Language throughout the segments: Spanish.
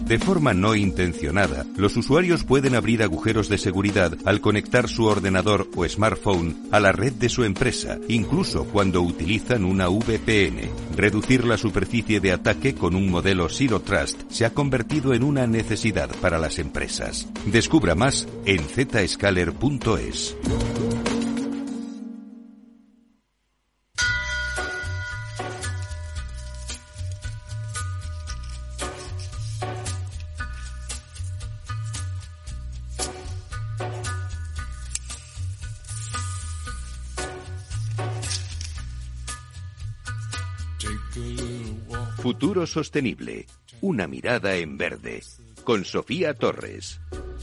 De forma no intencionada, los usuarios pueden abrir agujeros de seguridad al conectar su ordenador o smartphone a la red de su empresa, incluso cuando utilizan una VPN. Reducir la superficie de ataque con un modelo Zero Trust se ha convertido en una necesidad para las empresas. Descubra más en zscaler.es. Futuro sostenible. Una mirada en verde. Con Sofía Torres.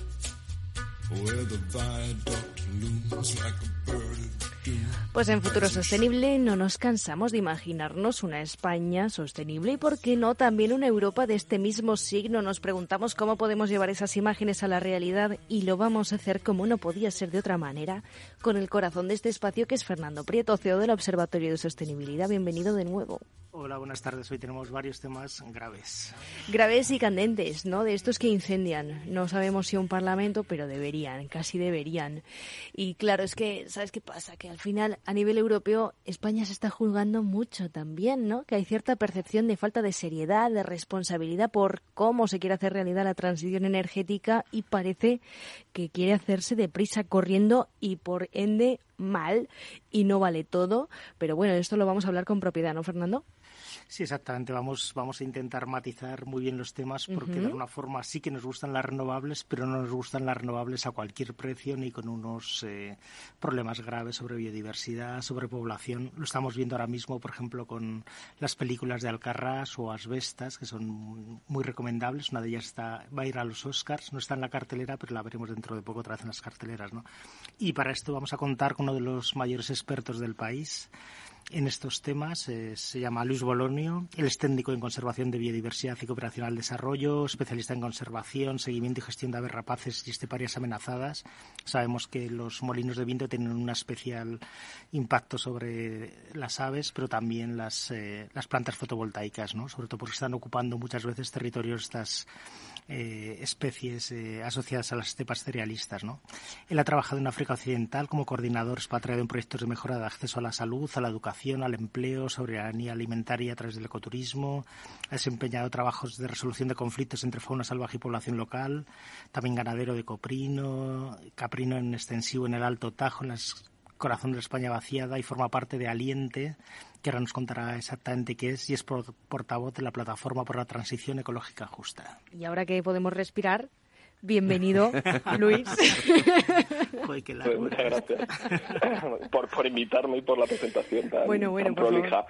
Pues en Futuro Sostenible no nos cansamos de imaginarnos una España sostenible y, ¿por qué no?, también una Europa de este mismo signo. Nos preguntamos cómo podemos llevar esas imágenes a la realidad y lo vamos a hacer, como no podía ser de otra manera, con el corazón de este espacio, que es Fernando Prieto, CEO del Observatorio de Sostenibilidad. Bienvenido de nuevo. Hola, buenas tardes. Hoy tenemos varios temas graves. Graves y candentes, ¿no? De estos que incendian. No sabemos si un parlamento, pero deberían, casi deberían. Y claro, es que, ¿sabes qué pasa? Que al final, a nivel europeo, España se está juzgando mucho también, ¿no? Que hay cierta percepción de falta de seriedad, de responsabilidad por cómo se quiere hacer realidad la transición energética, y parece que quiere hacerse deprisa, corriendo y por ende mal, y no vale todo. Pero bueno, esto lo vamos a hablar con propiedad, ¿no, Fernando? Sí, exactamente. Vamos a intentar matizar muy bien los temas, porque de alguna forma sí que nos gustan las renovables, pero no nos gustan las renovables a cualquier precio ni con unos problemas graves sobre biodiversidad, sobre población. Lo estamos viendo ahora mismo, por ejemplo, con las películas de Alcarrás o Asbestas, que son muy recomendables. Una de ellas va a ir a los Oscars, no está en la cartelera, pero la veremos dentro de poco otra vez en las carteleras, ¿no? Y para esto vamos a contar con uno de los mayores expertos del país en estos temas. Se llama Luis Bolonio. Él es técnico en conservación de biodiversidad y cooperación al desarrollo, especialista en conservación, seguimiento y gestión de aves rapaces y esteparias amenazadas. Sabemos que los molinos de viento tienen un especial impacto sobre las aves, pero también las plantas fotovoltaicas, ¿no? Sobre todo porque están ocupando muchas veces territorios estas especies asociadas a las estepas cerealistas, ¿no? Él ha trabajado en África Occidental como coordinador expatriado en proyectos de mejora de acceso a la salud, a la educación, al empleo, soberanía alimentaria a través del ecoturismo. Ha desempeñado trabajos de resolución de conflictos entre fauna salvaje y población local. También ganadero de caprino en extensivo en el Alto Tajo, en el corazón de la España vaciada, y forma parte de Aliente, que ahora nos contará exactamente qué es, y es portavoz de la Plataforma por la Transición Ecológica Justa. Y ahora que podemos respirar, bienvenido, Luis. Joder, qué largo. Muchas gracias por invitarme y por la presentación tan prolija.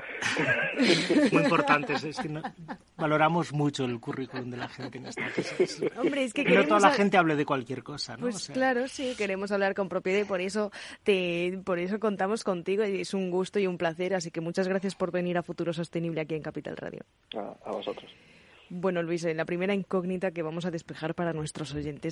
Muy importante, es que valoramos mucho el currículum de la gente en esta cosa. Hombre, es que no toda la gente hable de cualquier cosa, ¿no? Pues claro, sí, queremos hablar con propiedad, y por eso contamos contigo, y es un gusto y un placer, así que muchas gracias por venir a Futuro Sostenible aquí en Capital Radio. A vosotros. Bueno, Luis, la primera incógnita que vamos a despejar para nuestros oyentes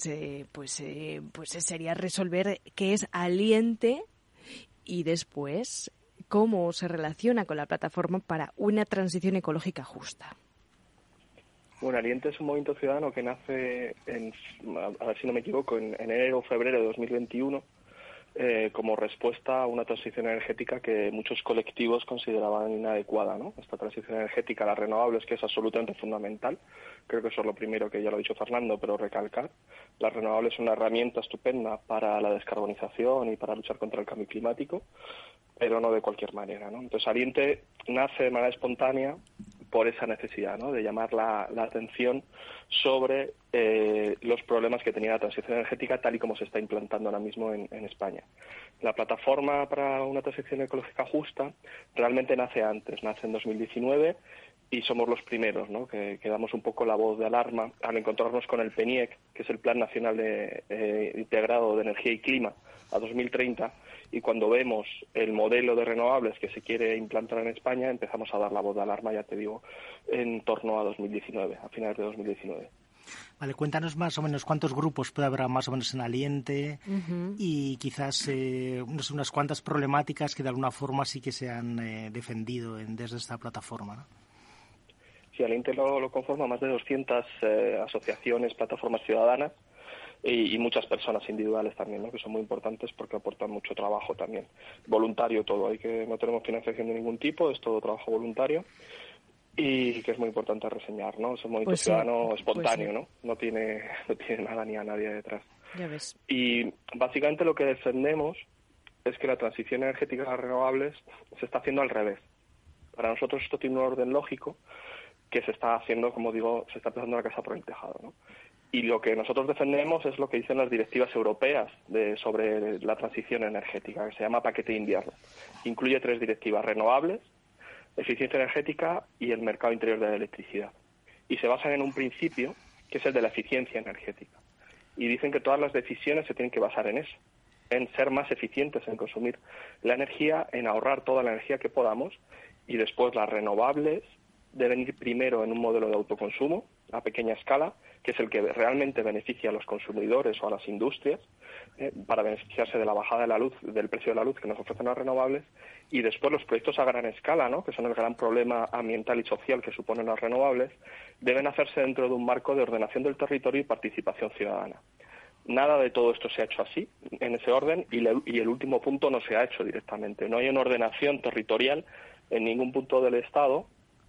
sería resolver qué es Aliente y después cómo se relaciona con la Plataforma para una Transición Ecológica Justa. Bueno, Aliente es un movimiento ciudadano que nace, a ver si no me equivoco, en enero o febrero de 2021, como respuesta a una transición energética que muchos colectivos consideraban inadecuada, ¿no? Esta transición energética, las renovables, que es absolutamente fundamental. Creo que eso es lo primero, que ya lo ha dicho Fernando, pero recalcar. Las renovables son una herramienta estupenda para la descarbonización y para luchar contra el cambio climático, pero no de cualquier manera, ¿no? Entonces, Aliente nace de manera espontánea por esa necesidad, ¿no?, de llamar la atención sobre los problemas que tenía la transición energética tal y como se está implantando ahora mismo en España. La Plataforma para una Transición Ecológica Justa realmente nace antes, nace en 2019, y somos los primeros, ¿no?, que damos un poco la voz de alarma al encontrarnos con el PNIEC, que es el Plan Nacional Integrado de Energía y Clima a 2030, y cuando vemos el modelo de renovables que se quiere implantar en España, empezamos a dar la voz de alarma, ya te digo, en torno a 2019, a finales de 2019. Vale, cuéntanos más o menos cuántos grupos puede haber más o menos en Aliente, y quizás unas cuantas problemáticas que de alguna forma sí que se han defendido desde esta plataforma, ¿no? Sí, Aliente lo conforma más de 200 asociaciones, plataformas ciudadanas y muchas personas individuales también, ¿no? Que son muy importantes porque aportan mucho trabajo también. Voluntario todo, no tenemos financiación de ningún tipo, es todo trabajo voluntario y que es muy importante reseñar, ¿no? Es un movimiento ciudadano espontáneo, ¿no? No tiene nada ni a nadie detrás. Ya ves. Y básicamente lo que defendemos es que la transición energética a las renovables se está haciendo al revés. Para nosotros esto tiene un orden lógico que se está haciendo, como digo, se está empezando la casa por el tejado, ¿no? Y lo que nosotros defendemos es lo que dicen las directivas europeas sobre la transición energética, que se llama paquete de invierno. Incluye 3 directivas: renovables, eficiencia energética y el mercado interior de la electricidad. Y se basan en un principio que es el de la eficiencia energética. Y dicen que todas las decisiones se tienen que basar en eso, en ser más eficientes en consumir la energía, en ahorrar toda la energía que podamos, y después las renovables deben ir primero en un modelo de autoconsumo a pequeña escala, que es el que realmente beneficia a los consumidores o a las industrias, para beneficiarse de la bajada de la luz, del precio de la luz que nos ofrecen las renovables, y después los proyectos a gran escala, ¿no? Que son el gran problema ambiental y social que suponen las renovables, deben hacerse dentro de un marco de ordenación del territorio y participación ciudadana. Nada de todo esto se ha hecho así, en ese orden, y el último punto no se ha hecho directamente. No hay una ordenación territorial en ningún punto del Estado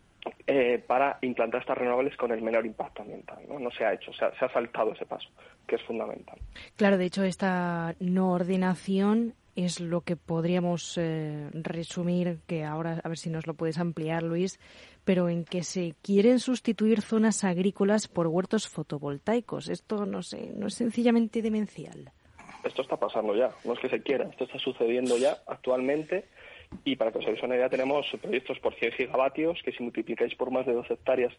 para implantar estas renovables con el menor impacto ambiental, ¿no? No se ha hecho, se ha saltado ese paso, que es fundamental. Claro, de hecho, esta no ordenación es lo que podríamos resumir, que ahora a ver si nos lo puedes ampliar, Luis, pero en que se quieren sustituir zonas agrícolas por huertos fotovoltaicos. Esto, no sé, no es sencillamente demencial. Esto está pasando ya, no es que se quiera, esto está sucediendo ya actualmente. Y para que os hagáis una idea, tenemos proyectos por 100 gigavatios, que si multiplicáis por más de 2 hectáreas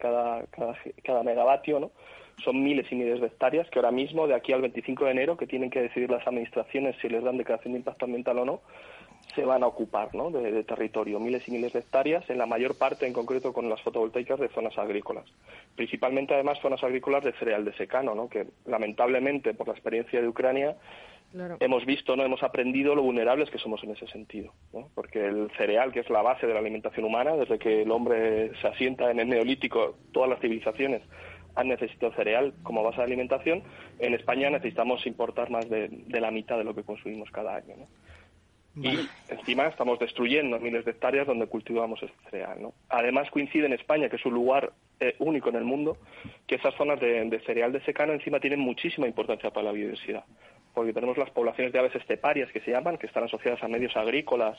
cada megavatio, ¿no? Son miles y miles de hectáreas que ahora mismo, de aquí al 25 de enero, que tienen que decidir las administraciones si les dan declaración de impacto ambiental o no, se van a ocupar, ¿no? de territorio, miles y miles de hectáreas, en la mayor parte, en concreto, con las fotovoltaicas de zonas agrícolas. Principalmente, además, zonas agrícolas de cereal de secano, ¿no? Que lamentablemente, por la experiencia de Ucrania, claro, hemos visto, no hemos aprendido lo vulnerables que somos en ese sentido, ¿no? Porque el cereal, que es la base de la alimentación humana, desde que el hombre se asienta en el Neolítico, todas las civilizaciones han necesitado cereal como base de alimentación. En España necesitamos importar más de la mitad de lo que consumimos cada año, ¿no? Vale. Y encima estamos destruyendo miles de hectáreas donde cultivamos ese cereal, ¿no? Además coincide en España, que es un lugar único en el mundo, que esas zonas de cereal de secano encima tienen muchísima importancia para la biodiversidad, porque tenemos las poblaciones de aves esteparias, que se llaman, que están asociadas a medios agrícolas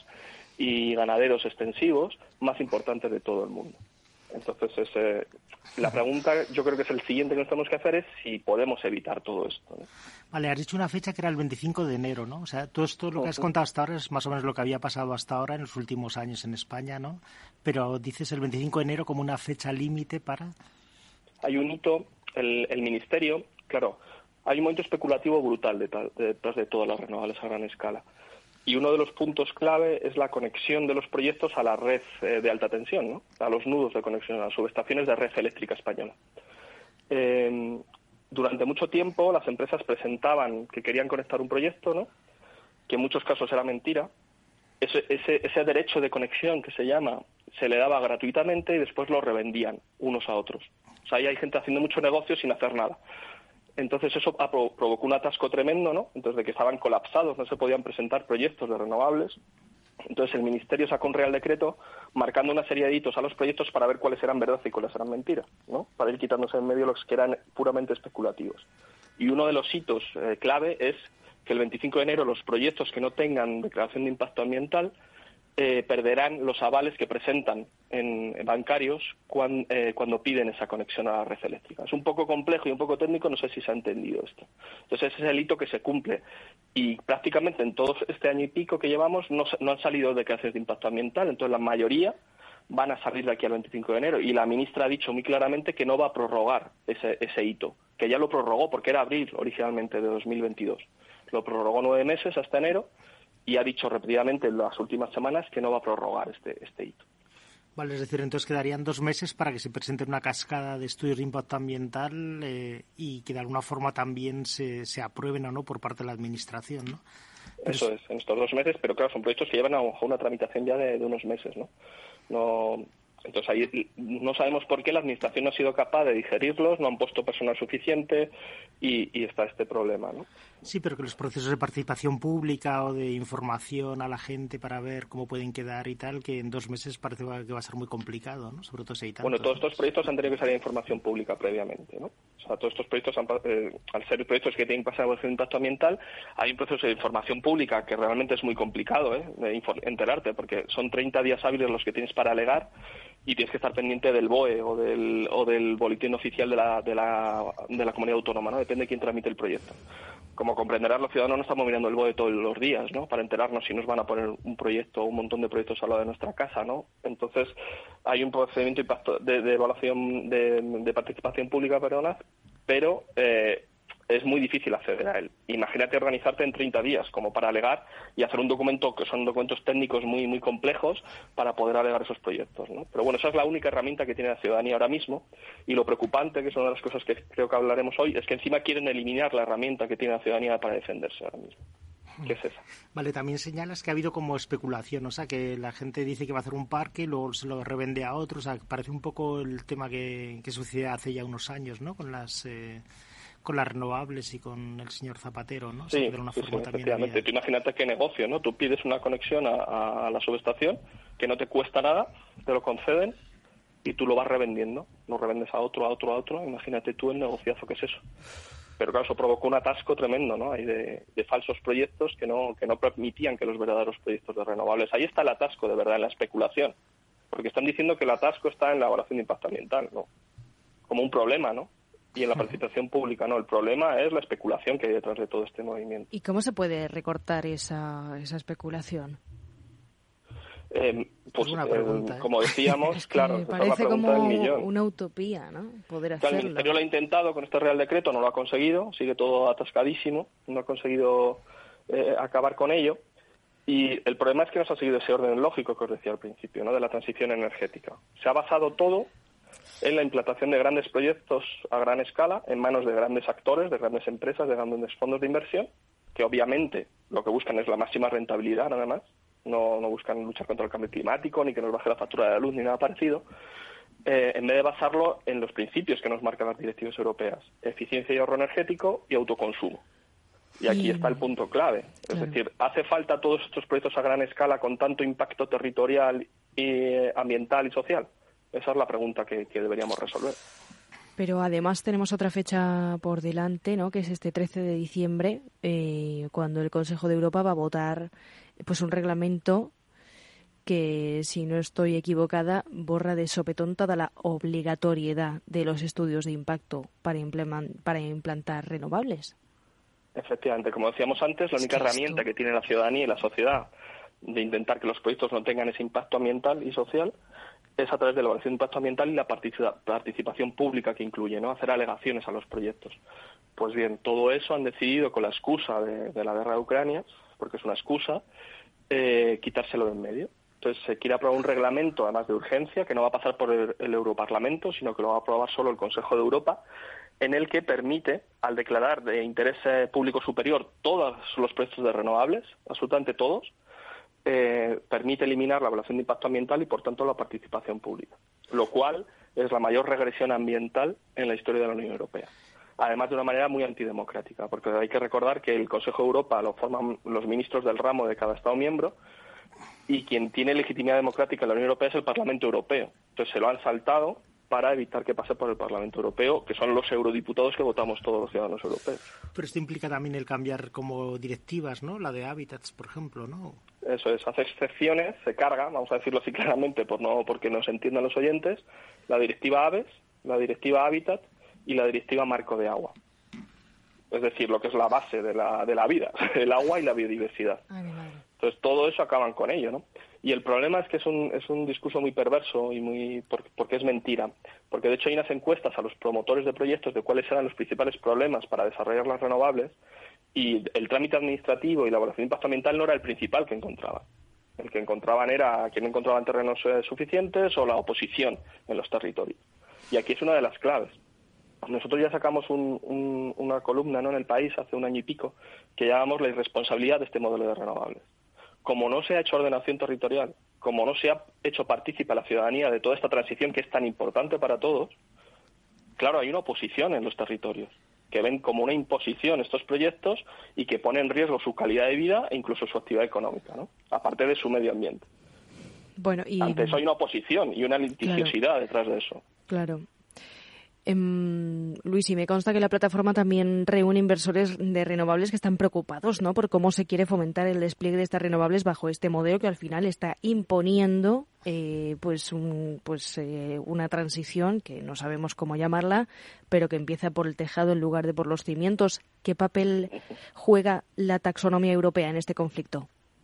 y ganaderos extensivos más importantes de todo el mundo. Entonces, la pregunta, yo creo que es el siguiente que nos tenemos que hacer, es si podemos evitar todo esto, ¿no? Vale, has dicho una fecha que era el 25 de enero, ¿no? O sea, todo esto, lo que has contado hasta ahora, es más o menos lo que había pasado hasta ahora en los últimos años en España, ¿no? Pero dices el 25 de enero como una fecha límite para... Hay un hito, el Ministerio, claro, hay un momento especulativo brutal detrás de todas las renovables a gran escala. Y uno de los puntos clave es la conexión de los proyectos a la red de alta tensión, ¿no? A los nudos de conexión, a las subestaciones de red eléctrica española. Durante mucho tiempo las empresas presentaban que querían conectar un proyecto, ¿no? Que en muchos casos era mentira. Ese derecho de conexión, que se llama, se le daba gratuitamente y después lo revendían unos a otros. O sea, ahí hay gente haciendo mucho negocio sin hacer nada. Entonces eso provocó un atasco tremendo, ¿no? Entonces, de que estaban colapsados, no se podían presentar proyectos de renovables. Entonces el Ministerio sacó un Real Decreto marcando una serie de hitos a los proyectos para ver cuáles eran verdad y cuáles eran mentira, ¿no? Para ir quitándose en medio los que eran puramente especulativos. Y uno de los hitos clave es que el 25 de enero los proyectos que no tengan declaración de impacto ambiental perderán los avales que presentan en bancarios cuando piden esa conexión a la red eléctrica. Es un poco complejo y un poco técnico, no sé si se ha entendido esto. Entonces ese es el hito que se cumple. Y prácticamente en todo este año y pico que llevamos no han salido declaraciones de impacto ambiental, entonces la mayoría van a salir de aquí al 25 de enero. Y la ministra ha dicho muy claramente que no va a prorrogar ese hito, que ya lo prorrogó porque era abril originalmente de 2022. Lo prorrogó 9 meses hasta enero. Y ha dicho repetidamente en las últimas semanas que no va a prorrogar este hito. Vale, es decir, entonces quedarían 2 meses para que se presente una cascada de estudios de impacto ambiental y que de alguna forma también se aprueben o no por parte de la Administración, ¿no? Pero eso es, en estos 2 meses, pero claro, son proyectos que llevan a lo mejor una tramitación ya de unos meses, ¿no? No, Entonces ahí no sabemos por qué la Administración no ha sido capaz de digerirlos, no han puesto personal suficiente y está este problema, ¿no? Sí, pero que los procesos de participación pública o de información a la gente para ver cómo pueden quedar y tal, que en 2 meses parece que va a ser muy complicado, ¿no? Sobre todo si hay tantos. Bueno, todos estos proyectos han tenido que salir información pública previamente, ¿no? O sea, todos estos proyectos, al ser proyectos que tienen que pasar por el impacto ambiental, hay un proceso de información pública que realmente es muy complicado, de enterarte, porque son 30 días hábiles los que tienes para alegar y tienes que estar pendiente del BOE o del boletín oficial de la comunidad autónoma, ¿no? Depende de quién tramite el proyecto. Como comprenderás, los ciudadanos no estamos mirando el BOE todos los días, ¿no? Para enterarnos si nos van a poner un proyecto o un montón de proyectos al lado de nuestra casa, ¿no? Entonces, hay un procedimiento de evaluación de participación pública, pero es muy difícil acceder a él. Imagínate organizarte en 30 días como para alegar y hacer un documento que son documentos técnicos muy muy complejos para poder alegar esos proyectos, ¿no? Pero bueno, esa es la única herramienta que tiene la ciudadanía ahora mismo, y lo preocupante, que es una de las cosas que creo que hablaremos hoy, es que encima quieren eliminar la herramienta que tiene la ciudadanía para defenderse ahora mismo. ¿Qué es esa? Vale, también señalas que ha habido como especulación, o sea, que la gente dice que va a hacer un parque y luego se lo revende a otros, o sea, parece un poco el tema que sucedía hace ya unos años, ¿no? Con las renovables y con el señor Zapatero, ¿no? Sí, de una forma también efectivamente. había... Tú imagínate qué negocio, ¿no? Tú pides una conexión a la subestación que no te cuesta nada, te lo conceden y tú lo vas revendiendo. Lo revendes a otro. Imagínate tú el negociazo que es eso. Pero claro, eso provocó un atasco tremendo, ¿no? Hay de falsos proyectos que no permitían que los verdaderos proyectos de renovables... Ahí está el atasco, de verdad, en la especulación. Porque están diciendo que el atasco está en la evaluación de impacto ambiental, ¿no? Como un problema, ¿no? Y en la participación pública, no. El problema es la especulación que hay detrás de todo este movimiento. ¿Y cómo se puede recortar esa especulación? Pues una pregunta, como decíamos, es que claro, parece es la pregunta como del millón. una utopía, ¿no? Poder Claro, hacerlo. el Ministerio lo ha intentado con este Real Decreto, no lo ha conseguido, sigue todo atascadísimo, no ha conseguido acabar con ello. Y el problema es que no se ha seguido ese orden lógico que os decía al principio, ¿no? De la transición energética. Se ha basado todo en la implantación de grandes proyectos a gran escala, en manos de grandes actores, de grandes empresas, de grandes fondos de inversión, que obviamente lo que buscan es la máxima rentabilidad, nada más. No buscan luchar contra el cambio climático, ni que nos baje la factura de la luz, ni nada parecido, en vez de basarlo en los principios que nos marcan las directivas europeas: eficiencia y ahorro energético y autoconsumo. Y aquí está el punto clave. Es decir, ¿hace falta todos estos proyectos a gran escala con tanto impacto territorial, y ambiental y social? Esa es la pregunta que deberíamos resolver. Pero además tenemos otra fecha por delante, ¿no? Que es este 13 de diciembre, cuando el Consejo de Europa va a votar pues un reglamento que, si no estoy equivocada, borra de sopetón toda la obligatoriedad de los estudios de impacto para implantar renovables. Efectivamente, como decíamos antes, la única herramienta que tiene la ciudadanía y la sociedad de intentar que los proyectos no tengan ese impacto ambiental y social es a través de la evaluación de impacto ambiental y la participación pública que incluye, ¿no? Hacer alegaciones a los proyectos. Pues bien, todo eso han decidido, con la excusa de la guerra de Ucrania, porque es una excusa, quitárselo de en medio. Entonces se quiere aprobar un reglamento, además de urgencia, que no va a pasar por el Europarlamento, sino que lo va a aprobar solo el Consejo de Europa, en el que permite, al declarar de interés público superior todos los proyectos de renovables, absolutamente todos, permite eliminar la evaluación de impacto ambiental y, por tanto, la participación pública, lo cual es la mayor regresión ambiental en la historia de la Unión Europea. Además, de una manera muy antidemocrática, porque hay que recordar que el Consejo de Europa lo forman los ministros del ramo de cada Estado miembro, y quien tiene legitimidad democrática en la Unión Europea es el Parlamento Europeo. Entonces se lo han saltado para evitar que pase por el Parlamento Europeo, que son los eurodiputados que votamos todos los ciudadanos europeos. Pero esto implica también el cambiar como directivas, ¿no? La de hábitats, por ejemplo, ¿no? Eso es, hace excepciones, se carga, vamos a decirlo así claramente, porque nos entiendan los oyentes, la directiva Aves, la directiva Hábitat y la directiva Marco de Agua. Es decir, lo que es la base de la vida, el agua y la biodiversidad. Entonces todo eso acaban con ello, ¿no? Y el problema es que es un discurso muy perverso y porque es mentira. Porque de hecho hay unas encuestas a los promotores de proyectos de cuáles eran los principales problemas para desarrollar las renovables, y el trámite administrativo y la evaluación de impacto ambiental no era el principal que encontraban. El que encontraban era que no encontraban terrenos suficientes o la oposición en los territorios. Y aquí es una de las claves. Nosotros ya sacamos una columna, ¿no?, en El País hace un año y pico, que llamamos la irresponsabilidad de este modelo de renovables. Como no se ha hecho ordenación territorial como no se ha hecho partícipe a la ciudadanía de toda esta transición que es tan importante para todos, claro, hay una oposición en los territorios, que ven como una imposición estos proyectos y que pone en riesgo su calidad de vida e incluso su actividad económica, ¿no? Aparte de su medio ambiente. Bueno, y ante eso hay una oposición y una litigiosidad detrás de eso. Claro. Luis, y me consta que la plataforma también reúne inversores de renovables que están preocupados, ¿no?, por cómo se quiere fomentar el despliegue de estas renovables bajo este modelo que al final está imponiendo una transición que no sabemos cómo llamarla, pero que empieza por el tejado en lugar de por los cimientos. ¿Qué papel juega la taxonomía europea en este conflicto?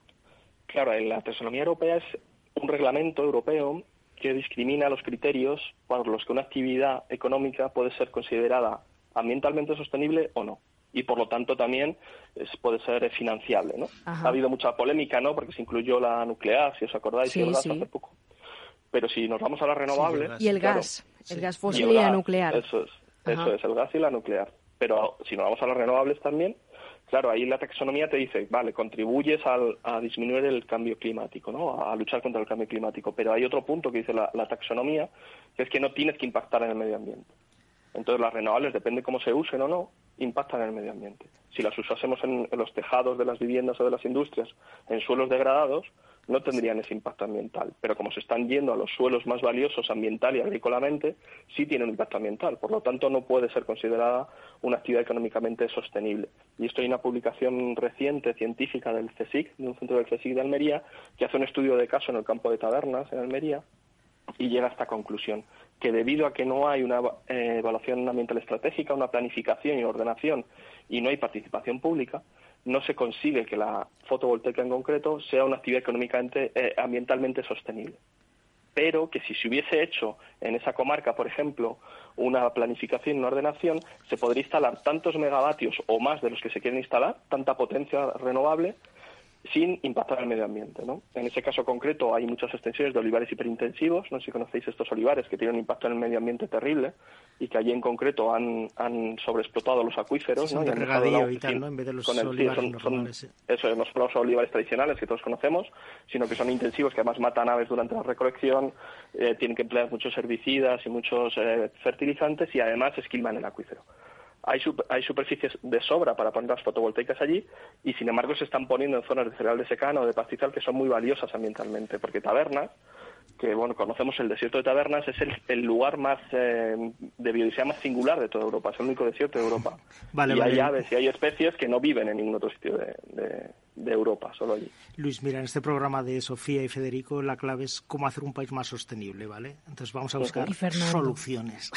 Claro, la taxonomía europea es un reglamento europeo que discrimina los criterios por los que una actividad económica puede ser considerada ambientalmente sostenible o no. Y por lo tanto también puede ser financiable, ¿no? Ha habido mucha polémica, ¿no?, porque se incluyó la nuclear, si os acordáis, sí, y el gas sí. Hace poco. Pero si nos vamos a las renovables... Y el claro, gas, el gas fósil y la nuclear. Eso es, el gas y la nuclear. Pero si nos vamos a las renovables también, claro, ahí la taxonomía te dice, vale, contribuyes a disminuir el cambio climático, ¿no?, a luchar contra el cambio climático. Pero hay otro punto que dice la taxonomía, que es que no tienes que impactar en el medio ambiente. Entonces las renovables, depende cómo se usen o no, impactan en el medio ambiente. Si las usásemos en los tejados de las viviendas o de las industrias, en suelos degradados, no tendrían ese impacto ambiental. Pero como se están yendo a los suelos más valiosos ambiental y agrícolamente, sí tienen un impacto ambiental. Por lo tanto, no puede ser considerada una actividad económicamente sostenible. Y esto hay una publicación reciente, científica, del CSIC, de un centro del CSIC de Almería, que hace un estudio de caso en el campo de Tabernas, en Almería, y llega a esta conclusión, que debido a que no hay una evaluación ambiental estratégica, una planificación y ordenación, y no hay participación pública, no se consigue que la fotovoltaica en concreto sea una actividad económicamente, ambientalmente sostenible. Pero que si se hubiese hecho en esa comarca, por ejemplo, una planificación y una ordenación, se podría instalar tantos megavatios o más de los que se quieren instalar, tanta potencia renovable, sin impactar el medio ambiente, ¿no? En ese caso concreto hay muchas extensiones de olivares hiperintensivos, no sé si conocéis estos olivares que tienen un impacto en el medio ambiente terrible y que allí en concreto han sobreexplotado los acuíferos, sí, ¿no? De regadío y tal, ¿no? En vez de los olivares normales. Eso, no son los olivares tradicionales que todos conocemos, sino que son intensivos, que además matan aves durante la recolección, tienen que emplear muchos herbicidas y muchos fertilizantes y además esquilman el acuífero. Hay superficies de sobra para poner las fotovoltaicas allí y, sin embargo, se están poniendo en zonas de cereal de secano o de pastizal que son muy valiosas ambientalmente, porque Tabernas, que bueno, conocemos el desierto de Tabernas, es el lugar más de biodiversidad más singular de toda Europa, es el único desierto de Europa. Hay aves y hay especies que no viven en ningún otro sitio de Europa, solo allí. Luis, mira, en este programa de Sofía y Federico la clave es cómo hacer un país más sostenible, ¿vale? Entonces vamos a buscar soluciones.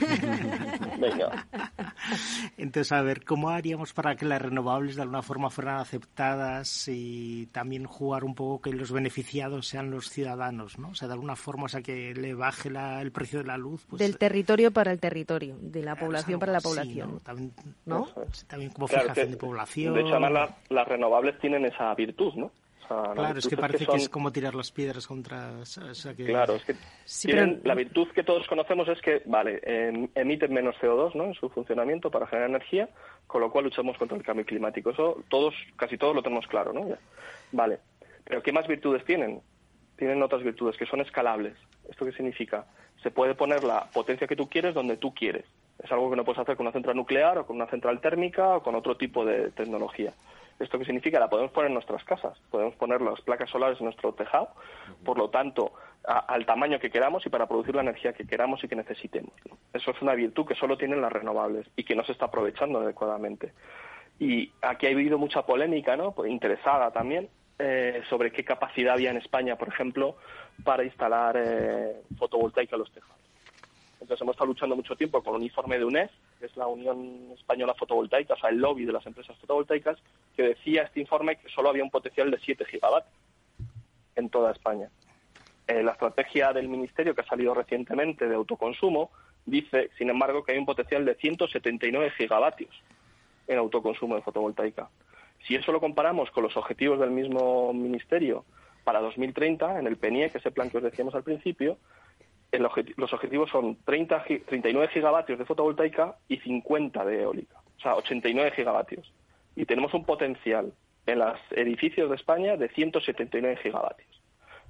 Venga. Entonces, a ver, ¿cómo haríamos para que las renovables de alguna forma fueran aceptadas y también jugar un poco que los beneficiados sean los ciudadanos, ¿no? O sea, de alguna forma, o sea, que le baje el precio de la luz. Pues, del territorio para el territorio, de la población para la población. Sí, ¿no? ¿No? También como fijación de población. De hecho, además, las renovables tienen esa virtud, ¿no? Claro, es que parece que es como tirar las piedras contra... O sea, que... Claro, es que la virtud que todos conocemos es que, vale, emiten menos CO2, ¿no?, en su funcionamiento para generar energía, con lo cual luchamos contra el cambio climático. Eso casi todos lo tenemos claro, ¿no? Vale, pero ¿qué más virtudes tienen? Tienen otras virtudes que son escalables. ¿Esto qué significa? Se puede poner la potencia que tú quieres donde tú quieres. Es algo que no puedes hacer con una central nuclear o con una central térmica o con otro tipo de tecnología. ¿Esto qué significa? La podemos poner en nuestras casas, podemos poner las placas solares en nuestro tejado, por lo tanto, al tamaño que queramos y para producir la energía que queramos y que necesitemos, ¿no? Eso es una virtud que solo tienen las renovables y que no se está aprovechando adecuadamente. Y aquí ha habido mucha polémica, ¿no?, pues interesada también, sobre qué capacidad había en España, por ejemplo, para instalar fotovoltaica en los tejados. Entonces hemos estado luchando mucho tiempo con un informe de UNED, que es la Unión Española Fotovoltaica, o sea, el lobby de las empresas fotovoltaicas, que decía este informe que solo había un potencial de 7 gigavatios en toda España. La estrategia del Ministerio, que ha salido recientemente de autoconsumo, dice, sin embargo, que hay un potencial de 179 gigavatios en autoconsumo de fotovoltaica. Si eso lo comparamos con los objetivos del mismo Ministerio para 2030, en el PNIE, que es el plan que os decíamos al principio, los objetivos son 39 gigavatios de fotovoltaica y 50 de eólica, o sea, 89 gigavatios. Y tenemos un potencial en los edificios de España de 179 gigavatios.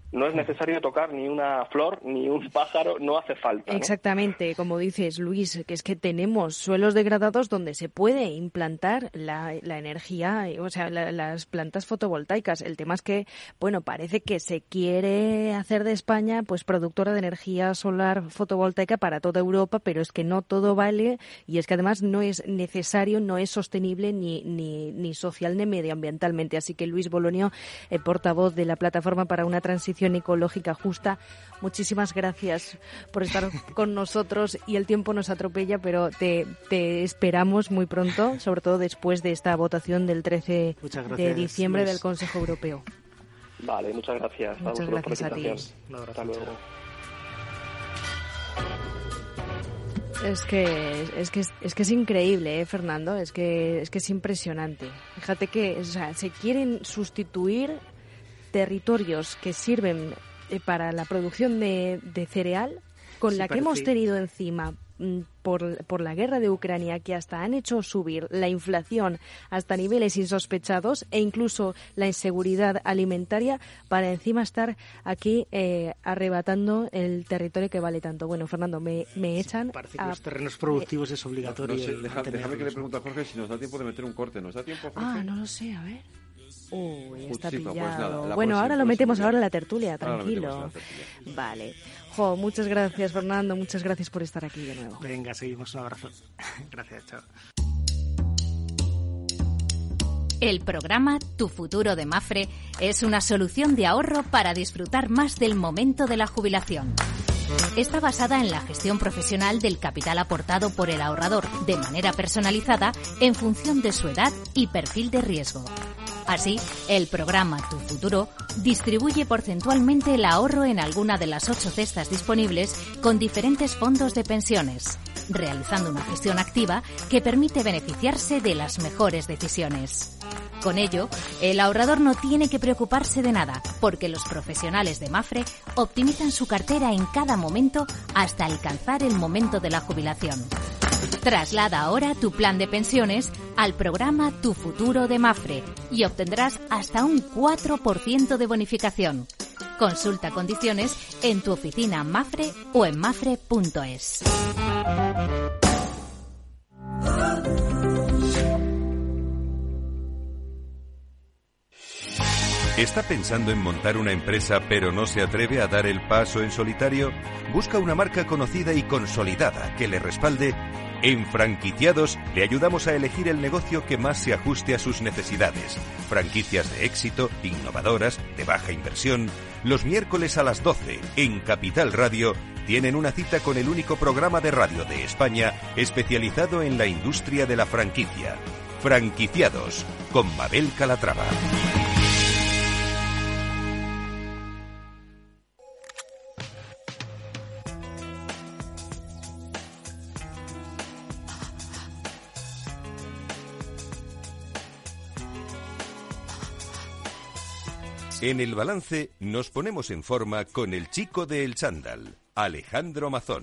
no es necesario tocar ni una flor ni un pájaro, no hace falta, ¿no? Exactamente, como dices, Luis, que es que tenemos suelos degradados donde se puede implantar la energía, o sea, las plantas fotovoltaicas. El tema es que, bueno, parece que se quiere hacer de España pues productora de energía solar fotovoltaica para toda Europa, pero es que no todo vale, y es que además no es necesario, no es sostenible ni social ni medioambientalmente. Así que Luis Bolonio, portavoz de la Plataforma para una Transición Ecológica Justa, muchísimas gracias por estar con nosotros, y el tiempo nos atropella, pero te esperamos muy pronto, sobre todo después de esta votación del 13 de diciembre del Consejo Europeo. Vale, muchas gracias. Muchas gracias a ti. Hasta luego. Es que es increíble, Fernando, es que es impresionante. Fíjate que, o sea, se quieren sustituir territorios que sirven para la producción de cereal con la que hemos tenido encima por la guerra de Ucrania, que hasta han hecho subir la inflación hasta niveles insospechados, e incluso la inseguridad alimentaria, para encima estar aquí arrebatando el territorio que vale tanto. Bueno, Fernando, me echan... Parece que los terrenos productivos es obligatorio. No sé, déjame que le pregunte a Jorge si nos da tiempo de meter un corte. ¿Nos da tiempo, Jorge? No lo sé, a ver. Uy, está Justito, pillado. pues nada, Bueno, ahora lo metemos ahora en la tertulia, Ahora tranquilo. Vale. Muchas gracias, Fernando, muchas gracias por estar aquí de nuevo. Venga, seguimos, un abrazo. Gracias, chao. El programa Tu Futuro de Mapfre es una solución de ahorro para disfrutar más del momento de la jubilación. Está basada en la gestión profesional del capital aportado por el ahorrador de manera personalizada en función de su edad y perfil de riesgo. Así, el programa Tu Futuro distribuye porcentualmente el ahorro en alguna de las 8 cestas disponibles con diferentes fondos de pensiones, realizando una gestión activa que permite beneficiarse de las mejores decisiones. Con ello, el ahorrador no tiene que preocuparse de nada, porque los profesionales de Mapfre optimizan su cartera en cada momento hasta alcanzar el momento de la jubilación. Traslada ahora tu plan de pensiones al programa Tu Futuro de Mapfre y obtendrás hasta un 4% de bonificación. Consulta condiciones en tu oficina Mapfre o en mapfre.es. ¿Está pensando en montar una empresa pero no se atreve a dar el paso en solitario? ¿Busca una marca conocida y consolidada que le respalde? En Franquiciados le ayudamos a elegir el negocio que más se ajuste a sus necesidades. Franquicias de éxito, innovadoras, de baja inversión. Los miércoles a las 12 en Capital Radio tienen una cita con el único programa de radio de España especializado en la industria de la franquicia. Franquiciados, con Mabel Calatrava. En el balance nos ponemos en forma con el chico de El Chándal, Alejandro Mazón.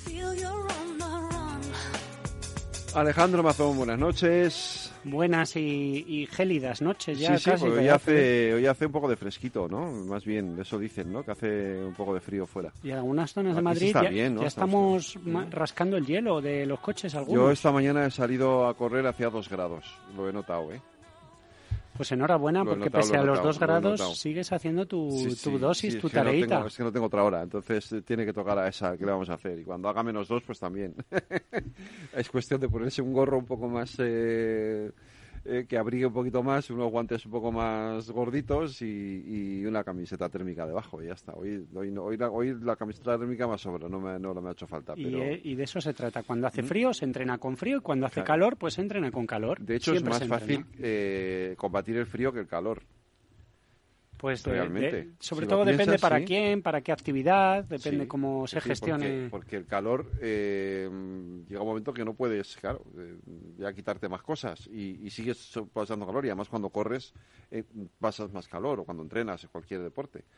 Alejandro Mazón, buenas noches. Buenas y gélidas noches ya. Sí, casi, porque hoy hace un poco de fresquito, ¿no? Más bien, eso dicen, ¿no? Que hace un poco de frío fuera. Y en algunas zonas de Madrid está bien, ¿no? ya estamos rascando el hielo de los coches algunos. Yo esta mañana he salido a correr hacia 2 grados, lo he notado, ¿eh? Pues enhorabuena, porque pese a los 2 grados sigues haciendo tu dosis, tu tareita. Es que no tengo otra hora, entonces tiene que tocar a esa que le vamos a hacer. Y cuando haga -2, pues también. Es cuestión de ponerse un gorro un poco más... que abrigue un poquito más, unos guantes un poco más gorditos y una camiseta térmica debajo y ya está. Hoy la camiseta térmica me sobra, no me ha hecho falta. Y de eso se trata. Cuando hace frío se entrena con frío y cuando hace calor pues se entrena con calor. De hecho siempre es más fácil combatir el frío que el calor. Pues realmente. Sobre todo depende para quién, para qué actividad, depende cómo se gestione. Porque el calor llega un momento que no puedes, claro, ya quitarte más cosas y sigues pasando calor y además cuando corres pasas más calor o cuando entrenas en cualquier deporte.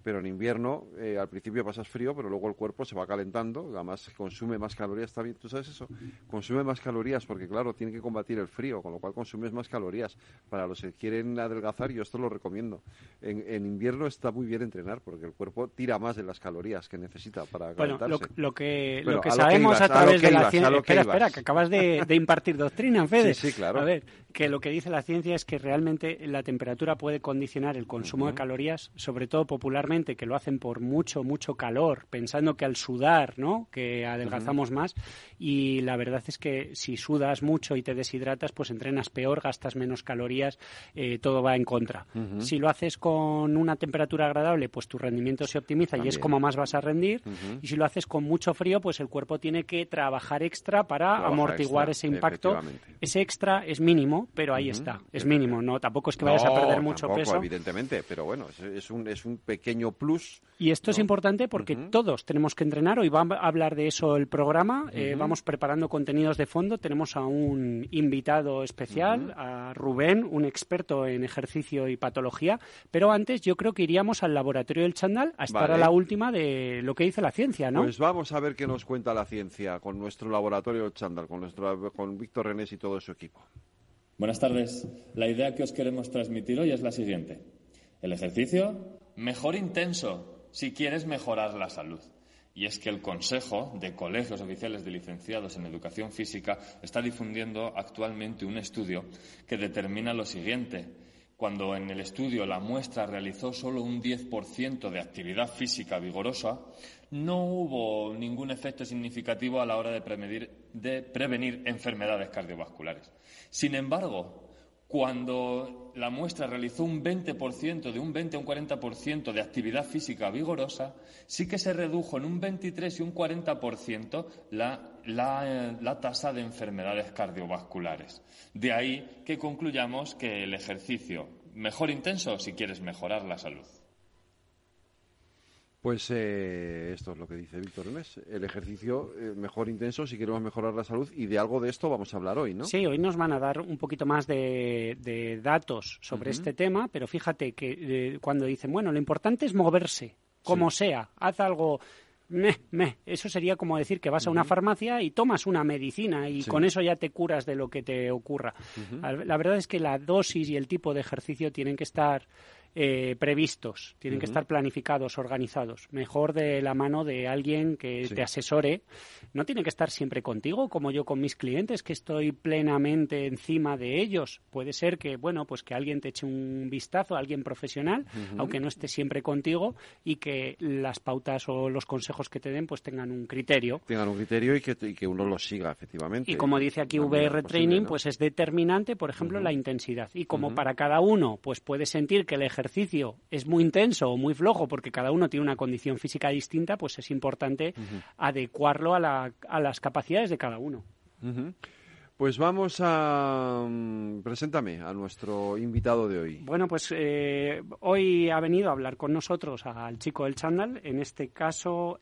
pero en invierno al principio pasas frío, pero luego el cuerpo se va calentando, además consume más calorías también. ¿Tú sabes eso? Consume más calorías porque, claro, tiene que combatir el frío, con lo cual consumes más calorías. Para los que quieren adelgazar, yo esto lo recomiendo. En invierno está muy bien entrenar porque el cuerpo tira más de las calorías que necesita para calentarse. Bueno, lo que sabemos a través de la ciencia... Espera, que acabas de impartir doctrina, Fede. Sí, claro. A ver, que lo que dice la ciencia es que realmente la temperatura puede condicionar el consumo de calorías, sobre todo popularmente, que lo hacen por mucho calor, pensando que al sudar, ¿no?, que adelgazamos más, y la verdad es que si sudas mucho y te deshidratas, pues entrenas peor, gastas menos calorías, todo va en contra. Si lo haces con una temperatura agradable, pues tu rendimiento se optimiza y es como más vas a rendir, y si lo haces con mucho frío, pues el cuerpo tiene que trabajar extra para amortiguar ese impacto. Ese extra es mínimo, pero ahí está, es mínimo, no, tampoco es que vayas a perder mucho peso. Evidentemente, pero bueno, es un pequeño plus. Y esto es importante porque todos tenemos que entrenar. Hoy va a hablar de eso el programa. Vamos preparando contenidos de fondo. Tenemos a un invitado especial, a Rubén, un experto en ejercicio y patología. Pero antes yo creo que iríamos al laboratorio del Chandal a estar a la última de lo que dice la ciencia, ¿no? Pues vamos a ver qué nos cuenta la ciencia con nuestro laboratorio del Chandal, con Víctor Renés y todo su equipo. Buenas tardes. La idea que os queremos transmitir hoy es la siguiente. El ejercicio, mejor intenso si quieres mejorar la salud. Y es que el Consejo de Colegios Oficiales de Licenciados en Educación Física está difundiendo actualmente un estudio que determina lo siguiente. Cuando en el estudio la muestra realizó solo un 10% de actividad física vigorosa, no hubo ningún efecto significativo a la hora de prevenir enfermedades cardiovasculares. Sin embargo, cuando la muestra realizó un 20%, de un 20 a un 40% de actividad física vigorosa, sí que se redujo en un 23 y un 40% la tasa de enfermedades cardiovasculares. De ahí que concluyamos que el ejercicio mejor intenso si quieres mejorar la salud. Pues esto es lo que dice Víctor Renés. El ejercicio mejor intenso si queremos mejorar la salud, y de algo de esto vamos a hablar hoy, ¿no? Sí, hoy nos van a dar un poquito más de datos sobre este tema, pero fíjate que cuando dicen, bueno, lo importante es moverse, como sea, haz algo... Eso sería como decir que vas a una farmacia y tomas una medicina y con eso ya te curas de lo que te ocurra. La verdad es que la dosis y el tipo de ejercicio tienen que estar previstos, tienen que estar planificados, organizados, mejor de la mano de alguien que te asesore. No tiene que estar siempre contigo, como yo con mis clientes, que estoy plenamente encima de ellos. Puede ser que, bueno, pues que alguien te eche un vistazo, alguien profesional, aunque no esté siempre contigo, y que las pautas o los consejos que te den pues tengan un criterio. Y que uno lo siga, efectivamente. Y como dice aquí VR Training, ¿no? Pues es determinante, por ejemplo, la intensidad. Y como para cada uno pues puede sentir que el ejercicio es muy intenso o muy flojo, porque cada uno tiene una condición física distinta, pues es importante adecuarlo a las capacidades de cada uno. Pues vamos a... Preséntame a nuestro invitado de hoy. Bueno, pues hoy ha venido a hablar con nosotros al chico del chándal, en este caso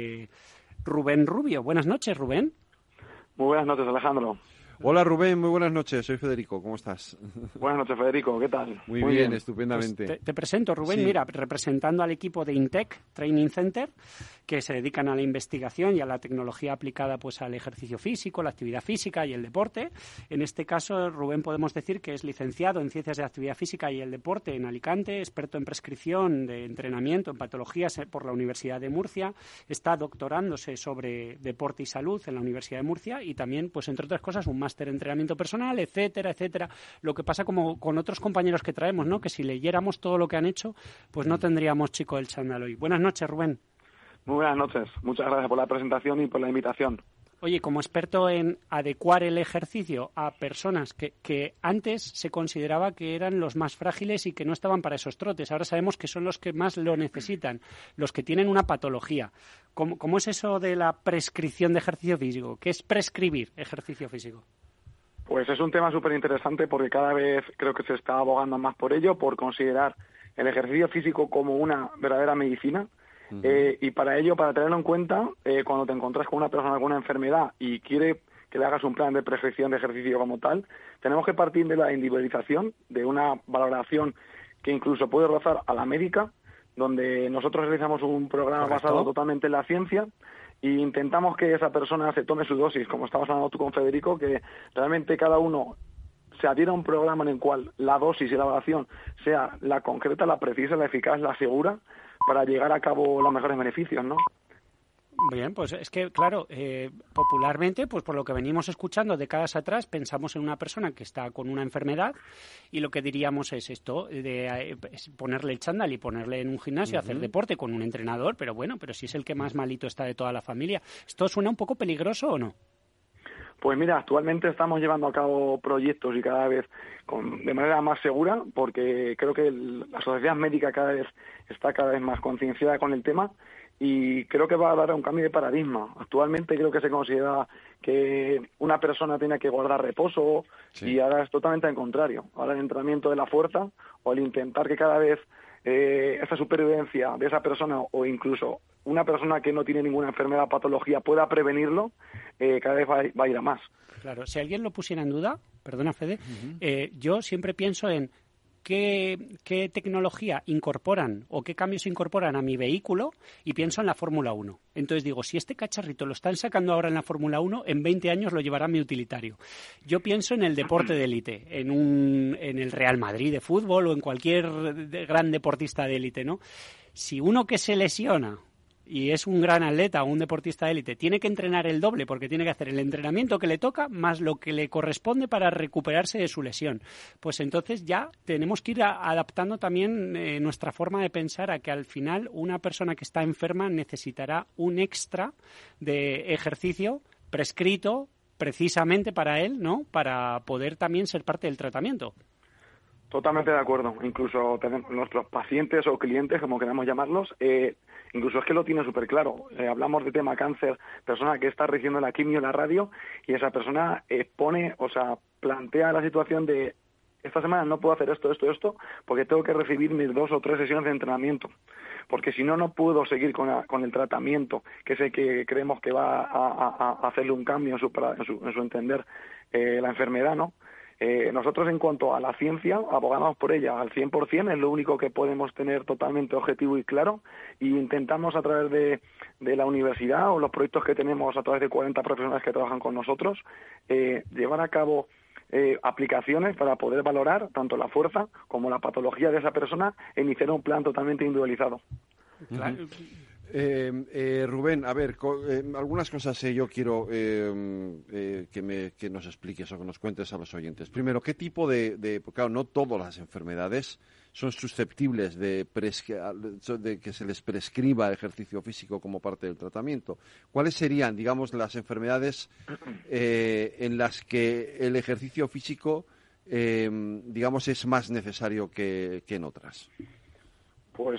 Rubén Rubio. Buenas noches, Rubén. Muy buenas noches, Alejandro. Hola Rubén, muy buenas noches, soy Federico, ¿cómo estás? Buenas noches, Federico, ¿qué tal? Muy bien, estupendamente. Pues te presento, Rubén, mira, representando al equipo de INTEC Training Center, que se dedican a la investigación y a la tecnología aplicada pues al ejercicio físico, la actividad física y el deporte. En este caso, Rubén, podemos decir que es licenciado en Ciencias de Actividad Física y el Deporte en Alicante, experto en prescripción de entrenamiento en patologías por la Universidad de Murcia, está doctorándose sobre deporte y salud en la Universidad de Murcia y también, pues entre otras cosas, un máster en entrenamiento personal, etcétera, etcétera. Lo que pasa como con otros compañeros que traemos, ¿no? Que si leyéramos todo lo que han hecho, pues no tendríamos chico del chándal hoy. Buenas noches, Rubén. Muy buenas noches. Muchas gracias por la presentación y por la invitación. Oye, como experto en adecuar el ejercicio a personas que antes se consideraba que eran los más frágiles y que no estaban para esos trotes, ahora sabemos que son los que más lo necesitan, los que tienen una patología. ¿Cómo es eso de la prescripción de ejercicio físico? ¿Qué es prescribir ejercicio físico? Pues es un tema súper interesante porque cada vez creo que se está abogando más por ello, por considerar el ejercicio físico como una verdadera medicina. Y para ello, para tenerlo en cuenta, cuando te encuentras con una persona con alguna enfermedad y quiere que le hagas un plan de prescripción de ejercicio como tal, tenemos que partir de la individualización, de una valoración que incluso puede rozar a la médica, donde nosotros realizamos un programa basado totalmente en la ciencia e intentamos que esa persona se tome su dosis, como estabas hablando tú con Federico, que realmente cada uno se adhiera a un programa en el cual la dosis y la evaluación sea la concreta, la precisa, la eficaz, la segura, para llegar a cabo los mejores beneficios, ¿no? Bien, pues es que, claro, popularmente, pues por lo que venimos escuchando décadas atrás, pensamos en una persona que está con una enfermedad y lo que diríamos es esto, de ponerle el chándal y ponerle en un gimnasio, hacer deporte con un entrenador, pero bueno, pero si es el que más malito está de toda la familia. ¿Esto suena un poco peligroso o no? Pues mira, actualmente estamos llevando a cabo proyectos y cada vez de manera más segura, porque creo que la sociedad médica está cada vez más concienciada con el tema y creo que va a dar un cambio de paradigma. Actualmente creo que se considera que una persona tiene que guardar reposo y ahora es totalmente al contrario. Ahora el entrenamiento de la fuerza o el intentar que cada vez esa supervivencia de esa persona o incluso una persona que no tiene ninguna enfermedad o patología pueda prevenirlo, cada vez va a ir a más. Claro, si alguien lo pusiera en duda, perdona Fede, yo siempre pienso en qué tecnología incorporan o qué cambios incorporan a mi vehículo y pienso en la Fórmula 1. Entonces digo, si este cacharrito lo están sacando ahora en la Fórmula 1, en 20 años lo llevará mi utilitario. Yo pienso en el deporte de élite, en el Real Madrid de fútbol o en cualquier gran deportista de élite, ¿no? Si uno que se lesiona y es un gran atleta o un deportista de élite, tiene que entrenar el doble porque tiene que hacer el entrenamiento que le toca más lo que le corresponde para recuperarse de su lesión. Pues entonces ya tenemos que ir adaptando también nuestra forma de pensar a que al final una persona que está enferma necesitará un extra de ejercicio prescrito precisamente para él, ¿no? Para poder también ser parte del tratamiento. Totalmente de acuerdo. Incluso nuestros pacientes o clientes, como queramos llamarlos, incluso es que lo tiene súper claro. Hablamos de tema cáncer, persona que está recibiendo la quimio, la radio, y esa persona plantea la situación de esta semana no puedo hacer esto, porque tengo que recibir mis 2 o 3 sesiones de entrenamiento. Porque si no, no puedo seguir con el tratamiento, que es el que creemos que va a hacerle un cambio en su entender la enfermedad, ¿no? Nosotros, en cuanto a la ciencia, abogamos por ella al 100%, es lo único que podemos tener totalmente objetivo y claro, y intentamos a través de la universidad o los proyectos que tenemos a través de 40 profesionales que trabajan con nosotros, llevar a cabo aplicaciones para poder valorar tanto la fuerza como la patología de esa persona e iniciar un plan totalmente individualizado. Claro. Rubén, a ver, algunas cosas yo quiero que nos expliques o que nos cuentes a los oyentes. Primero, ¿qué tipo porque claro, no todas las enfermedades son susceptibles de que se les prescriba ejercicio físico como parte del tratamiento? ¿Cuáles serían, digamos, las enfermedades en las que el ejercicio físico, digamos, es más necesario que en otras? Pues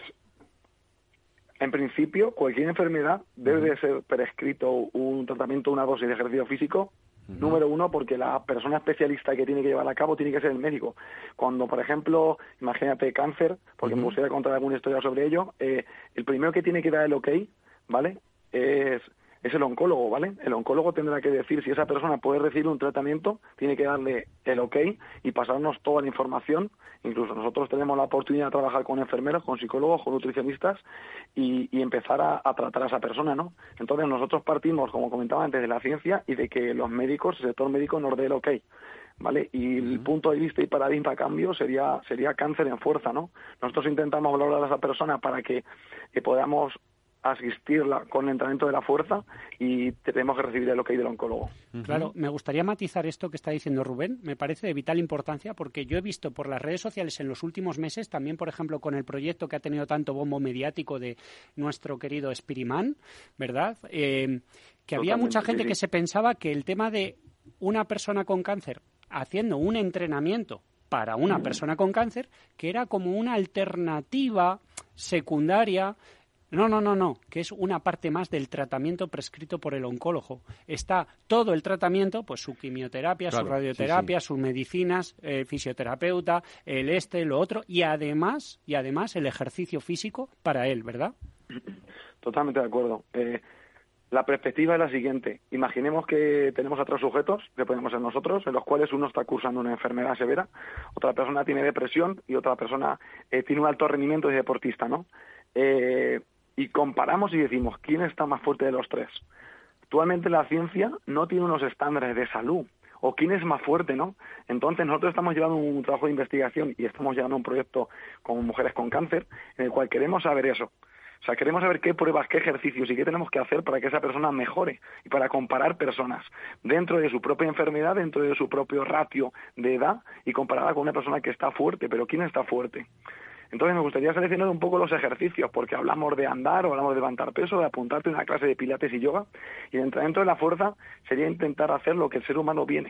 en principio, cualquier enfermedad debe de ser prescrito un tratamiento, una dosis de ejercicio físico. Número uno, porque la persona especialista que tiene que llevar a cabo tiene que ser el médico. Cuando, por ejemplo, imagínate cáncer, porque me gustaría contar alguna historia sobre ello, el primero que tiene que dar el ok, ¿vale?, es el oncólogo, ¿vale? El oncólogo tendrá que decir si esa persona puede recibir un tratamiento, tiene que darle el ok y pasarnos toda la información. Incluso nosotros tenemos la oportunidad de trabajar con enfermeros, con psicólogos, con nutricionistas y empezar a tratar a esa persona, ¿no? Entonces nosotros partimos, como comentaba antes, de la ciencia y de que los médicos, el sector médico nos dé el ok, ¿vale? Y el punto de vista y paradigma a cambio sería cáncer en fuerza, ¿no? Nosotros intentamos valorar a esa persona para que podamos asistirla con el entrenamiento de la fuerza y tenemos que recibir el ok del oncólogo. Claro, me gustaría matizar esto que está diciendo Rubén, me parece de vital importancia porque yo he visto por las redes sociales en los últimos meses, también por ejemplo con el proyecto que ha tenido tanto bombo mediático de nuestro querido Spirimán, ¿verdad?, que había mucha gente que se pensaba que el tema de una persona con cáncer haciendo un entrenamiento para una persona con cáncer, que era como una alternativa secundaria. No, que es una parte más del tratamiento prescrito por el oncólogo. Está todo el tratamiento, pues su quimioterapia, su radioterapia, sus medicinas, el fisioterapeuta, lo otro, y además el ejercicio físico para él, ¿verdad? Totalmente de acuerdo. La perspectiva es la siguiente. Imaginemos que tenemos a otros sujetos, que podemos ser nosotros, en los cuales uno está cursando una enfermedad severa, otra persona tiene depresión y otra persona tiene un alto rendimiento y es deportista, ¿no? y comparamos y decimos, ¿quién está más fuerte de los tres? Actualmente la ciencia no tiene unos estándares de salud, o quién es más fuerte, ¿no? Entonces nosotros estamos llevando un trabajo de investigación y estamos llevando un proyecto con mujeres con cáncer, en el cual queremos saber eso. O sea, queremos saber qué pruebas, qué ejercicios y qué tenemos que hacer para que esa persona mejore y para comparar personas dentro de su propia enfermedad, dentro de su propio ratio de edad y compararla con una persona que está fuerte. Pero ¿quién está fuerte? Entonces me gustaría seleccionar un poco los ejercicios, porque hablamos de andar o hablamos de levantar peso, de apuntarte a una clase de pilates y yoga, y dentro de la fuerza sería intentar hacer lo que el ser humano viene.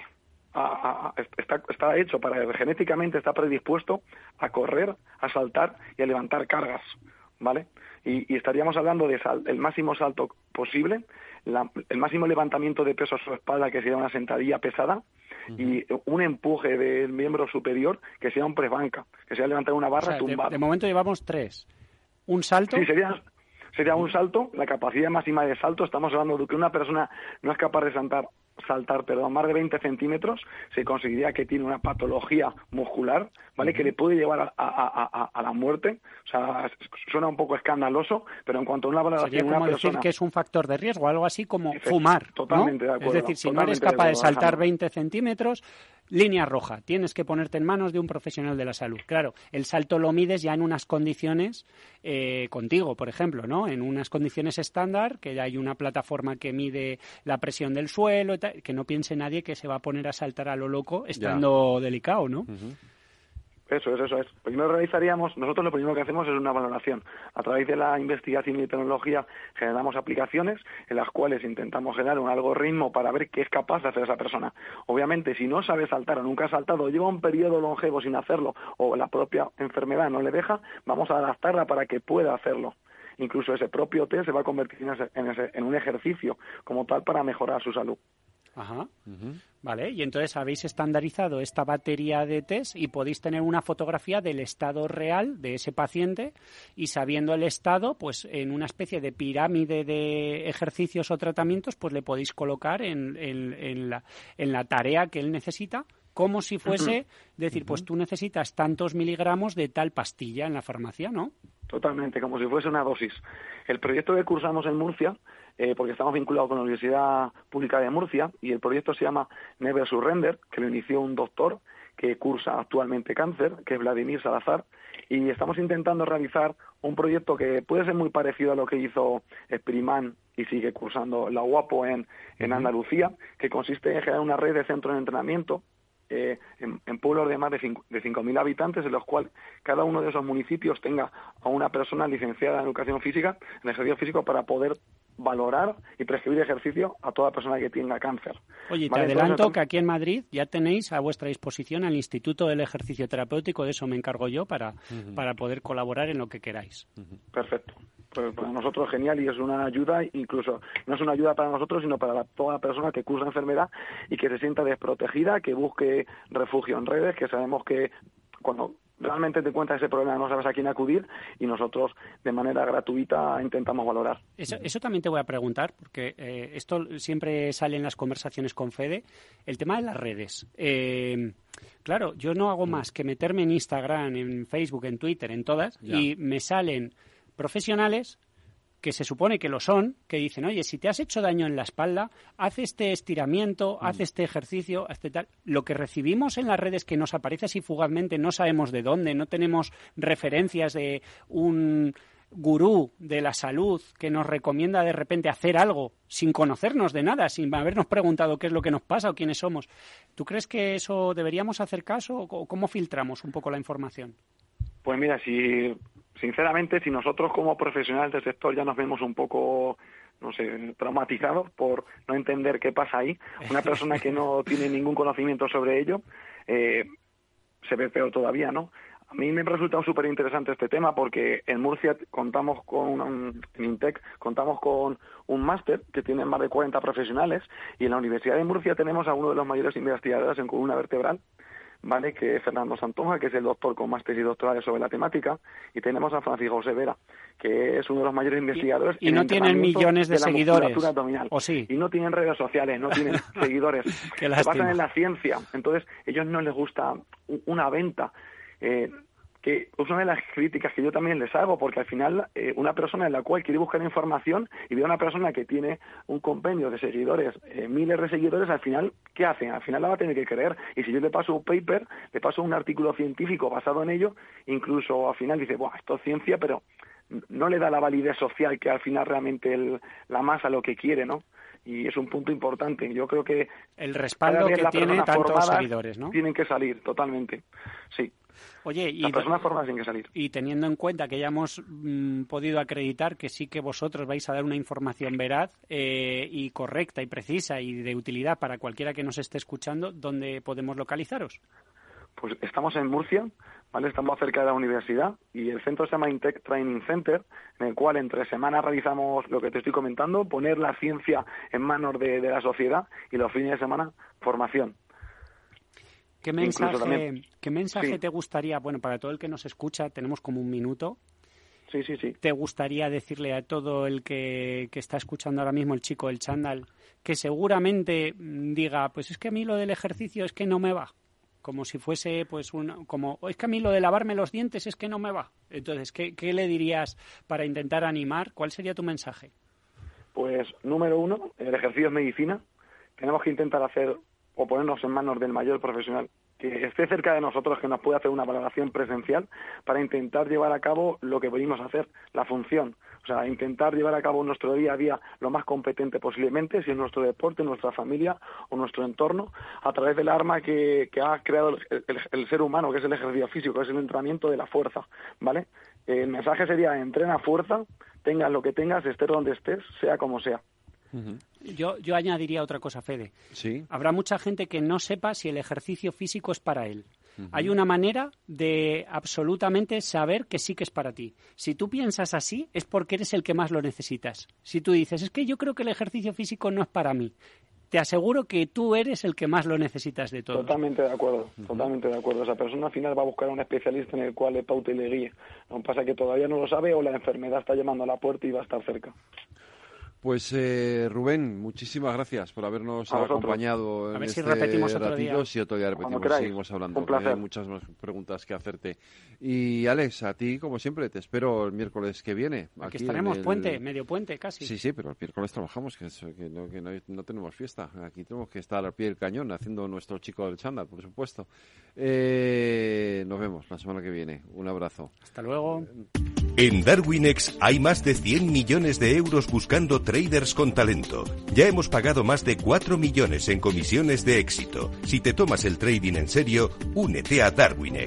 Está hecho genéticamente está predispuesto a correr, a saltar y a levantar cargas, ¿vale? Y estaríamos hablando de el máximo salto posible, el máximo levantamiento de peso a su espalda, que sería una sentadilla pesada, y un empuje del miembro superior, que sea un press banca, que sea levantar una barra tumbada. De momento llevamos 3. ¿Un salto? Sí, sería un salto, la capacidad máxima de salto. Estamos hablando de que una persona no es capaz de saltar más de 20 centímetros, se conseguiría que tiene una patología muscular, ¿vale? Que le puede llevar a la muerte. O sea, suena un poco escandaloso, pero en cuanto a una valoración sería como una decir persona... que es un factor de riesgo, algo así como fumar, totalmente, ¿no? de acuerdo, es decir, si no eres capaz de saltar 20 centímetros, línea roja, tienes que ponerte en manos de un profesional de la salud. Claro, el salto lo mides ya en unas condiciones contigo, por ejemplo, ¿no? En unas condiciones estándar, que hay una plataforma que mide la presión del suelo, que no piense nadie que se va a poner a saltar a lo loco estando delicado, ¿no? Eso es. Primero nosotros lo primero que hacemos es una valoración. A través de la investigación y tecnología generamos aplicaciones en las cuales intentamos generar un algoritmo para ver qué es capaz de hacer esa persona. Obviamente, si no sabe saltar o nunca ha saltado, lleva un periodo longevo sin hacerlo, o la propia enfermedad no le deja, vamos a adaptarla para que pueda hacerlo. Incluso ese propio test se va a convertir en un ejercicio como tal para mejorar su salud. Ajá. Vale, y entonces habéis estandarizado esta batería de test y podéis tener una fotografía del estado real de ese paciente, y sabiendo el estado, pues en una especie de pirámide de ejercicios o tratamientos, pues le podéis colocar en la tarea que él necesita, como si fuese decir, pues tú necesitas tantos miligramos de tal pastilla en la farmacia, ¿no? Totalmente, como si fuese una dosis. El proyecto que cursamos en Murcia, porque estamos vinculados con la Universidad Pública de Murcia, y el proyecto se llama Never Surrender, que lo inició un doctor que cursa actualmente cáncer, que es Vladimir Salazar, y estamos intentando realizar un proyecto que puede ser muy parecido a lo que hizo Experiman y sigue cursando la UAPO en Andalucía, que consiste en generar una red de centros de entrenamiento en pueblos de más de 5.000 habitantes, en los cuales cada uno de esos municipios tenga a una persona licenciada en educación física, en ejercicio físico, para poder valorar y prescribir ejercicio a toda persona que tenga cáncer. Oye, te adelanto que aquí en Madrid ya tenéis a vuestra disposición al Instituto del Ejercicio Terapéutico, de eso me encargo yo, para poder colaborar en lo que queráis. Perfecto. Pues para nosotros genial, y es una ayuda, incluso no es una ayuda para nosotros, sino para toda persona que cursa enfermedad y que se sienta desprotegida, que busque refugio en redes, que sabemos que cuando realmente te encuentras ese problema no sabes a quién acudir, y nosotros de manera gratuita intentamos valorar. Eso también te voy a preguntar, porque esto siempre sale en las conversaciones con Fede, el tema de las redes. Claro, yo no hago más que meterme en Instagram, en Facebook, en Twitter, en todas, y me salen profesionales que se supone que lo son, que dicen, oye, si te has hecho daño en la espalda, haz este estiramiento, haz este ejercicio, haz tal. Lo que recibimos en las redes, que nos aparece así fugazmente, no sabemos de dónde, no tenemos referencias de un gurú de la salud que nos recomienda de repente hacer algo sin conocernos de nada, sin habernos preguntado qué es lo que nos pasa o quiénes somos. ¿Tú crees que eso deberíamos hacer caso, o cómo filtramos un poco la información? Pues mira, sinceramente, si nosotros como profesionales del sector ya nos vemos un poco, no sé, traumatizados por no entender qué pasa ahí, una persona que no tiene ningún conocimiento sobre ello, se ve peor todavía, ¿no? A mí me ha resultado súper interesante este tema, porque en Murcia contamos en INTEC contamos con un máster que tiene más de 40 profesionales, y en la Universidad de Murcia tenemos a uno de los mayores investigadores en columna vertebral, ¿vale?, que es Fernando Santonja, que es el doctor con máster y doctorales sobre la temática, y tenemos a Francisco Severa, que es uno de los mayores investigadores. Y no tienen millones de seguidores, ¿o sí? Y no tienen redes sociales, no tienen seguidores. Se basan en la ciencia. Entonces, ellos no les gusta una venta. que es una de las críticas que yo también les hago, porque al final una persona en la cual quiere buscar información y ve a una persona que tiene un compendio de seguidores, miles de seguidores, al final, ¿qué hacen? Al final la va a tener que creer. Y si yo le paso un paper, le paso un artículo científico basado en ello, incluso al final dice, ¡buah, esto es ciencia!, pero no le da la validez social que al final realmente la masa lo que quiere, ¿no? Y es un punto importante. Yo creo que el respaldo que tiene tantos seguidores, ¿no? Tienen que salir, totalmente. Sí. Oye, las personas formadas tienen que salir. Y teniendo en cuenta que ya hemos podido acreditar que sí que vosotros vais a dar una información veraz y correcta y precisa y de utilidad para cualquiera que nos esté escuchando, ¿dónde podemos localizaros? Pues estamos en Murcia, ¿vale? Estamos cerca de la universidad y el centro se llama Intec Training Center, en el cual entre semanas realizamos lo que te estoy comentando, poner la ciencia en manos de la sociedad, y los fines de semana formación. ¿Qué mensaje te gustaría, bueno, para todo el que nos escucha, tenemos como un minuto? Sí. ¿Te gustaría decirle a todo el que está escuchando ahora mismo, el chico del chándal, que seguramente diga, pues es que a mí lo del ejercicio es que no me va? Como si fuese, pues, es que a mí lo de lavarme los dientes es que no me va. Entonces, ¿qué le dirías para intentar animar? ¿Cuál sería tu mensaje? Pues, número 1, el ejercicio es medicina. Tenemos que intentar hacer o ponernos en manos del mayor profesional que esté cerca de nosotros, que nos pueda hacer una valoración presencial para intentar llevar a cabo lo que venimos a hacer, la función. O sea, intentar llevar a cabo nuestro día a día lo más competente posiblemente, si es nuestro deporte, nuestra familia o nuestro entorno, a través del arma que ha creado el ser humano, que es el ejercicio físico, que es el entrenamiento de la fuerza, ¿vale? El mensaje sería, entrena fuerza, tengas lo que tengas, estés donde estés, sea como sea. Uh-huh. Yo añadiría otra cosa, Fede. ¿Sí? Habrá mucha gente que no sepa si el ejercicio físico es para él. Uh-huh. Hay una manera de absolutamente saber que sí que es para ti. Si tú piensas así, es porque eres el que más lo necesitas. Si tú dices, es que yo creo que el ejercicio físico no es para mí, te aseguro que tú eres el que más lo necesitas de todos. Totalmente de acuerdo, totalmente de acuerdo. Esa persona al final va a buscar a un especialista en el cual le paute y le guíe. No pasa que todavía no lo sabe o la enfermedad está llamando a la puerta y va a estar cerca. Pues Rubén, muchísimas gracias por habernos acompañado en este repetimos otro ratito. día. Sí, otro día repetimos, seguimos hablando. Un placer. Hay muchas más preguntas que hacerte. Y Alex, a ti, como siempre, te espero el miércoles que viene. Aquí estaremos, medio puente casi. Sí, pero el miércoles trabajamos, que no tenemos fiesta. Aquí tenemos que estar al pie del cañón haciendo nuestro chico del chándal, por supuesto. Nos vemos la semana que viene. Un abrazo. Hasta luego. En Darwinex hay más de 100 millones de euros buscando traders con talento. Ya hemos pagado más de 4 millones en comisiones de éxito. Si te tomas el trading en serio, únete a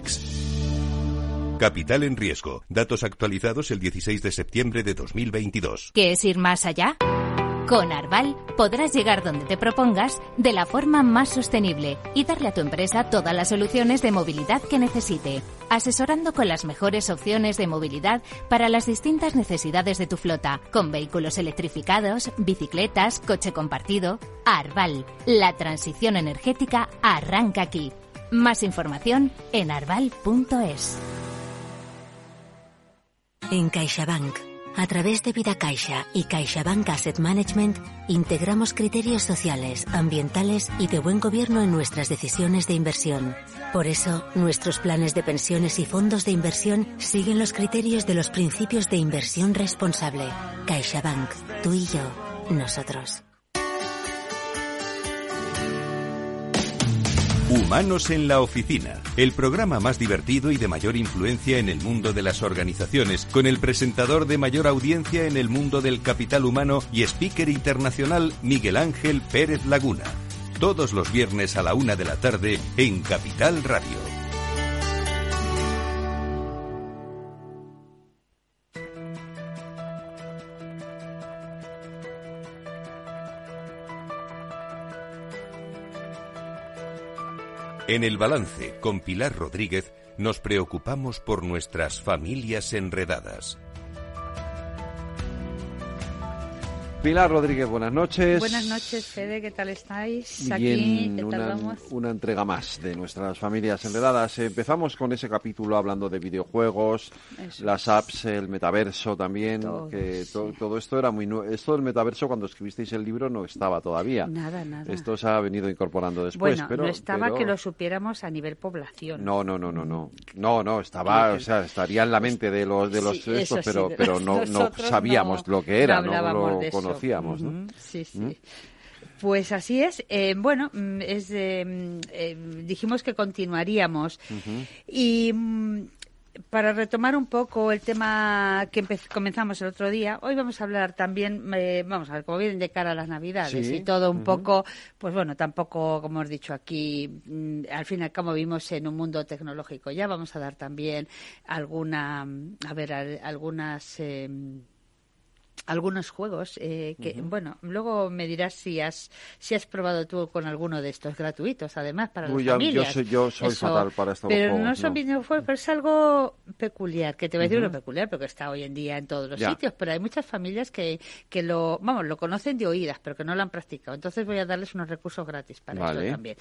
Darwinex. Capital en riesgo. Datos actualizados el 16 de septiembre de 2022. ¿Qué es ir más allá? Con Arval podrás llegar donde te propongas de la forma más sostenible y darle a tu empresa todas las soluciones de movilidad que necesite, asesorando con las mejores opciones de movilidad para las distintas necesidades de tu flota, con vehículos electrificados, bicicletas, coche compartido. Arval, la transición energética arranca aquí. Más información en arval.es. En CaixaBank, a través de Vida Caixa y CaixaBank Asset Management, integramos criterios sociales, ambientales y de buen gobierno en nuestras decisiones de inversión. Por eso, nuestros planes de pensiones y fondos de inversión siguen los criterios de los principios de inversión responsable. CaixaBank, tú y yo, nosotros. Humanos en la Oficina, el programa más divertido y de mayor influencia en el mundo de las organizaciones, con el presentador de mayor audiencia en el mundo del capital humano y speaker internacional Miguel Ángel Pérez Laguna. Todos los viernes a la 1 de la tarde en Capital Radio. En El Balance, con Pilar Rodríguez, nos preocupamos por nuestras familias enredadas. Pilar Rodríguez, buenas noches. Buenas noches, Fede, ¿qué tal estáis? Bien, Aquí, ¿qué tal vamos? Una entrega más de nuestras familias enredadas. Empezamos con ese capítulo hablando de videojuegos, las apps, el metaverso también, todo esto era muy nuevo. Esto del metaverso, cuando escribisteis el libro, no estaba todavía. Nada. Esto se ha venido incorporando después. Bueno, pero no estaba que lo supiéramos a nivel población. No, estaba, o sea, estaría en la mente de los estos, pero no sabíamos lo que era, no lo conocíamos, ¿no? Sí. Pues así es. Dijimos que continuaríamos. Y para retomar un poco el tema que comenzamos el otro día, hoy vamos a hablar también, vamos a ver, como vienen de cara a las Navidades y todo un poco, pues bueno, tampoco, como hemos dicho aquí, al fin y al cabo vivimos en un mundo tecnológico. Ya vamos a dar también algunos juegos que, bueno, luego me dirás si has probado tú con alguno de estos gratuitos, además, para las familias. Yo soy fatal para estos juegos. Pero no son videojuegos, pero es algo peculiar, que te voy a decir lo peculiar, porque está hoy en día en todos los sitios, pero hay muchas familias que lo conocen de oídas, pero que no lo han practicado. Entonces voy a darles unos recursos gratis para eso también.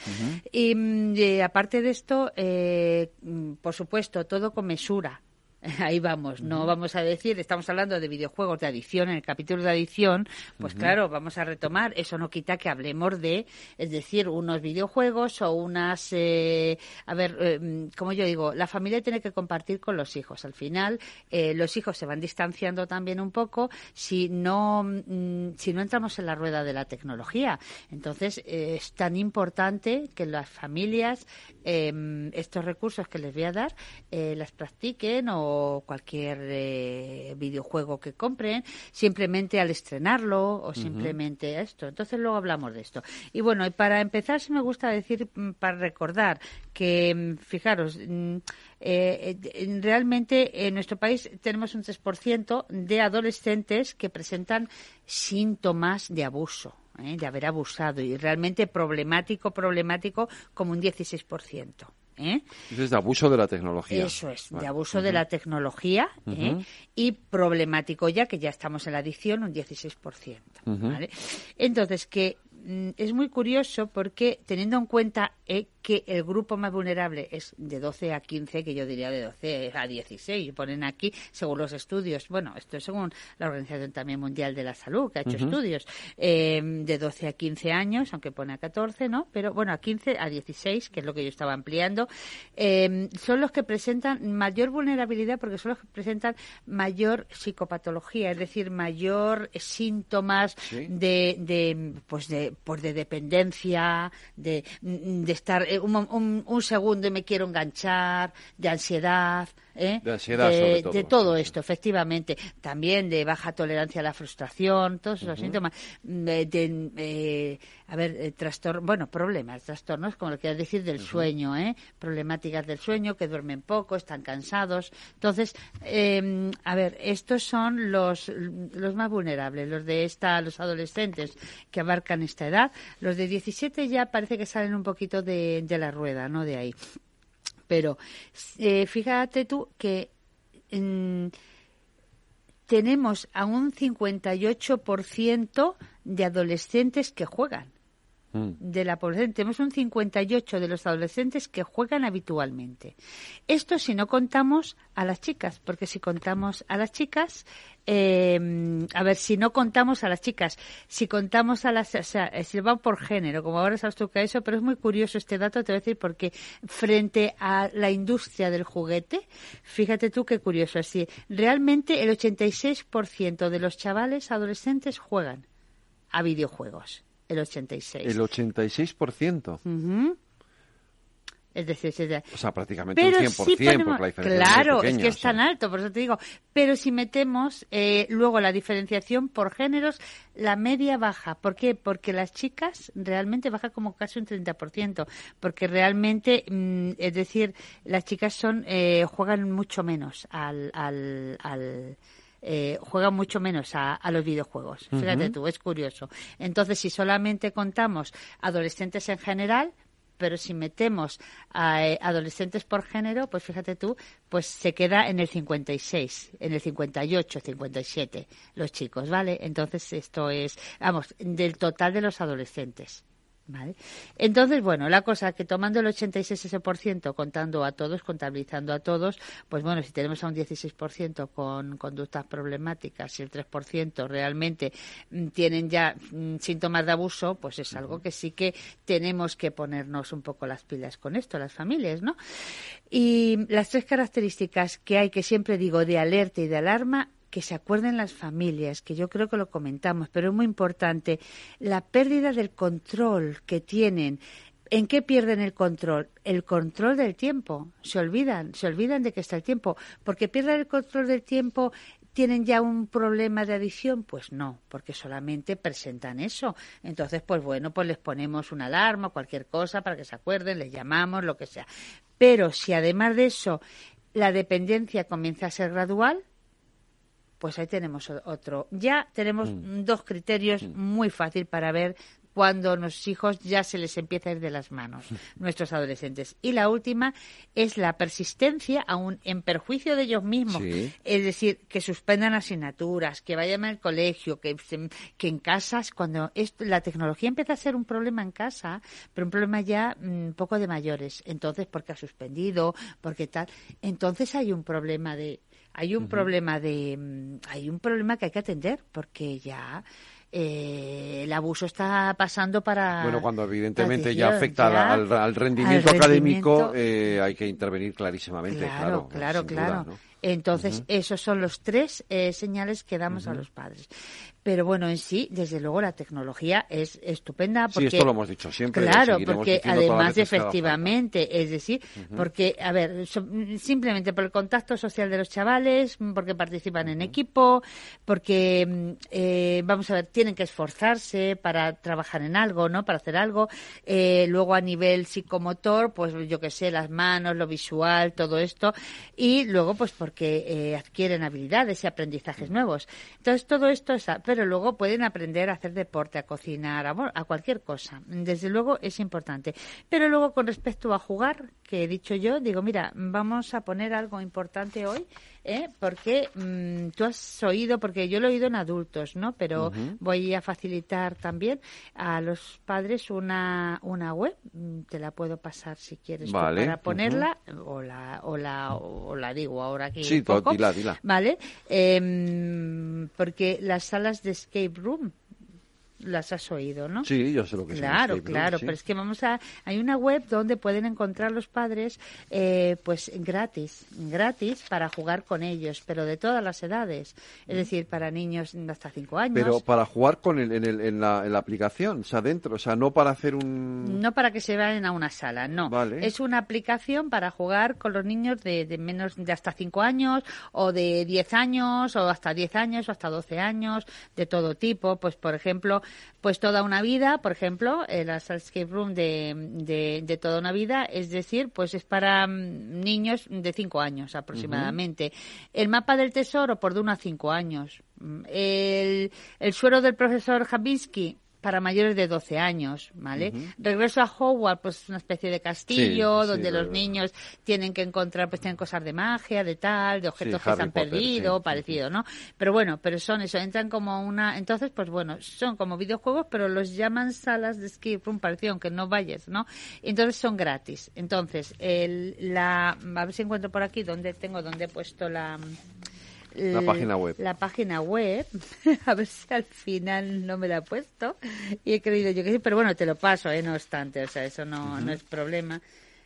Y aparte de esto, por supuesto, todo con mesura. Ahí vamos, no vamos a decir, estamos hablando de videojuegos de adicción, en el capítulo de adicción, pues claro, vamos a retomar, eso no quita que hablemos es decir, unos videojuegos o unas, como yo digo, la familia tiene que compartir con los hijos. Al final, los hijos se van distanciando también un poco si no entramos en la rueda de la tecnología. Entonces, es tan importante que las familias, estos recursos que les voy a dar, las practiquen o cualquier videojuego que compren, simplemente al estrenarlo o simplemente esto. Entonces luego hablamos de esto. Y bueno, y para empezar, sí me gusta decir, para recordar que, fijaros, realmente en nuestro país tenemos un 3% de adolescentes que presentan síntomas de abuso, de haber abusado, y realmente problemático como un 16%. Es de abuso de la tecnología. Eso es, de abuso de la tecnología y problemático ya, que ya estamos en la adicción, un 16%. ¿Vale? Entonces, que es muy curioso porque, teniendo en cuenta que el grupo más vulnerable es de 12 a 15, que yo diría de 12 a 16, ponen aquí, según los estudios, bueno, esto es según la Organización también Mundial de la Salud, que ha hecho estudios, de 12 a 15 años, aunque pone a 14, ¿no? Pero bueno, a 15 a 16, que es lo que yo estaba ampliando, son los que presentan mayor vulnerabilidad porque son los que presentan mayor psicopatología, es decir, mayor síntomas de dependencia, de estar un segundo y me quiero enganchar, de ansiedad, de ansiedad, sobre todo. De todo esto, efectivamente. También de baja tolerancia a la frustración, todos esos síntomas. Trastornos, como lo quieras decir, del sueño, problemáticas del sueño, que duermen poco, están cansados. Entonces, estos son los más vulnerables, los adolescentes que abarcan esta edad. Los de 17 ya parece que salen un poquito de la rueda, ¿no? De ahí. Pero fíjate tú que tenemos a un 58% de adolescentes que juegan. De la población tenemos un 58% de los adolescentes que juegan habitualmente. Esto si no contamos a las chicas, porque si contamos a las chicas, si no contamos a las chicas, si contamos a las, o sea, si va por género, como ahora sabes tú que eso, pero es muy curioso este dato, te voy a decir, porque frente a la industria del juguete, fíjate tú qué curioso, así, realmente el 86% de los chavales adolescentes juegan a videojuegos. El 86%. El 86%. Es decir, o sea, prácticamente un 100%, porque la diferencia claro, es pequeña, es que es tan alto, por eso te digo. Pero si metemos luego la diferenciación por géneros, la media baja. ¿Por qué? Porque las chicas realmente baja como casi un 30%. Porque realmente, es decir, las chicas juegan mucho menos juegan mucho menos a los videojuegos. Fíjate tú, es curioso. Entonces, si solamente contamos adolescentes en general, pero si metemos a adolescentes por género, pues fíjate tú, pues se queda en el 56, en el 58, 57 los chicos, ¿vale? Entonces esto es, vamos, del total de los adolescentes. ¿Vale? Entonces, bueno, la cosa que tomando el 86%, contando a todos, contabilizando a todos, pues bueno, si tenemos a un 16% con conductas problemáticas y el 3% realmente tienen ya síntomas de abuso, pues es algo que sí que tenemos que ponernos un poco las pilas con esto, las familias, ¿no? Y las 3 características que hay, que siempre digo, de alerta y de alarma, que se acuerden las familias, que yo creo que lo comentamos, pero es muy importante, la pérdida del control que tienen. ¿En qué pierden el control? El control del tiempo. Se olvidan de que está el tiempo. Porque pierden el control del tiempo, ¿tienen ya un problema de adicción? Pues no, porque solamente presentan eso. Entonces, pues bueno, pues les ponemos una alarma, cualquier cosa para que se acuerden, les llamamos, lo que sea. Pero si además de eso la dependencia comienza a ser gradual, pues ahí tenemos otro. Ya tenemos 2 criterios muy fácil para ver cuando a los hijos ya se les empieza a ir de las manos, nuestros adolescentes. Y la última es la persistencia, aún en perjuicio de ellos mismos. Sí. Es decir, que suspendan asignaturas, que vayan al colegio, que en casas, cuando la tecnología empieza a ser un problema en casa, pero un problema ya poco de mayores. Entonces, porque ha suspendido, porque tal. Entonces hay un problema hay un problema que hay que atender, porque ya el abuso está pasando para... Bueno, cuando evidentemente ya afecta al rendimiento académico, hay que intervenir clarísimamente. Claro. Duda, ¿no? Entonces, esos son los 3 señales que damos a los padres. Pero bueno, en sí, desde luego, la tecnología es estupenda. Porque, sí, esto lo hemos dicho siempre. Claro, porque además, efectivamente, es decir, porque, a ver, simplemente por el contacto social de los chavales, porque participan en equipo, porque, vamos a ver, tienen que esforzarse para trabajar en algo, ¿no? Para hacer algo. Luego, a nivel psicomotor, pues yo qué sé, las manos, lo visual, todo esto. Y luego, pues porque adquieren habilidades y aprendizajes nuevos. Entonces, todo esto es... Pero luego pueden aprender a hacer deporte, a cocinar, a cualquier cosa. Desde luego es importante. Pero luego, con respecto a jugar, que he dicho yo, digo, mira, vamos a poner algo importante hoy, porque tú has oído, porque yo lo he oído en adultos, ¿no? Pero voy a facilitar también a los padres una web. Te la puedo pasar si quieres, vale, para ponerla, o la digo ahora aquí. Sí, un poco, dila. Vale, porque las salas de escape room las has oído, ¿no? Sí, yo sé lo que es. Claro, sí. pero es que hay una web donde pueden encontrar los padres, pues gratis para jugar con ellos, pero de todas las edades, es decir, para niños de hasta 5 años. Pero para jugar en la aplicación, o sea, dentro, o sea, no para hacer no para que se vayan a una sala, no. Vale. Es una aplicación para jugar con los niños de menos de hasta 5 años, o de 10 años, o hasta 10 años, o hasta 12 años, de todo tipo. Pues, por ejemplo, pues Toda una vida, por ejemplo, la escape room de Toda una vida, es decir, pues es para niños de 5 años aproximadamente. El mapa del tesoro, por de 1 a 5 años. El suero del profesor Jabinsky, para mayores de 12 años, ¿vale? Regreso a Hogwarts, pues una especie de castillo donde los niños tienen que encontrar, pues tienen cosas de magia, de tal, de objetos que se han perdido, parecido, ¿no? Pero bueno, pero son eso, entran como entonces, pues bueno, son como videojuegos, pero los llaman salas de escape room parecido, aunque no vayas, ¿no? Entonces son gratis. Entonces, a ver si encuentro por aquí donde he puesto la página web. La página web, a ver si al final no me la he puesto y he creído yo que sí, pero bueno, te lo paso, no obstante, o sea, eso no es problema.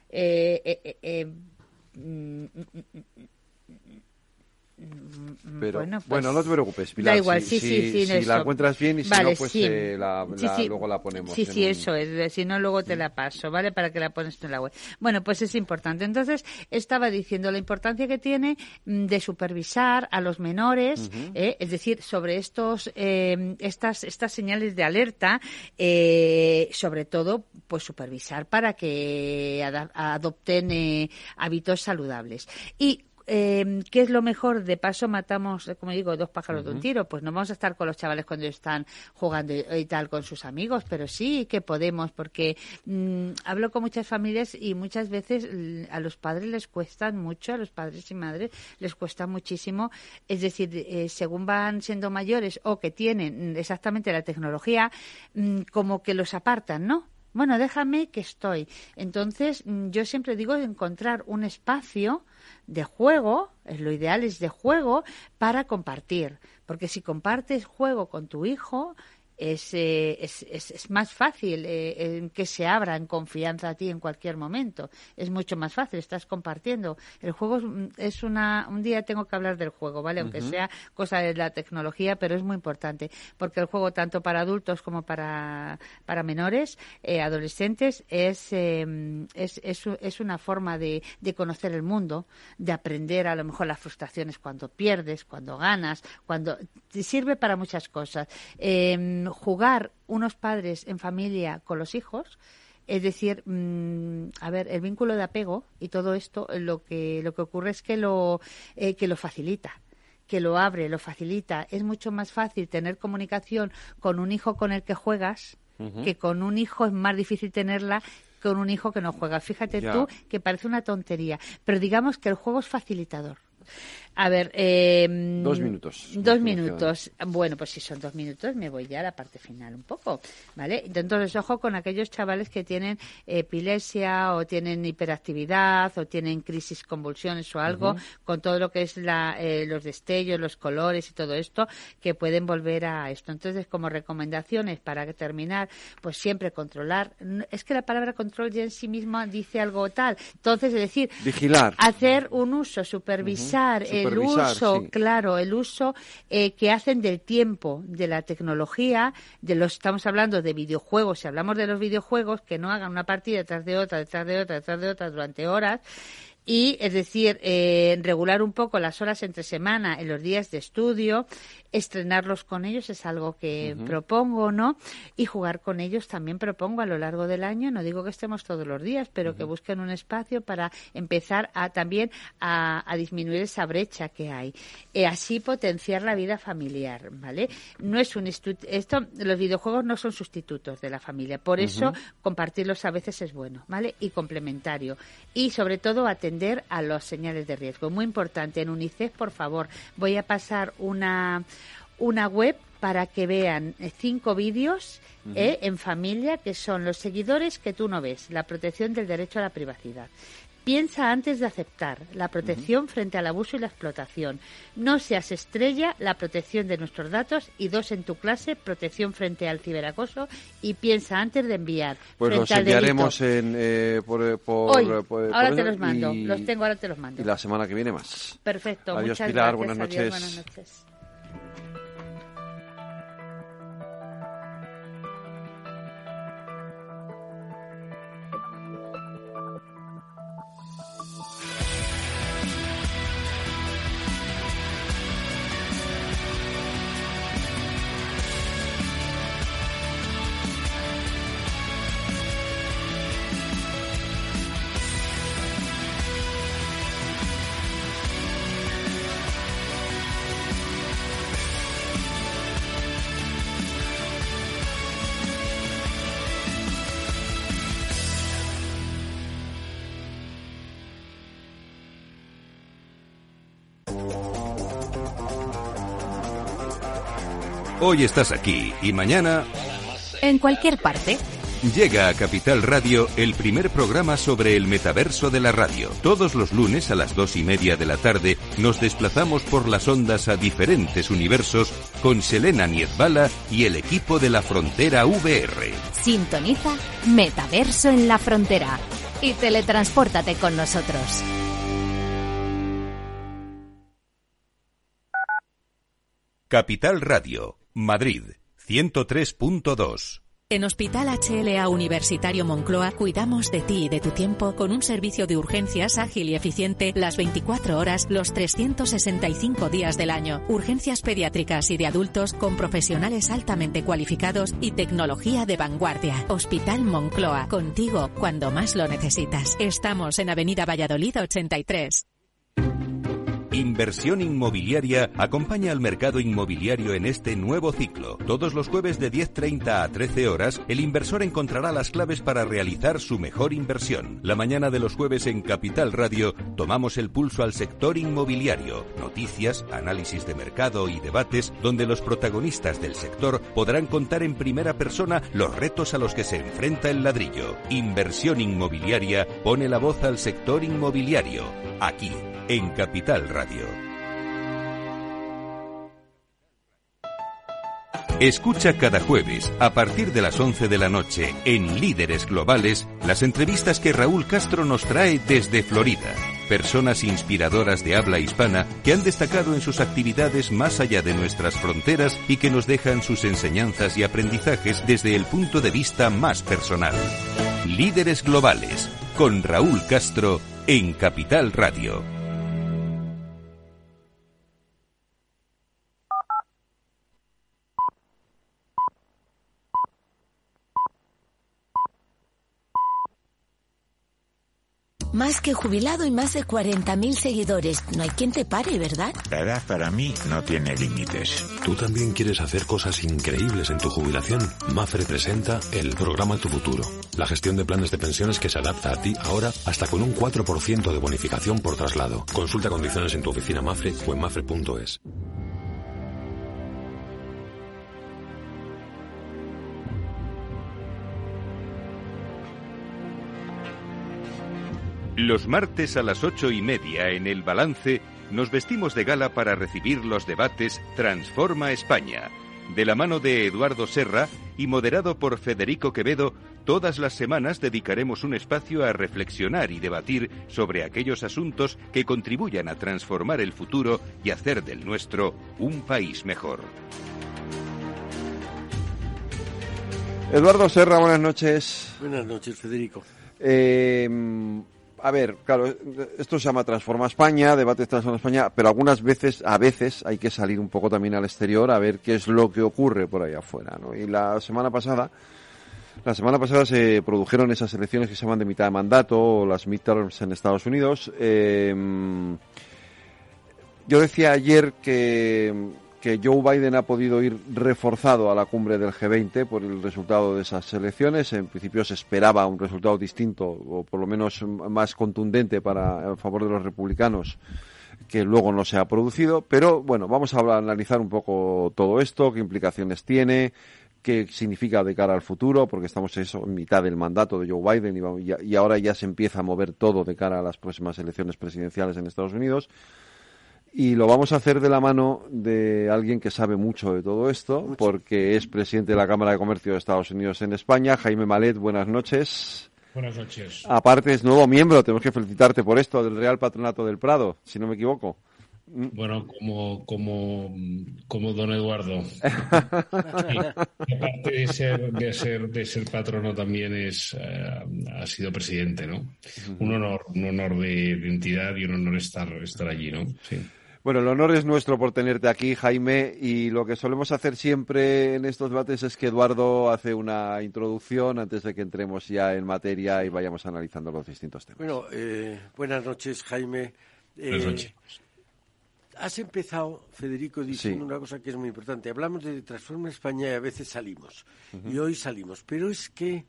Pero pues, no te preocupes, Pilar. Da igual, si la encuentras bien y si no, pues luego la ponemos. Sí, eso es. Si no, luego te la paso, ¿vale? Para que la pones en la web. Bueno, pues es importante. Entonces, estaba diciendo la importancia que tiene de supervisar a los menores, es decir, sobre estas señales de alerta, sobre todo, pues supervisar para que adopten hábitos saludables. Y ¿qué es lo mejor? De paso matamos, como digo, 2 pájaros de un tiro. Pues no vamos a estar con los chavales cuando están jugando y tal con sus amigos, pero sí que podemos, porque hablo con muchas familias y muchas veces a los padres les cuesta mucho, a los padres y madres les cuesta muchísimo. Es decir, según van siendo mayores o que tienen exactamente la tecnología, como que los apartan, ¿no? Bueno, déjame que estoy. Entonces, yo siempre digo encontrar un espacio de juego, lo ideal es de juego, para compartir. Porque si compartes juego con tu hijo, es más fácil que se abra en confianza a ti en cualquier momento. Es mucho más fácil, estás compartiendo. El juego es un día tengo que hablar del juego, ¿vale? Aunque sea cosa de la tecnología, pero es muy importante, porque el juego tanto para adultos como para menores, adolescentes, es una forma de conocer el mundo, de aprender a lo mejor las frustraciones cuando pierdes, cuando ganas, cuando te sirve para muchas cosas. Jugar unos padres en familia con los hijos, es decir, el vínculo de apego y todo esto, lo que ocurre es que lo facilita, que lo abre, lo facilita. Es mucho más fácil tener comunicación con un hijo con el que juegas, que con un hijo es más difícil tenerla con un hijo que no juega. Fíjate tú que parece una tontería, pero digamos que el juego es facilitador. A ver, 2 minutos. 2 minutos. Bueno, pues si son 2 minutos me voy ya a la parte final un poco, ¿vale? Entonces, ojo con aquellos chavales que tienen epilepsia o tienen hiperactividad o tienen crisis, convulsiones o algo, con todo lo que es los destellos, los colores y todo esto, que pueden volver a esto. Entonces, como recomendaciones para terminar, pues siempre controlar. Es que la palabra control ya en sí misma dice algo tal. Entonces, es decir, vigilar, hacer un uso, supervisar el uso, sí. Claro, el uso que hacen del tiempo, de la tecnología, estamos hablando de videojuegos, si hablamos de los videojuegos, que no hagan una partida detrás de otra, detrás de otra, detrás de otra durante horas. Y, es decir, regular un poco las horas entre semana en los días de estudio, estrenarlos con ellos es algo que propongo, ¿no? Y jugar con ellos también propongo a lo largo del año. No digo que estemos todos los días, pero que busquen un espacio para empezar también a disminuir esa brecha que hay. Así potenciar la vida familiar, ¿vale? No es los videojuegos no son sustitutos de la familia. Por eso compartirlos a veces es bueno, ¿vale? Y complementario. Y sobre todo atender a las señales de riesgo. Muy importante. En UNICEF, por favor, voy a pasar una web para que vean 5 vídeos en familia, que son los seguidores que tú no ves, la protección del derecho a la privacidad. Piensa antes de aceptar, la protección frente al abuso y la explotación. No seas estrella, la protección de nuestros datos. Y 2 en tu clase, protección frente al ciberacoso. Y piensa antes de enviar. Pues los enviaremos ahora te los mando. Los tengo, ahora te los mando. Y la semana que viene más. Perfecto. Adiós, muchas Pilar. Gracias. Buenas noches. Adiós, buenas noches. Hoy estás aquí y mañana... en cualquier parte. Llega a Capital Radio el primer programa sobre el metaverso de la radio. Todos los lunes a las 2:30 de la tarde nos desplazamos por las ondas a diferentes universos con Selena Niezbala y el equipo de La Frontera VR. Sintoniza Metaverso en la Frontera y teletranspórtate con nosotros. Capital Radio, Madrid, 103.2. En Hospital HLA Universitario Moncloa cuidamos de ti y de tu tiempo con un servicio de urgencias ágil y eficiente las 24 horas, los 365 días del año. Urgencias pediátricas y de adultos con profesionales altamente cualificados y tecnología de vanguardia. Hospital Moncloa, contigo cuando más lo necesitas. Estamos en Avenida Valladolid 83. Inversión Inmobiliaria acompaña al mercado inmobiliario en este nuevo ciclo. Todos los jueves de 10:30 a 13 horas, el inversor encontrará las claves para realizar su mejor inversión. La mañana de los jueves en Capital Radio tomamos el pulso al sector inmobiliario. Noticias, análisis de mercado y debates donde los protagonistas del sector podrán contar en primera persona los retos a los que se enfrenta el ladrillo. Inversión Inmobiliaria pone la voz al sector inmobiliario. Aquí, en Capital Radio. Escucha cada jueves, a partir de las 11 de la noche, en Líderes Globales, las entrevistas que Raúl Castro nos trae desde Florida. Personas inspiradoras de habla hispana que han destacado en sus actividades más allá de nuestras fronteras y que nos dejan sus enseñanzas y aprendizajes desde el punto de vista más personal. Líderes Globales, con Raúl Castro, en Capital Radio. Más que jubilado y más de 40.000 seguidores. No hay quien te pare, ¿verdad? La edad para mí no tiene límites. ¿Tú también quieres hacer cosas increíbles en tu jubilación? Mafre presenta el programa Tu Futuro. La gestión de planes de pensiones que se adapta a ti ahora hasta con un 4% de bonificación por traslado. Consulta condiciones en tu oficina Mafre o en mafre.es. Los martes a las 8:30 en El Balance nos vestimos de gala para recibir los debates Transforma España. De la mano de Eduardo Serra y moderado por Federico Quevedo, todas las semanas dedicaremos un espacio a reflexionar y debatir sobre aquellos asuntos que contribuyan a transformar el futuro y hacer del nuestro un país mejor. Eduardo Serra, buenas noches. Buenas noches, Federico. A ver, claro, esto se llama Transforma España, Debates Transforma España, pero a veces hay que salir un poco también al exterior a ver qué es lo que ocurre por ahí afuera, ¿no? Y la semana pasada se produjeron esas elecciones que se llaman de mitad de mandato, o las midterms en Estados Unidos. Yo decía ayer que Joe Biden ha podido ir reforzado a la cumbre del G20 por el resultado de esas elecciones. En principio se esperaba un resultado distinto, o por lo menos más contundente a favor de los republicanos, que luego no se ha producido. Pero bueno, vamos a analizar un poco todo esto, qué implicaciones tiene, qué significa de cara al futuro, porque estamos en mitad del mandato de Joe Biden y ahora ya se empieza a mover todo de cara a las próximas elecciones presidenciales en Estados Unidos. Y lo vamos a hacer de la mano de alguien que sabe mucho de todo esto, porque es presidente de la Cámara de Comercio de Estados Unidos en España. Jaime Malet, buenas noches. Buenas noches. Aparte es nuevo miembro, tenemos que felicitarte por esto, del Real Patronato del Prado, si no me equivoco. Bueno, como don Eduardo. Y aparte de ser patrono también ha sido presidente, ¿no? Un honor de identidad y un honor estar allí, ¿no? Sí. Bueno, el honor es nuestro por tenerte aquí, Jaime, y lo que solemos hacer siempre en estos debates es que Eduardo hace una introducción antes de que entremos ya en materia y vayamos analizando los distintos temas. Bueno, buenas noches, Jaime. Buenas noches. Has empezado, Federico, diciendo una cosa que es muy importante. Hablamos de Transforma España y a veces salimos, y hoy salimos, pero es que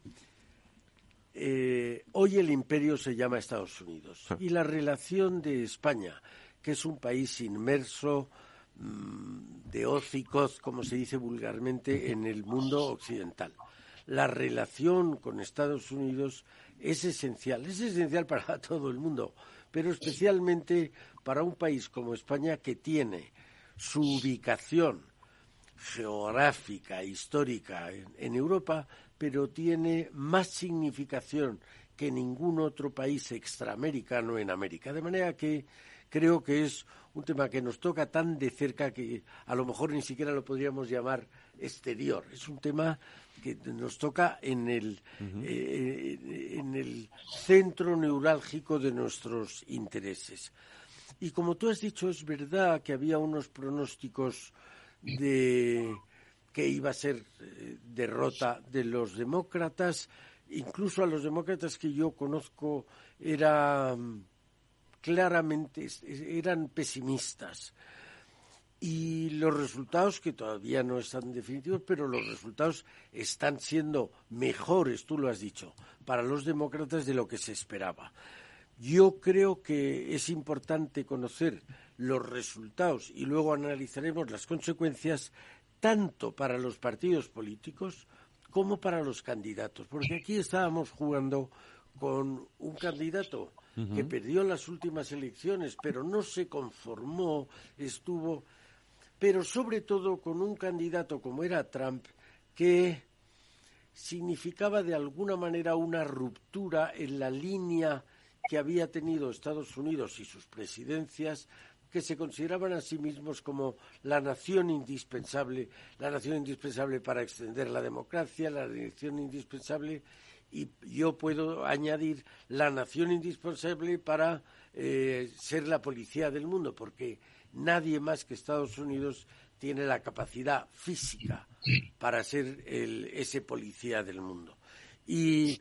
hoy el imperio se llama Estados Unidos, y la relación de España, que es un país inmerso de hocicos, como se dice vulgarmente, en el mundo occidental. La relación con Estados Unidos es esencial para todo el mundo, pero especialmente para un país como España, que tiene su ubicación geográfica, histórica en Europa, pero tiene más significación que ningún otro país extraamericano en América. De manera que creo que es un tema que nos toca tan de cerca que a lo mejor ni siquiera lo podríamos llamar exterior. Es un tema que nos toca en el centro neurálgico de nuestros intereses. Y como tú has dicho, es verdad que había unos pronósticos de que iba a ser derrota de los demócratas. Incluso a los demócratas que yo conozco era claramente eran pesimistas. Y los resultados, que todavía no están definitivos, pero los resultados están siendo mejores, tú lo has dicho, para los demócratas de lo que se esperaba. Yo creo que es importante conocer los resultados y luego analizaremos las consecuencias tanto para los partidos políticos como para los candidatos, porque aquí estábamos jugando con un candidato que perdió las últimas elecciones, pero no se conformó, pero sobre todo con un candidato como era Trump, que significaba de alguna manera una ruptura en la línea que había tenido Estados Unidos y sus presidencias, que se consideraban a sí mismos como la nación indispensable para extender la democracia, la nación indispensable, y yo puedo añadir la nación indispensable para ser la policía del mundo, porque nadie más que Estados Unidos tiene la capacidad física para ser ese policía del mundo. Y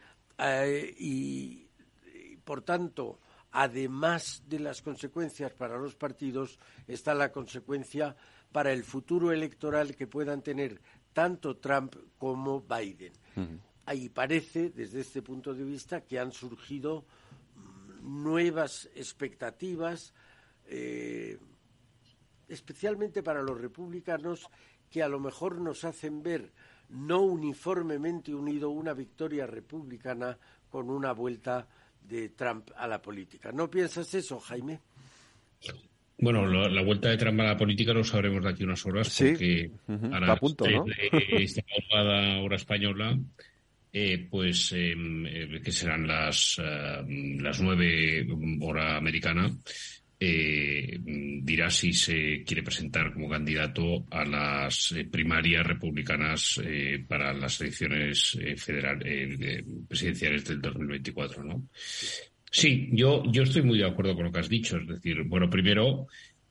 por tanto, además de las consecuencias para los partidos, está la consecuencia para el futuro electoral que puedan tener tanto Trump como Biden. Ahí parece, desde este punto de vista, que han surgido nuevas expectativas, especialmente para los republicanos, que a lo mejor nos hacen ver no uniformemente unido una victoria republicana con una vuelta de Trump a la política. ¿No piensas eso, Jaime? Bueno, la vuelta de Trump a la política lo sabremos de aquí unas horas, porque a las 3 de esta hora española, que serán las 9 hora americana, dirá si se quiere presentar como candidato a las primarias republicanas para las elecciones presidenciales del 2024, ¿no? Sí, yo estoy muy de acuerdo con lo que has dicho. Es decir, bueno, primero,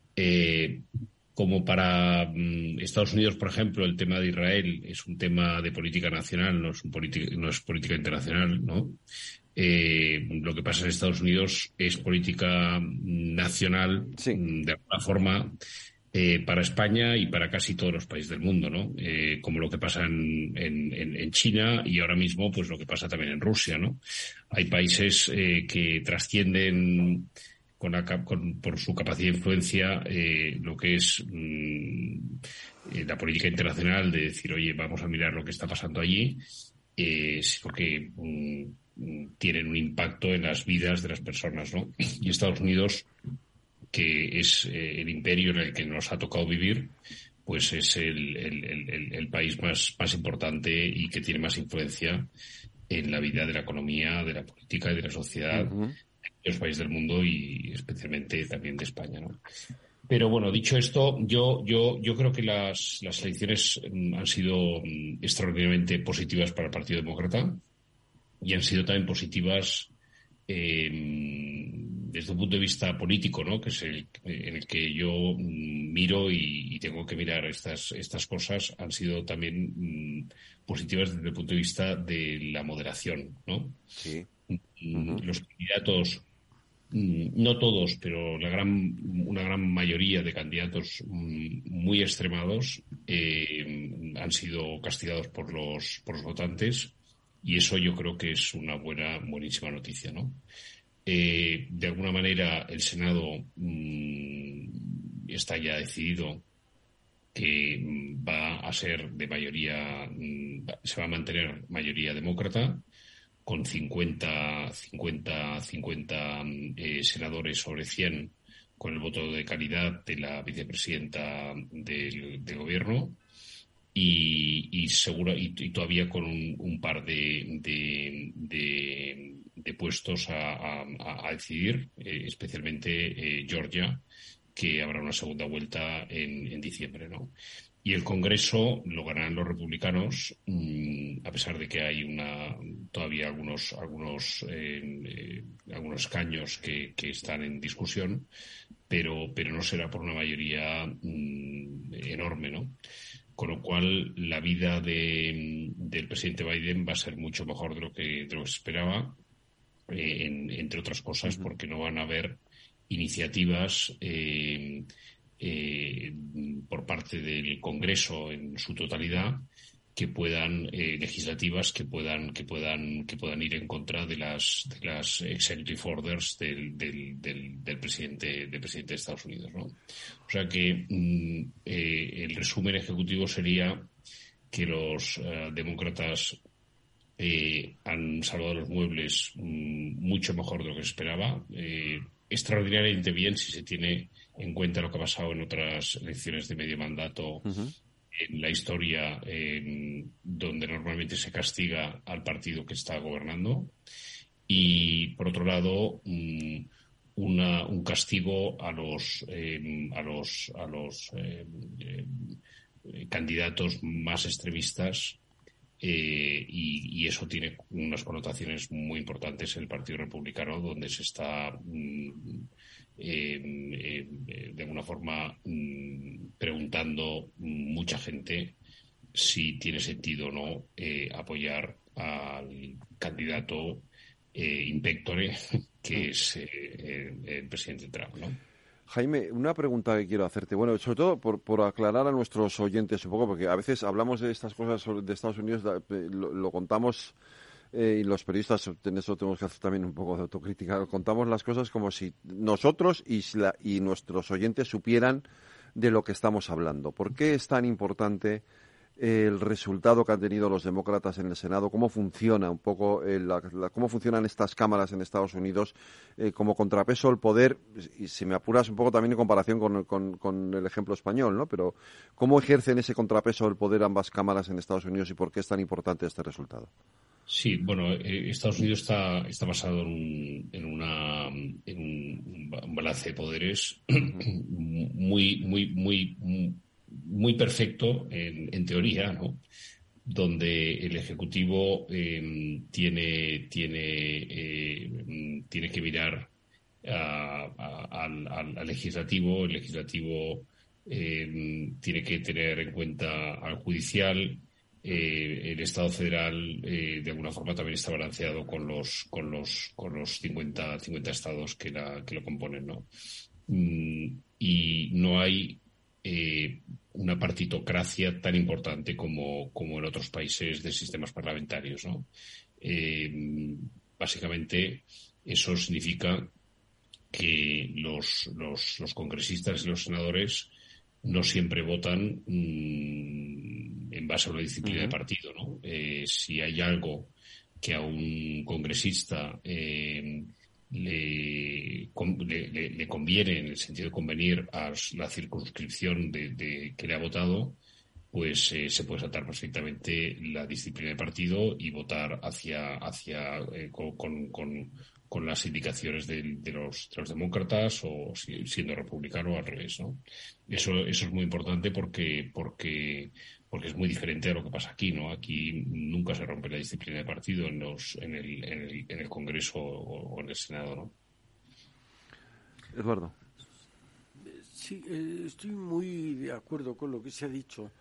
como para Estados Unidos, por ejemplo, el tema de Israel es un tema de política nacional, no es política internacional, ¿no? Lo que pasa en Estados Unidos es política nacional, de alguna forma, para España y para casi todos los países del mundo, ¿no? Como lo que pasa en China y ahora mismo, pues lo que pasa también en Rusia, ¿no? Hay países que trascienden por su capacidad de influencia lo que es la política internacional, de decir, oye, vamos a mirar lo que está pasando allí, sino que tienen un impacto en las vidas de las personas, ¿no? Y Estados Unidos, que es el imperio en el que nos ha tocado vivir, pues es el país más importante y que tiene más influencia en la vida de la economía, de la política y de la sociedad de los países del mundo y especialmente también de España, ¿no? Pero bueno, dicho esto, yo creo que las elecciones han sido extraordinariamente positivas para el Partido Demócrata y han sido también positivas desde un punto de vista político, ¿no? Que es en el que yo miro y tengo que mirar estas cosas. Han sido también positivas desde el punto de vista de la moderación, ¿no? Sí. Los candidatos, no todos, pero una gran mayoría de candidatos muy extremados han sido castigados por los votantes. Y eso yo creo que es una buenísima noticia, ¿no? De alguna manera el Senado está ya decidido que va a ser de mayoría, se va a mantener mayoría demócrata, con 50 senadores sobre 100 con el voto de calidad de la vicepresidenta del gobierno. Y todavía con un par de puestos a decidir, especialmente Georgia, que habrá una segunda vuelta en diciembre, ¿no? Y el Congreso lo ganarán los republicanos, a pesar de que hay todavía algunos escaños que están en discusión, pero no será por una mayoría enorme, ¿no? Con lo cual, la vida del presidente Biden va a ser mucho mejor de lo que se esperaba, entre otras cosas, porque no van a haber iniciativas por parte del Congreso en su totalidad que puedan legislativas que puedan ir en contra de las executive orders del presidente de Estados Unidos, ¿no? O sea que el resumen ejecutivo sería que los demócratas han salvado los muebles mucho mejor de lo que se esperaba, extraordinariamente bien si se tiene en cuenta lo que ha pasado en otras elecciones de medio mandato en la historia, donde normalmente se castiga al partido que está gobernando, y por otro lado un castigo a los candidatos más extremistas, y eso tiene unas connotaciones muy importantes en el Partido Republicano, donde se está de alguna forma preguntando mucha gente si tiene sentido o no apoyar al candidato in pectore, que es el presidente Trump, ¿no? Jaime, una pregunta que quiero hacerte. Bueno, sobre todo por aclarar a nuestros oyentes un poco, porque a veces hablamos de estas cosas de Estados Unidos, lo contamos, y los periodistas en eso tenemos que hacer también un poco de autocrítica. Contamos las cosas como si nosotros y nuestros oyentes supieran de lo que estamos hablando. ¿Por qué es tan importante el resultado que han tenido los demócratas en el Senado? ¿Cómo funciona un poco cómo funcionan estas cámaras en Estados Unidos como contrapeso al poder? Y si me apuras un poco también en comparación con el ejemplo español, ¿no? Pero ¿cómo ejercen ese contrapeso del poder ambas cámaras en Estados Unidos y por qué es tan importante este resultado? Sí, bueno, Estados Unidos está basado en un balance de poderes muy perfecto en teoría, ¿no? Donde el Ejecutivo tiene que mirar al Legislativo. El Legislativo tiene que tener en cuenta al Judicial. El Estado federal de alguna forma también está balanceado con los 50 estados que lo componen, ¿no? Y no hay una partitocracia tan importante como en otros países de sistemas parlamentarios, ¿no? Básicamente eso significa que los congresistas y los senadores no siempre votan en base a una disciplina de partido, ¿no? Si hay algo que a un congresista le conviene, en el sentido de convenir a la circunscripción de que le ha votado, pues se puede saltar perfectamente la disciplina de partido y votar con las indicaciones de los demócratas, o siendo republicano, al revés, ¿no? Eso es muy importante porque es muy diferente a lo que pasa aquí, ¿no? Aquí nunca se rompe la disciplina de partido en el Congreso o en el Senado, ¿no? Eduardo. Sí, estoy muy de acuerdo con lo que se ha dicho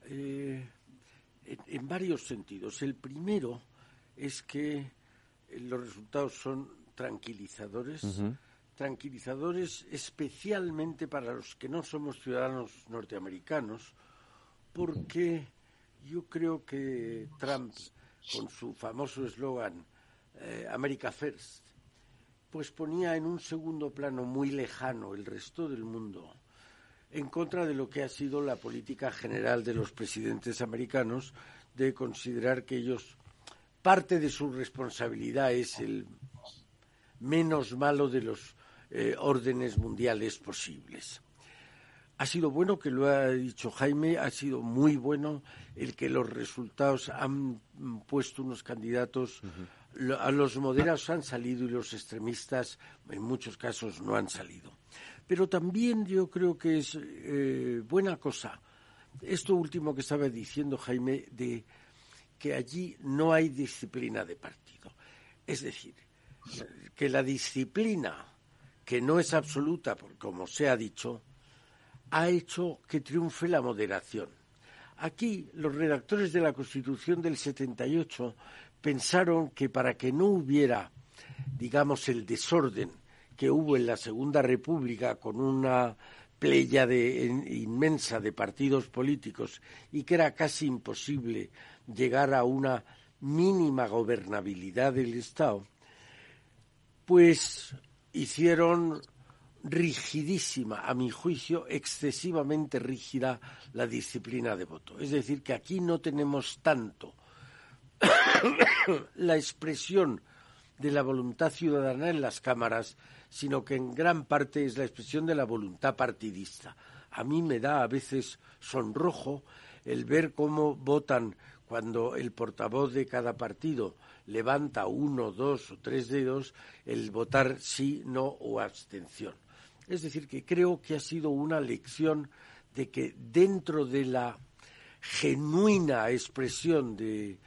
en varios sentidos. El primero es que los resultados son tranquilizadores, tranquilizadores especialmente para los que no somos ciudadanos norteamericanos, porque yo creo que Trump, con su famoso eslogan America First, pues ponía en un segundo plano muy lejano el resto del mundo, en contra de lo que ha sido la política general de los presidentes americanos, de considerar que ellos, parte de su responsabilidad es el menos malo de los órdenes mundiales posibles. Ha sido bueno, que lo ha dicho Jaime, ha sido muy bueno el que los resultados han puesto unos candidatos, a los moderados han salido y los extremistas en muchos casos no han salido. Pero también yo creo que es buena cosa esto último que estaba diciendo Jaime, de que allí no hay disciplina de partido. Es decir, que la disciplina, que no es absoluta, como se ha dicho, ha hecho que triunfe la moderación. Aquí los redactores de la Constitución del 78 pensaron que para que no hubiera, digamos, el desorden que hubo en la Segunda República con una pléyade inmensa de partidos políticos y que era casi imposible llegar a una mínima gobernabilidad del Estado, pues hicieron rigidísima, a mi juicio, excesivamente rígida la disciplina de voto. Es decir, que aquí no tenemos tanto la expresión de la voluntad ciudadana en las cámaras, sino que en gran parte es la expresión de la voluntad partidista. A mí me da a veces sonrojo el ver cómo votan cuando el portavoz de cada partido levanta 1, 2 o 3 dedos, el votar sí, no o abstención. Es decir, que creo que ha sido una lección de que dentro de la genuina expresión del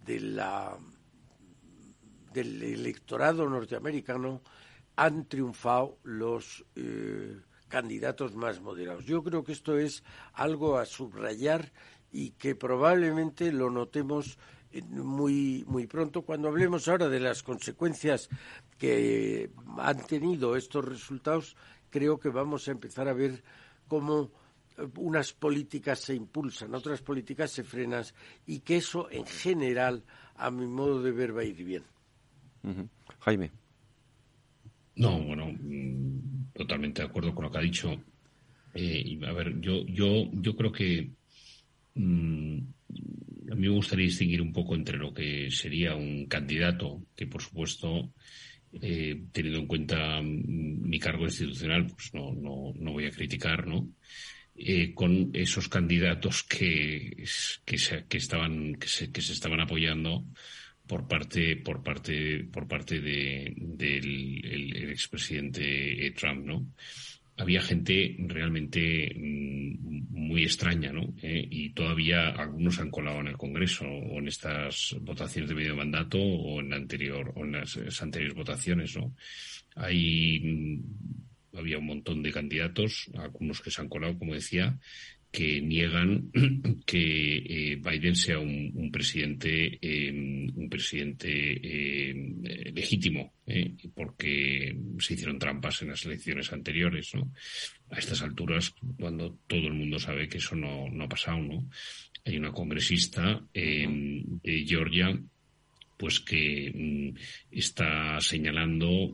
electorado norteamericano han triunfado los candidatos más moderados. Yo creo que esto es algo a subrayar y que probablemente lo notemos muy pronto cuando hablemos ahora de las consecuencias que han tenido estos resultados. Creo que vamos a empezar a ver cómo unas políticas se impulsan, otras políticas se frenan y que eso en general, a mi modo de ver, va a ir bien. Jaime. No, bueno, totalmente de acuerdo con lo que ha dicho. A ver, yo creo que a mí me gustaría distinguir un poco entre lo que sería un candidato, que por supuesto, teniendo en cuenta mi cargo institucional, pues no voy a criticar, ¿no? Con esos candidatos que se estaban apoyando por parte del expresidente Trump, ¿no? Había gente realmente muy extraña, ¿no? Y todavía algunos han colado en el Congreso o en estas votaciones de medio mandato o en las anteriores votaciones, ¿no? Había un montón de candidatos, algunos que se han colado, como decía, que niegan que Biden sea un presidente legítimo, porque se hicieron trampas en las elecciones anteriores, ¿no? A estas alturas, cuando todo el mundo sabe que eso no ha pasado, ¿no? Hay una congresista de Georgia, pues que está señalando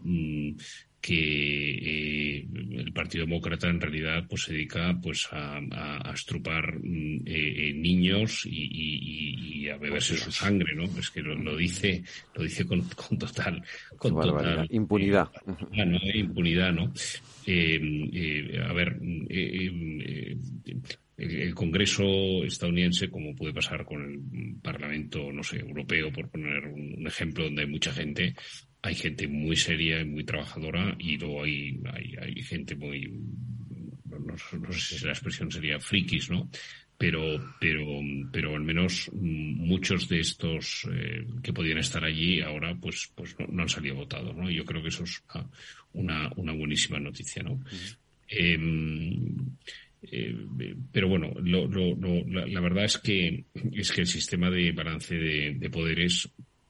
que el Partido Demócrata en realidad pues se dedica pues a estrupar niños y a beberse su sangre, ¿no? Es que lo dice con total impunidad. Impunidad, ¿no? A ver, el Congreso estadounidense, como puede pasar con el Parlamento, no sé, europeo, por poner un ejemplo, donde hay mucha gente, hay gente muy seria y muy trabajadora, y luego hay gente muy, no sé si la expresión sería frikis, ¿no? Pero al menos muchos de estos que podían estar allí ahora pues no han salido votados, ¿no? Y yo creo que eso es una buenísima noticia, ¿no? Pero bueno, la verdad es que el sistema de balance de poderes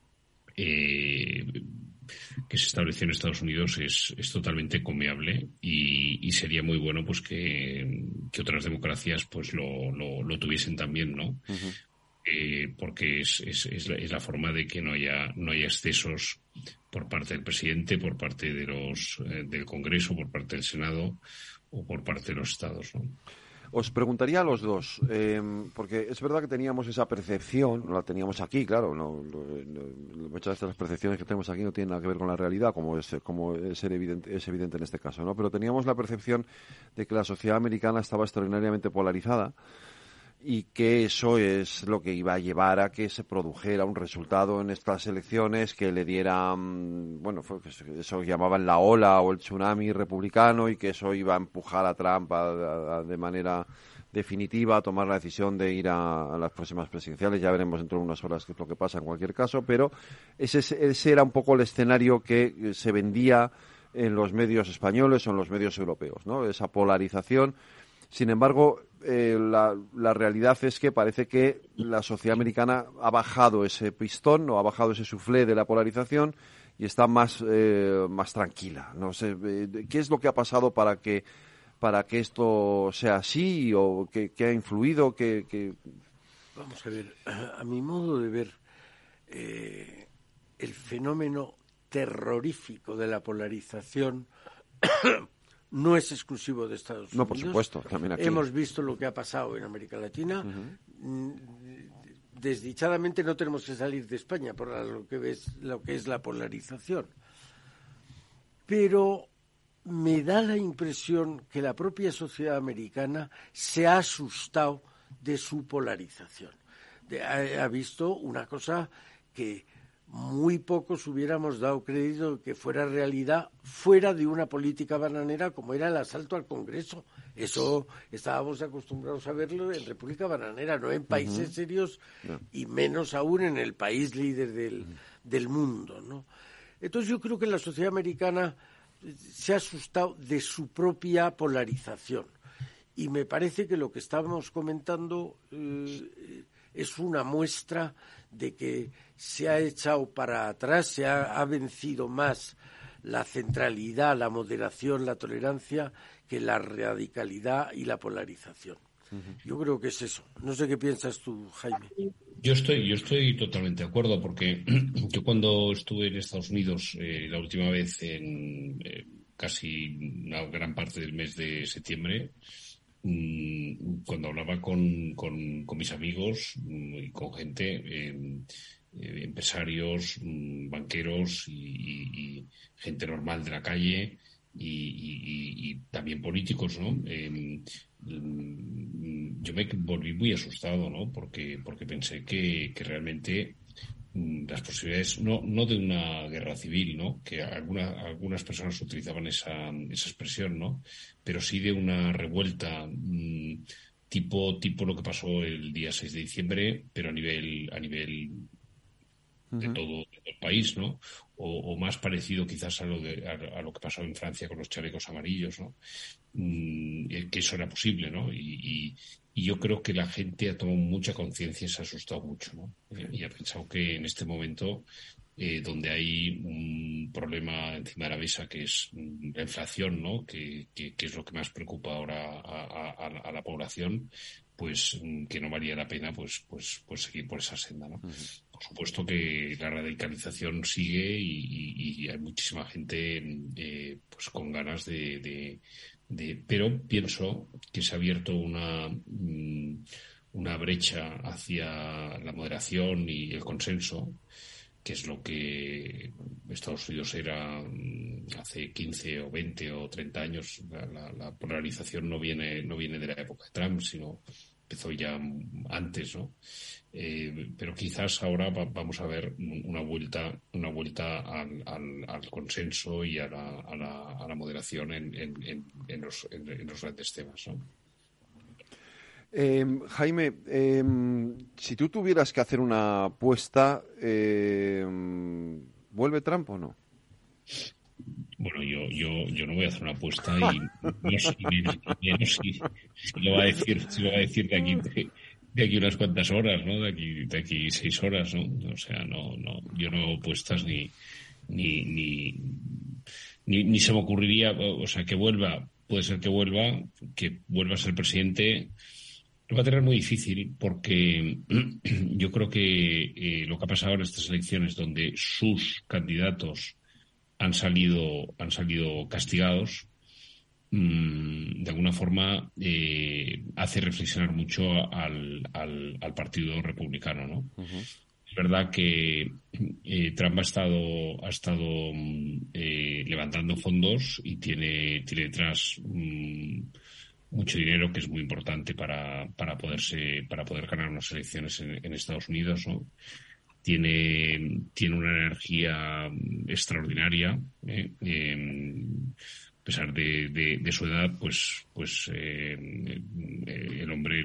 que se estableció en Estados Unidos es totalmente comiable y sería muy bueno pues que otras democracias pues lo tuviesen también, ¿no? Uh-huh. Porque es la forma de que no haya excesos por parte del presidente, por parte de del Congreso, por parte del Senado o por parte de los estados, ¿no? Os preguntaría a los dos, porque es verdad que teníamos esa percepción, la teníamos aquí, claro, muchas de las percepciones que tenemos aquí no tienen nada que ver con la realidad, como es evidente en este caso, ¿no? Pero teníamos la percepción de que la sociedad americana estaba extraordinariamente polarizada y que eso es lo que iba a llevar a que se produjera un resultado en estas elecciones que le diera, eso llamaban la ola o el tsunami republicano, y que eso iba a empujar a Trump de manera definitiva a tomar la decisión de ir a las próximas presidenciales. Ya veremos dentro de unas horas qué es lo que pasa en cualquier caso, pero ese era un poco el escenario que se vendía en los medios españoles o en los medios europeos, ¿no? Esa polarización. Sin embargo, la realidad es que parece que la sociedad americana ha bajado ese pistón o ha bajado ese suflé de la polarización está más tranquila. No sé, ¿qué es lo que ha pasado para que esto sea así o qué ha influido? Vamos a ver, a mi modo de ver, el fenómeno terrorífico de la polarización no es exclusivo de Estados Unidos. No, por supuesto, también aquí. Hemos visto lo que ha pasado en América Latina. Desdichadamente no tenemos que salir de España por lo que es la polarización. Pero me da la impresión que la propia sociedad americana se ha asustado de su polarización. Ha visto una cosa que muy pocos hubiéramos dado crédito que fuera realidad fuera de una política bananera como era el asalto al Congreso. Eso estábamos acostumbrados a verlo en República Bananera, no en países serios y menos aún en el país líder del mundo, ¿no? Entonces yo creo que la sociedad americana se ha asustado de su propia polarización y me parece que lo que estábamos comentando es una muestra de que se ha echado para atrás, ha vencido más la centralidad, la moderación, la tolerancia que la radicalidad y la polarización. Yo creo que es eso. No sé qué piensas tú, Jaime. Yo estoy totalmente de acuerdo, porque yo cuando estuve en Estados Unidos la última vez en casi una gran parte del mes de septiembre, cuando hablaba con mis amigos y con gente, empresarios, banqueros y gente normal de la calle y también políticos, ¿no? Yo me volví muy asustado, ¿no? Porque pensé que realmente las posibilidades no de una guerra civil, ¿no? Que algunas personas utilizaban esa expresión, ¿no? Pero sí de una revuelta tipo lo que pasó el día 6 de diciembre, pero a nivel de todo el país, ¿no? O más parecido quizás a lo que pasó en Francia con los chalecos amarillos, ¿no? Que eso era posible, ¿no? Y yo creo que la gente ha tomado mucha conciencia y se ha asustado mucho, ¿no? Y ha pensado que en este momento, donde hay un problema encima de la mesa que es la inflación, ¿no? Que es lo que más preocupa ahora a la población, pues que no valía la pena pues seguir por esa senda, ¿no? Por supuesto que la radicalización sigue y hay muchísima gente pues con ganas pero pienso que se ha abierto una brecha hacia la moderación y el consenso, que es lo que Estados Unidos era hace 15 o 20 o 30 años. La polarización no viene de la época de Trump, sino empezó ya antes, ¿no? Pero quizás ahora vamos a ver una vuelta al consenso y a la moderación en los grandes temas, ¿no? Jaime, si tú tuvieras que hacer una apuesta, ¿vuelve Trump o no? Bueno, yo no voy a hacer una apuesta y no sé si lo va a decir de aquí unas cuantas horas, ¿no? De aquí 6 horas, ¿no? O sea, yo no hago apuestas ni se me ocurriría, o sea, que vuelva, puede ser que vuelva a ser presidente. Lo va a tener muy difícil porque yo creo que lo que ha pasado en estas elecciones, donde sus candidatos han salido castigados, de alguna forma hace reflexionar mucho al Partido Republicano, ¿no? Es verdad que Trump ha estado levantando fondos y tiene detrás mucho dinero, que es muy importante para poder ganar unas elecciones en Estados Unidos, ¿no? Tiene una energía extraordinaria, a pesar de su edad, pues el hombre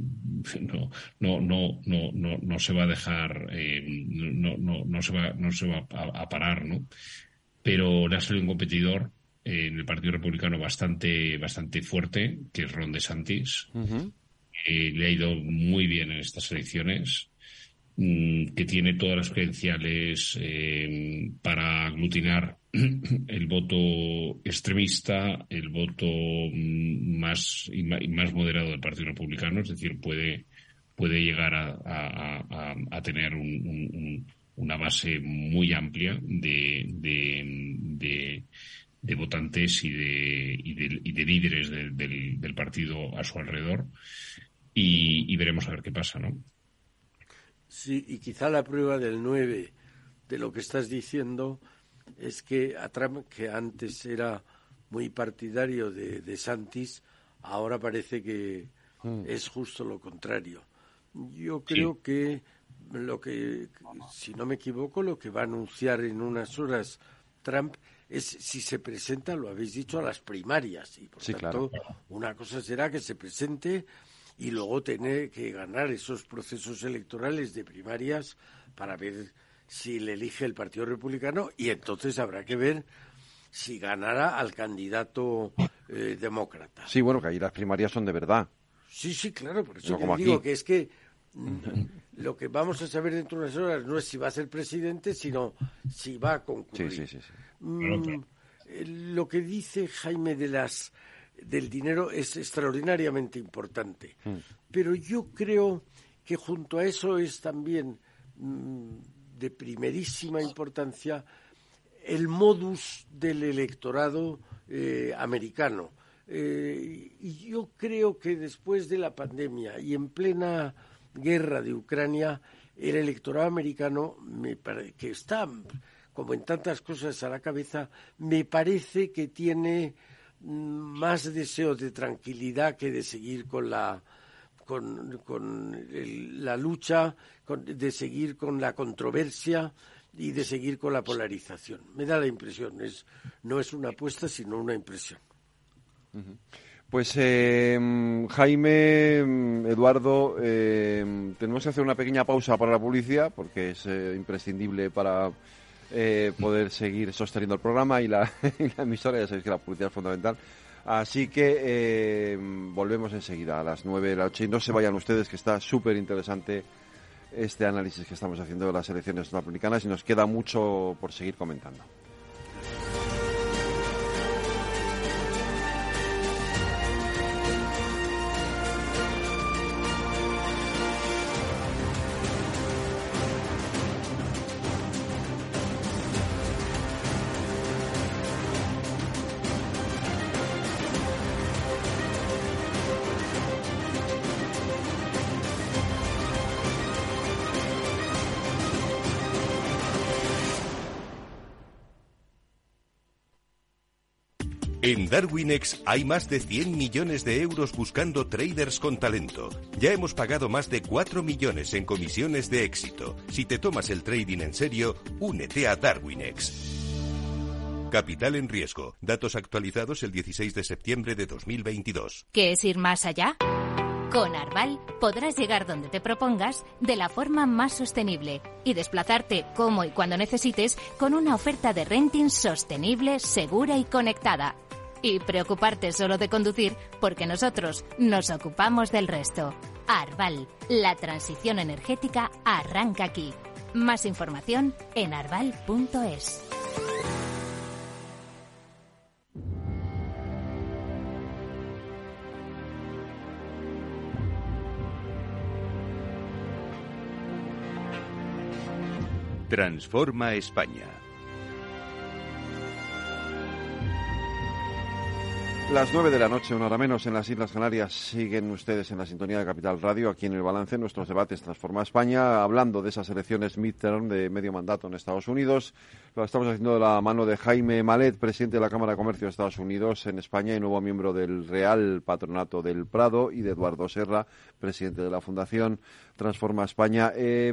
no se va a dejar, no se va a parar, ¿no? Pero le ha salido un competidor en el Partido Republicano bastante fuerte, que es Ron DeSantis. Le ha ido muy bien en estas elecciones. que tiene todas las credenciales para aglutinar el voto extremista, el voto más moderado del Partido Republicano, es decir, puede llegar a tener una base muy amplia de votantes y de líderes del partido a su alrededor, y veremos a ver qué pasa, ¿no? Sí, y quizá la prueba del 9 de lo que estás diciendo es que a Trump, que antes era muy partidario de DeSantis, ahora parece que es justo lo contrario. Yo creo que si no me equivoco, lo que va a anunciar en unas horas Trump es si se presenta, lo habéis dicho, a las primarias. Y por tanto, una cosa será que se presente y luego tener que ganar esos procesos electorales de primarias para ver si le elige el Partido Republicano, y entonces habrá que ver si ganará al candidato demócrata. Sí, bueno, que ahí las primarias son de verdad. Sí, claro, por eso te digo que es que lo que vamos a saber dentro de unas horas no es si va a ser presidente, sino si va a concurrir. Sí. Lo que dice Jaime del dinero es extraordinariamente importante, pero yo creo que junto a eso es también de primerísima importancia el modus del electorado americano. Y yo creo que después de la pandemia y en plena guerra de Ucrania, el electorado americano, que está, como en tantas cosas, a la cabeza, me parece que tiene más deseo de tranquilidad que de seguir con la lucha, de seguir con la controversia y de seguir con la polarización. Me da la impresión, no es una apuesta, sino una impresión. Pues Jaime, Eduardo, tenemos que hacer una pequeña pausa para la publicidad, porque es imprescindible para poder seguir sosteniendo el programa y la emisora. Ya sabéis que la publicidad es fundamental. Así que volvemos enseguida a las 9 de la noche, y no se vayan ustedes, que está súper interesante este análisis que estamos haciendo de las elecciones norteamericanas, y nos queda mucho por seguir comentando. En Darwinex hay más de 100 millones de euros buscando traders con talento. Ya hemos pagado más de 4 millones en comisiones de éxito. Si te tomas el trading en serio, únete a Darwinex. Capital en riesgo. Datos actualizados el 16 de septiembre de 2022. ¿Qué es ir más allá? Con Arval podrás llegar donde te propongas de la forma más sostenible y desplazarte como y cuando necesites con una oferta de renting sostenible, segura y conectada. Y preocuparte solo de conducir, porque nosotros nos ocupamos del resto. Arval, la transición energética arranca aquí. Más información en arval.es. Transforma España. Las 9 de la noche, una hora menos, en las Islas Canarias. Siguen ustedes en la sintonía de Capital Radio, aquí en El Balance, nuestros debates Transforma España, hablando de esas elecciones midterm de medio mandato en Estados Unidos. Lo estamos haciendo de la mano de Jaime Malet, presidente de la Cámara de Comercio de Estados Unidos en España y nuevo miembro del Real Patronato del Prado, y de Eduardo Serra, presidente de la Fundación Transforma España.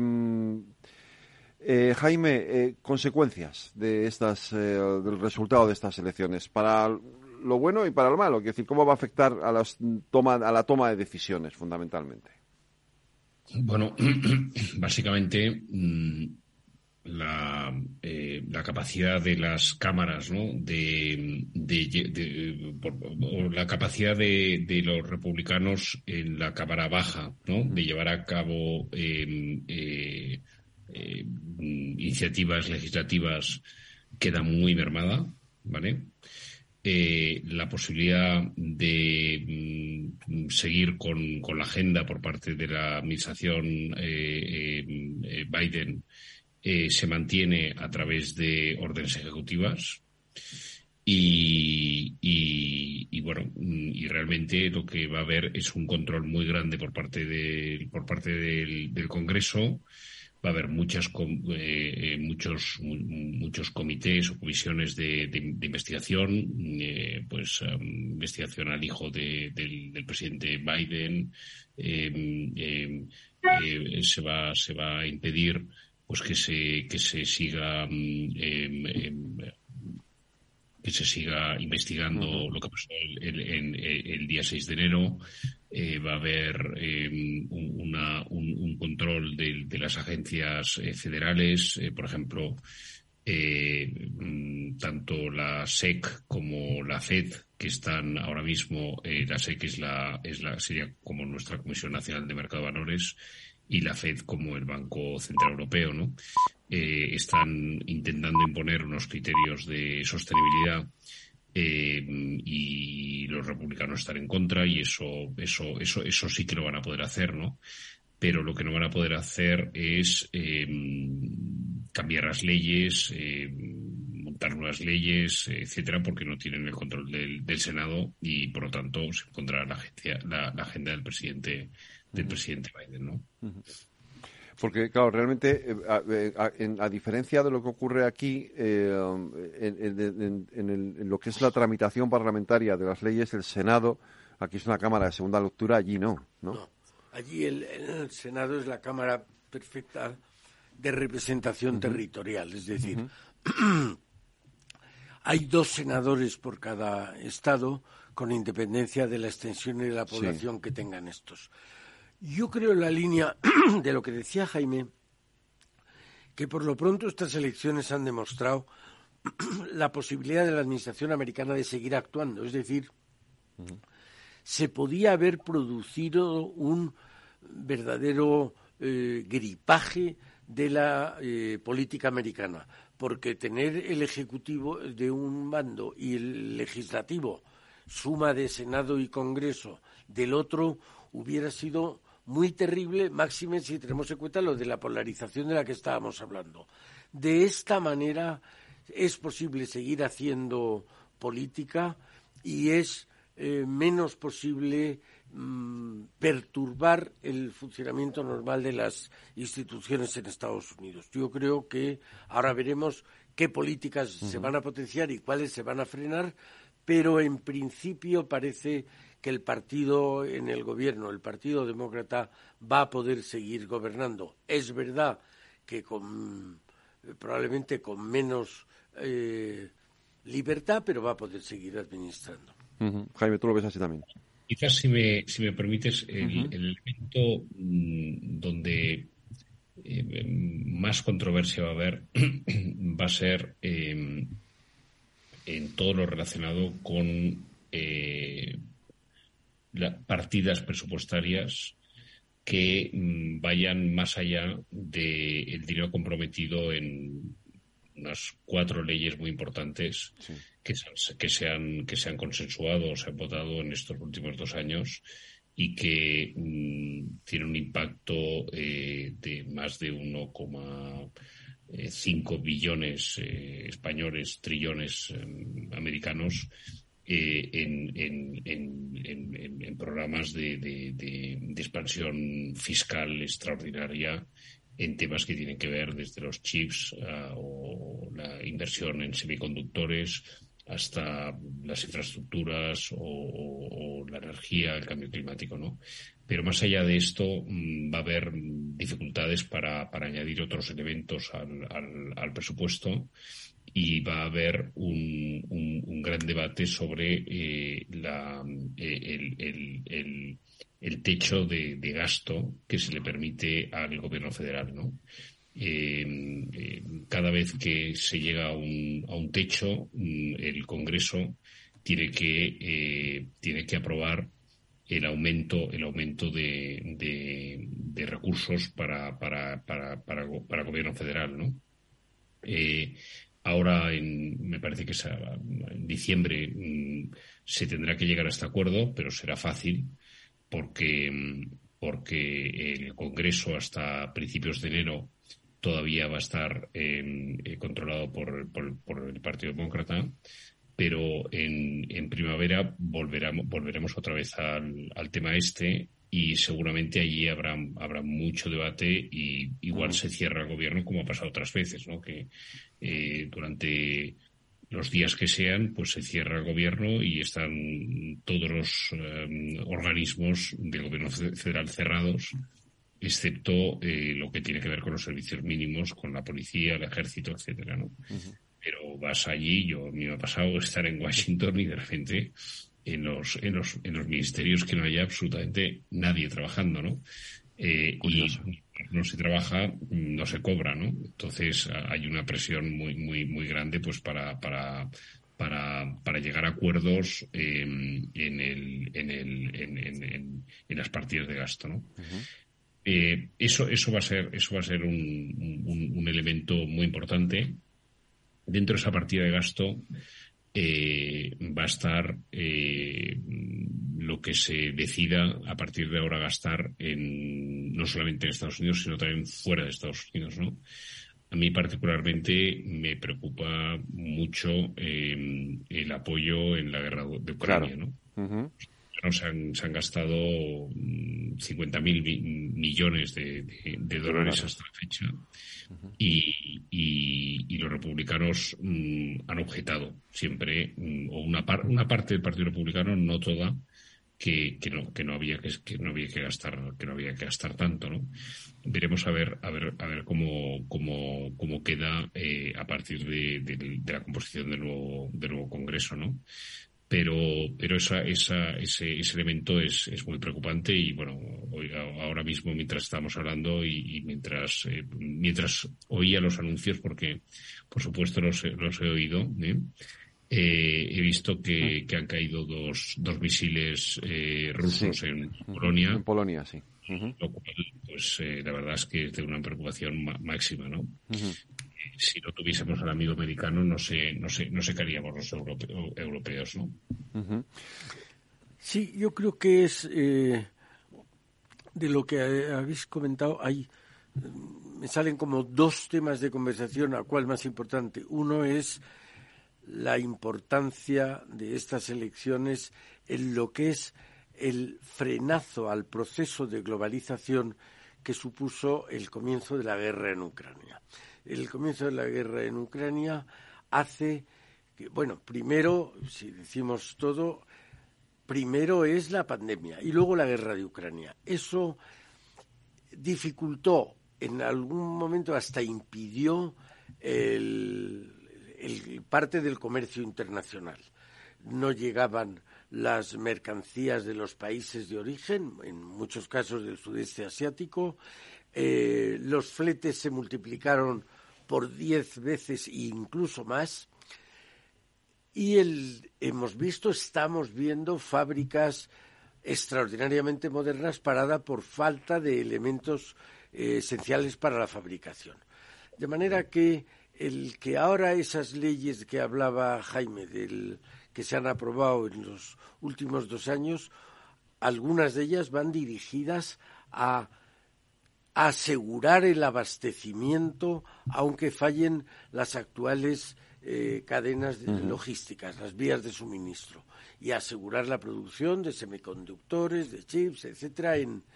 Jaime, consecuencias de del resultado de estas elecciones para lo bueno y para lo malo, es decir, ¿cómo va a afectar a la toma de decisiones, fundamentalmente? Bueno, básicamente la capacidad de las cámaras, ¿no? O la capacidad de los republicanos en la Cámara Baja, ¿no? De llevar a cabo iniciativas legislativas queda muy mermada, ¿vale? La posibilidad de seguir con la agenda por parte de la administración Biden se mantiene a través de órdenes ejecutivas y bueno, y realmente lo que va a haber es un control muy grande por parte del Congreso. Va a haber muchos comités o comisiones de investigación, investigación al hijo del presidente Biden. Se va a impedir pues que se siga investigando lo que pasó el día 6 de enero. Va a haber un control de las agencias federales, por ejemplo, tanto la SEC como la FED, que están ahora mismo, la SEC sería como nuestra Comisión Nacional de Mercado de Valores, y la FED como el Banco Central Europeo, ¿no? Están intentando imponer unos criterios de sostenibilidad y los republicanos están en contra, y eso sí que lo van a poder hacer, ¿no? Pero lo que no van a poder hacer es cambiar las leyes, montar nuevas leyes, etcétera, porque no tienen el control del Senado, y por lo tanto se pondrá la agenda del presidente Biden, ¿no? Porque, claro, realmente, a diferencia de lo que ocurre aquí, en lo que es la tramitación parlamentaria de las leyes, el Senado, aquí es una Cámara de segunda lectura, allí no. No, allí el Senado es la Cámara perfecta de representación territorial, es decir, hay 2 senadores por cada estado, con independencia de la extensión y de la población que tengan estos. Yo creo, en la línea de lo que decía Jaime, que por lo pronto estas elecciones han demostrado la posibilidad de la administración americana de seguir actuando. Es decir, se podía haber producido un verdadero gripaje de la política americana, porque tener el Ejecutivo de un bando y el Legislativo, suma de Senado y Congreso, del otro, hubiera sido muy terrible, máxime si tenemos en cuenta lo de la polarización de la que estábamos hablando. De esta manera es posible seguir haciendo política y es menos posible perturbar el funcionamiento normal de las instituciones en Estados Unidos. Yo creo que ahora veremos qué políticas se van a potenciar y cuáles se van a frenar, pero en principio parece que el partido en el gobierno, el Partido Demócrata, va a poder seguir gobernando. Es verdad que probablemente con menos libertad, pero va a poder seguir administrando. Jaime, ¿tú lo ves así también? Quizás, si me permites, el elemento donde más controversia va a haber va a ser en todo lo relacionado con partidas presupuestarias que vayan más allá del dinero comprometido en unas 4 leyes muy importantes que se han consensuado o se han votado en estos últimos 2 años y que tienen un impacto de más de 1,5 billones españoles, trillones americanos, en programas de expansión fiscal extraordinaria en temas que tienen que ver desde los chips o la inversión en semiconductores hasta las infraestructuras o la energía, el cambio climático, ¿no? Pero más allá de esto va a haber dificultades para añadir otros elementos al presupuesto, y va a haber un gran debate sobre el techo de gasto que se le permite al gobierno federal, ¿no? Cada vez que se llega a un techo, el Congreso tiene que aprobar el aumento de recursos para gobierno federal, ¿no? Ahora, me parece que en diciembre se tendrá que llegar a este acuerdo, pero será fácil porque el Congreso hasta principios de enero todavía va a estar controlado por el Partido Demócrata, pero en primavera volveremos otra vez al tema y seguramente allí habrá mucho debate y igual se cierra el gobierno como ha pasado otras veces, ¿no? Que durante los días que sean, pues se cierra el gobierno y están todos los organismos del gobierno federal cerrados, excepto lo que tiene que ver con los servicios mínimos, con la policía, el ejército, etcétera, ¿no? Uh-huh. Pero vas allí, a mí me ha pasado estar en Washington y de repente en los ministerios que no haya absolutamente nadie trabajando, ¿no? Y no se trabaja, no se cobra, ¿no? Entonces hay una presión muy muy muy grande, pues para llegar a acuerdos en las partidas de gasto, ¿no? Uh-huh. Eso va a ser un elemento muy importante. Dentro de esa partida de gasto va a estar lo que se decida a partir de ahora gastar no solamente en Estados Unidos, sino también fuera de Estados Unidos, ¿no? A mí particularmente me preocupa mucho el apoyo en la guerra de Ucrania, claro. ¿No? Uh-huh. Se han gastado 50.000 millones de dólares hasta la fecha. Uh-huh. Y los republicanos han objetado siempre, o una parte del Partido Republicano, no toda, que no había que gastar tanto, ¿no? Veremos a ver cómo queda a partir de la composición del nuevo Congreso, ¿no? Pero ese elemento es muy preocupante y bueno, ahora mismo mientras estamos hablando y mientras oía los anuncios, porque por supuesto los he oído, he visto que han caído dos misiles rusos, sí, en Polonia. En Polonia, sí. Uh-huh. Lo cual, pues la verdad es que es de una preocupación máxima, ¿no? Uh-huh. Si no tuviésemos al amigo americano, no sé qué haríamos los europeos, ¿no? Uh-huh. Sí, yo creo que es de lo que habéis comentado, me salen como dos temas de conversación, a cuál más importante. Uno es la importancia de estas elecciones en lo que es el frenazo al proceso de globalización que supuso el comienzo de la guerra en Ucrania. El comienzo de la guerra en Ucrania hace que, bueno, primero, si decimos todo, primero es la pandemia y luego la guerra de Ucrania. Eso dificultó, en algún momento hasta impidió el parte del comercio internacional. No llegaban las mercancías de los países de origen, en muchos casos del sudeste asiático. Los fletes se multiplicaron por 10 veces e incluso más. Y estamos viendo fábricas extraordinariamente modernas paradas por falta de elementos esenciales para la fabricación. De manera que el que ahora esas leyes que hablaba Jaime, que se han aprobado en los últimos 2 años, algunas de ellas van dirigidas a asegurar el abastecimiento, aunque fallen las actuales cadenas logísticas, las vías de suministro, y asegurar la producción de semiconductores, de chips, etcétera,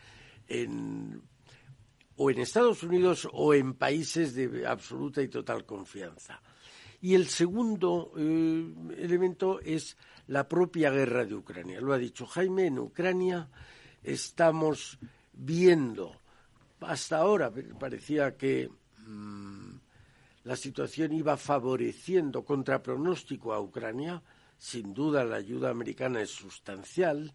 o en Estados Unidos o en países de absoluta y total confianza. Y el segundo elemento es la propia guerra de Ucrania. Lo ha dicho Jaime, en Ucrania estamos viendo, hasta ahora parecía que la situación iba favoreciendo contra pronóstico a Ucrania. Sin duda la ayuda americana es sustancial.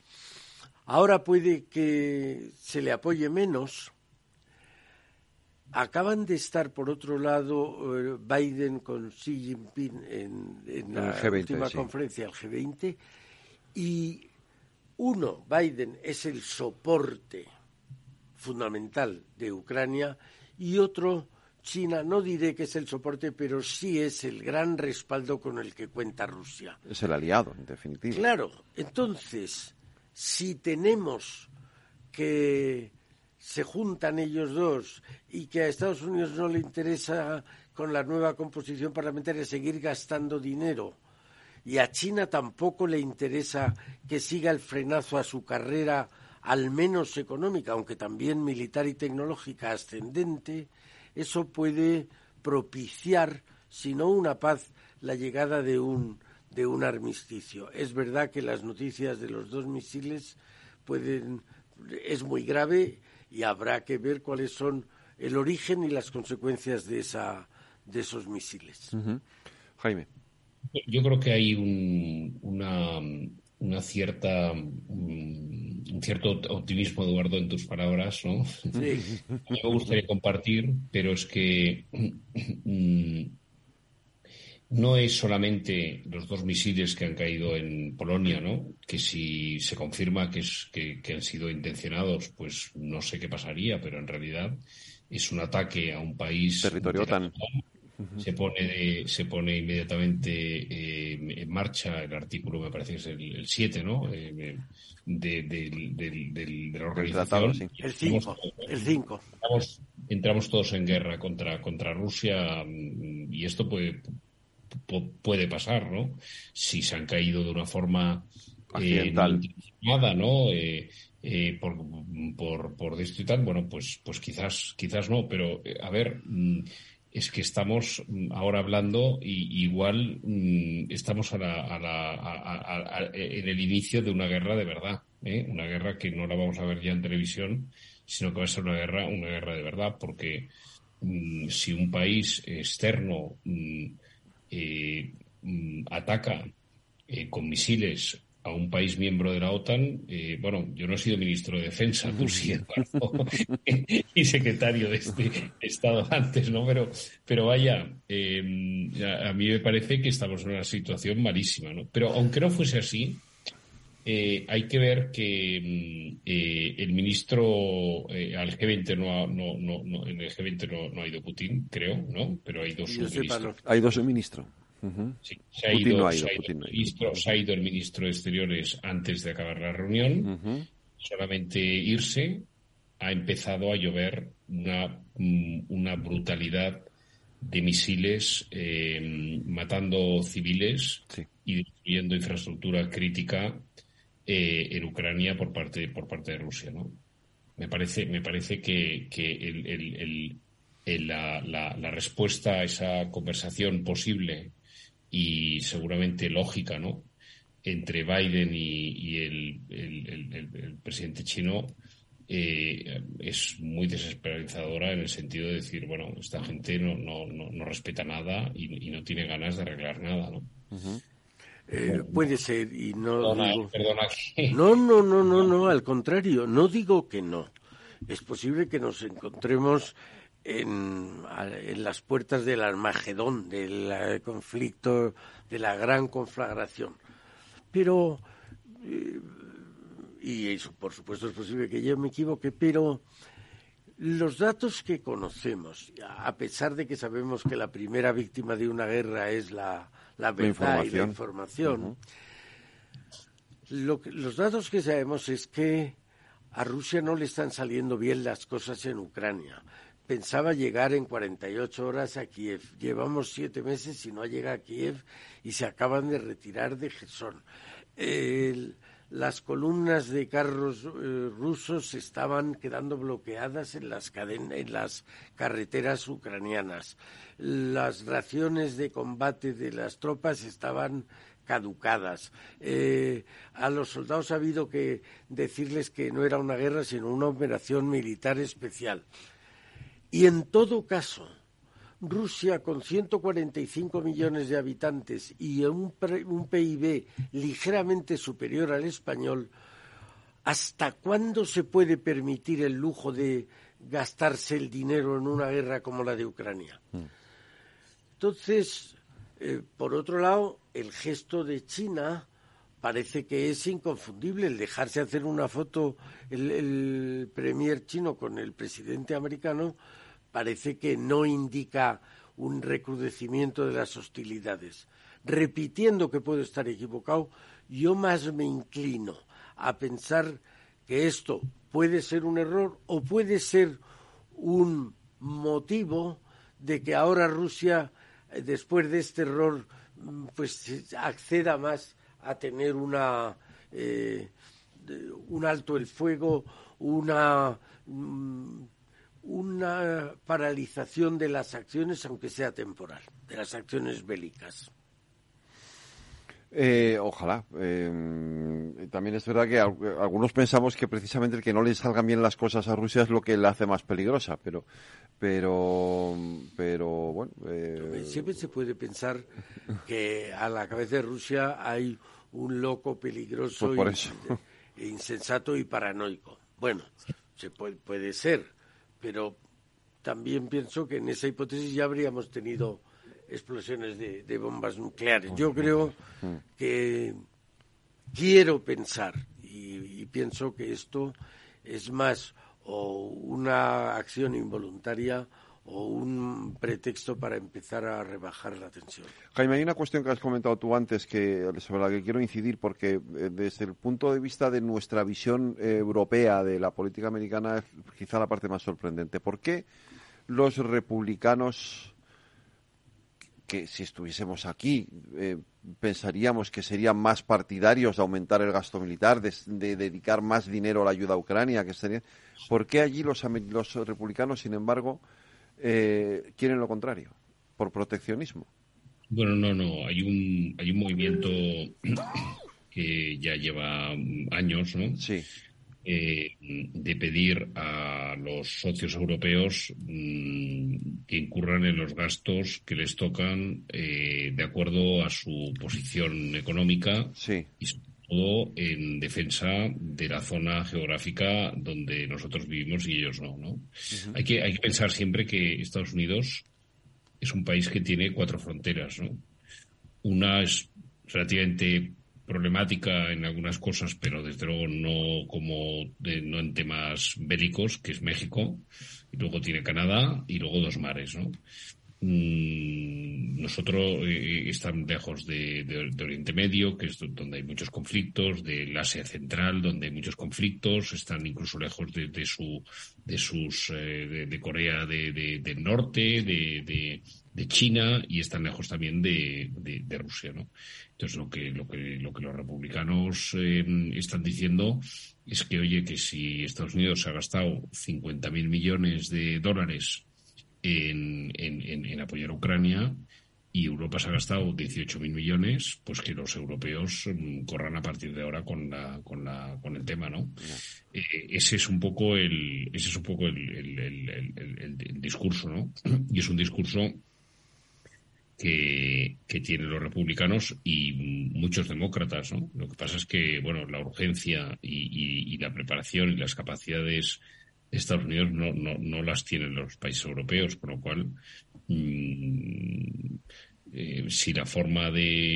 Ahora puede que se le apoye menos. Acaban de estar, por otro lado, Biden con Xi Jinping en la G20, última sí. conferencia, el G20, y Biden es el soporte fundamental de Ucrania, y otro, China, no diré que es el soporte, pero sí es el gran respaldo con el que cuenta Rusia. Es el aliado, en definitiva. Claro, entonces, si tenemos que se juntan ellos dos y que a Estados Unidos no le interesa, con la nueva composición parlamentaria, seguir gastando dinero, y a China tampoco le interesa que siga el frenazo a su carrera, al menos económica, aunque también militar y tecnológica, ascendente, eso puede propiciar, si no una paz, la llegada de un armisticio. Es verdad que las noticias de los 2 misiles es muy grave, y habrá que ver cuáles son el origen y las consecuencias de esos misiles. Uh-huh. Jaime. Yo creo que hay un cierto optimismo, Eduardo, en tus palabras, ¿no? Sí. A mí me gustaría compartir, pero es que no es solamente los 2 misiles que han caído en Polonia, ¿no? Que si se confirma que han sido intencionados, pues no sé qué pasaría, pero en realidad es un ataque a un país. Territorio OTAN. Se pone inmediatamente en marcha el artículo, me parece que es el 7, ¿no? De la organización. Tratado, sí. El 5. Entramos todos en guerra contra Rusia, y esto puede pasar, ¿no? Si se han caído de una forma accidental, nada, ¿no? Por esto y tal, bueno, pues quizás no, pero a ver, es que estamos ahora hablando y igual estamos en el inicio de una guerra de verdad, una guerra que no la vamos a ver ya en televisión, sino que va a ser una guerra de verdad, porque si un país externo ataca con misiles a un país miembro de la OTAN, bueno, yo no he sido ministro de Defensa, tú sí, Eduardo, y secretario de este Estado antes, ¿no? Pero vaya, a mí me parece que estamos en una situación malísima, ¿no? Pero aunque no fuese así, hay que ver que el ministro al G20 en el G20 no ha ido Putin, creo, ¿no? Pero hay 2 subministros. Hay 2 suministros. Uh-huh. Sí, se ha ido el ministro de Exteriores antes de acabar la reunión. Uh-huh. Solamente irse ha empezado a llover una brutalidad de misiles, matando civiles, sí, y destruyendo infraestructura crítica en Ucrania por parte de Rusia, ¿no? Me parece que la respuesta a esa conversación posible y seguramente lógica, ¿no?, entre Biden y el presidente chino es muy desesperanzadora, en el sentido de decir, bueno, esta gente no respeta nada y no tiene ganas de arreglar nada, ¿no? Uh-huh. Puede ser, y no digo... Perdona. No, al contrario, no digo que no. Es posible que nos encontremos en las puertas del Armagedón, del conflicto, de la gran conflagración. Pero, y eso, por supuesto, es posible que yo me equivoque, pero los datos que conocemos, a pesar de que sabemos que la primera víctima de una guerra es la verdad y la información, los datos que sabemos es que a Rusia no le están saliendo bien las cosas en Ucrania. Pensaba llegar en 48 horas a Kiev. Llevamos 7 meses y no llega a Kiev, y se acaban de retirar de Gerson. Las columnas de carros rusos estaban quedando bloqueadas en las carreteras ucranianas. Las raciones de combate de las tropas estaban caducadas. A los soldados ha habido que decirles que no era una guerra, sino una operación militar especial. Y en todo caso, Rusia, con 145 millones de habitantes y un PIB ligeramente superior al español, ¿hasta cuándo se puede permitir el lujo de gastarse el dinero en una guerra como la de Ucrania. Entonces, por otro lado, el gesto de China parece que es inconfundible. El dejarse hacer una foto el premier chino con el presidente americano parece que no indica un recrudecimiento de las hostilidades. Repitiendo que puedo estar equivocado, yo más me inclino a pensar que esto puede ser un error o puede ser un motivo de que ahora Rusia, después de este error, pues acceda más a tener un alto el fuego, una paralización de las acciones, aunque sea temporal, de las acciones bélicas. Ojalá. También es verdad que algunos pensamos que precisamente el que no le salgan bien las cosas a Rusia es lo que la hace más peligrosa, pero bueno. Siempre se puede pensar que a la cabeza de Rusia hay un loco peligroso pues por eso. Insensato y paranoico. Bueno, puede ser, pero también pienso que en esa hipótesis ya habríamos tenido explosiones de bombas nucleares. Yo creo que quiero pensar y pienso que esto es más o una acción involuntaria o un pretexto para empezar a rebajar la tensión. Jaime, hay una cuestión que has comentado tú antes sobre la que quiero incidir, porque desde el punto de vista de nuestra visión europea de la política americana es quizá la parte más sorprendente. ¿Por qué los republicanos, que si estuviésemos aquí pensaríamos que serían más partidarios de aumentar el gasto militar, de dedicar más dinero a la ayuda a Ucrania, ¿por qué allí los republicanos, sin embargo, quieren lo contrario, por proteccionismo? Bueno, no, hay un movimiento que ya lleva años, ¿no? Sí. De pedir a los socios europeos que incurran en los gastos que les tocan de acuerdo a su posición económica, sí, y sobre todo en defensa de la zona geográfica donde nosotros vivimos y ellos no. Uh-huh. Hay que pensar siempre que Estados Unidos es un país que tiene 4 fronteras, ¿no? Una es relativamente problemática en algunas cosas, pero desde luego no en temas bélicos, que es México, y luego tiene Canadá y luego 2 mares, ¿no? Nosotros estamos lejos de Oriente Medio, que es donde hay muchos conflictos, del Asia Central, donde hay muchos conflictos, están incluso lejos de Corea del Norte, de China, y están lejos también de Rusia, ¿no? Entonces lo que los republicanos están diciendo es que, oye, que si Estados Unidos ha gastado $50.000 millones en apoyar a Ucrania y Europa se ha gastado 18.000 millones, pues que los europeos corran a partir de ahora con el tema, ¿no? Ese es un poco el discurso, ¿no? Y es un discurso que tienen los republicanos y muchos demócratas, ¿no? Lo que pasa es que, bueno, la urgencia y la preparación y las capacidades de Estados Unidos no las tienen los países europeos, con lo cual si la forma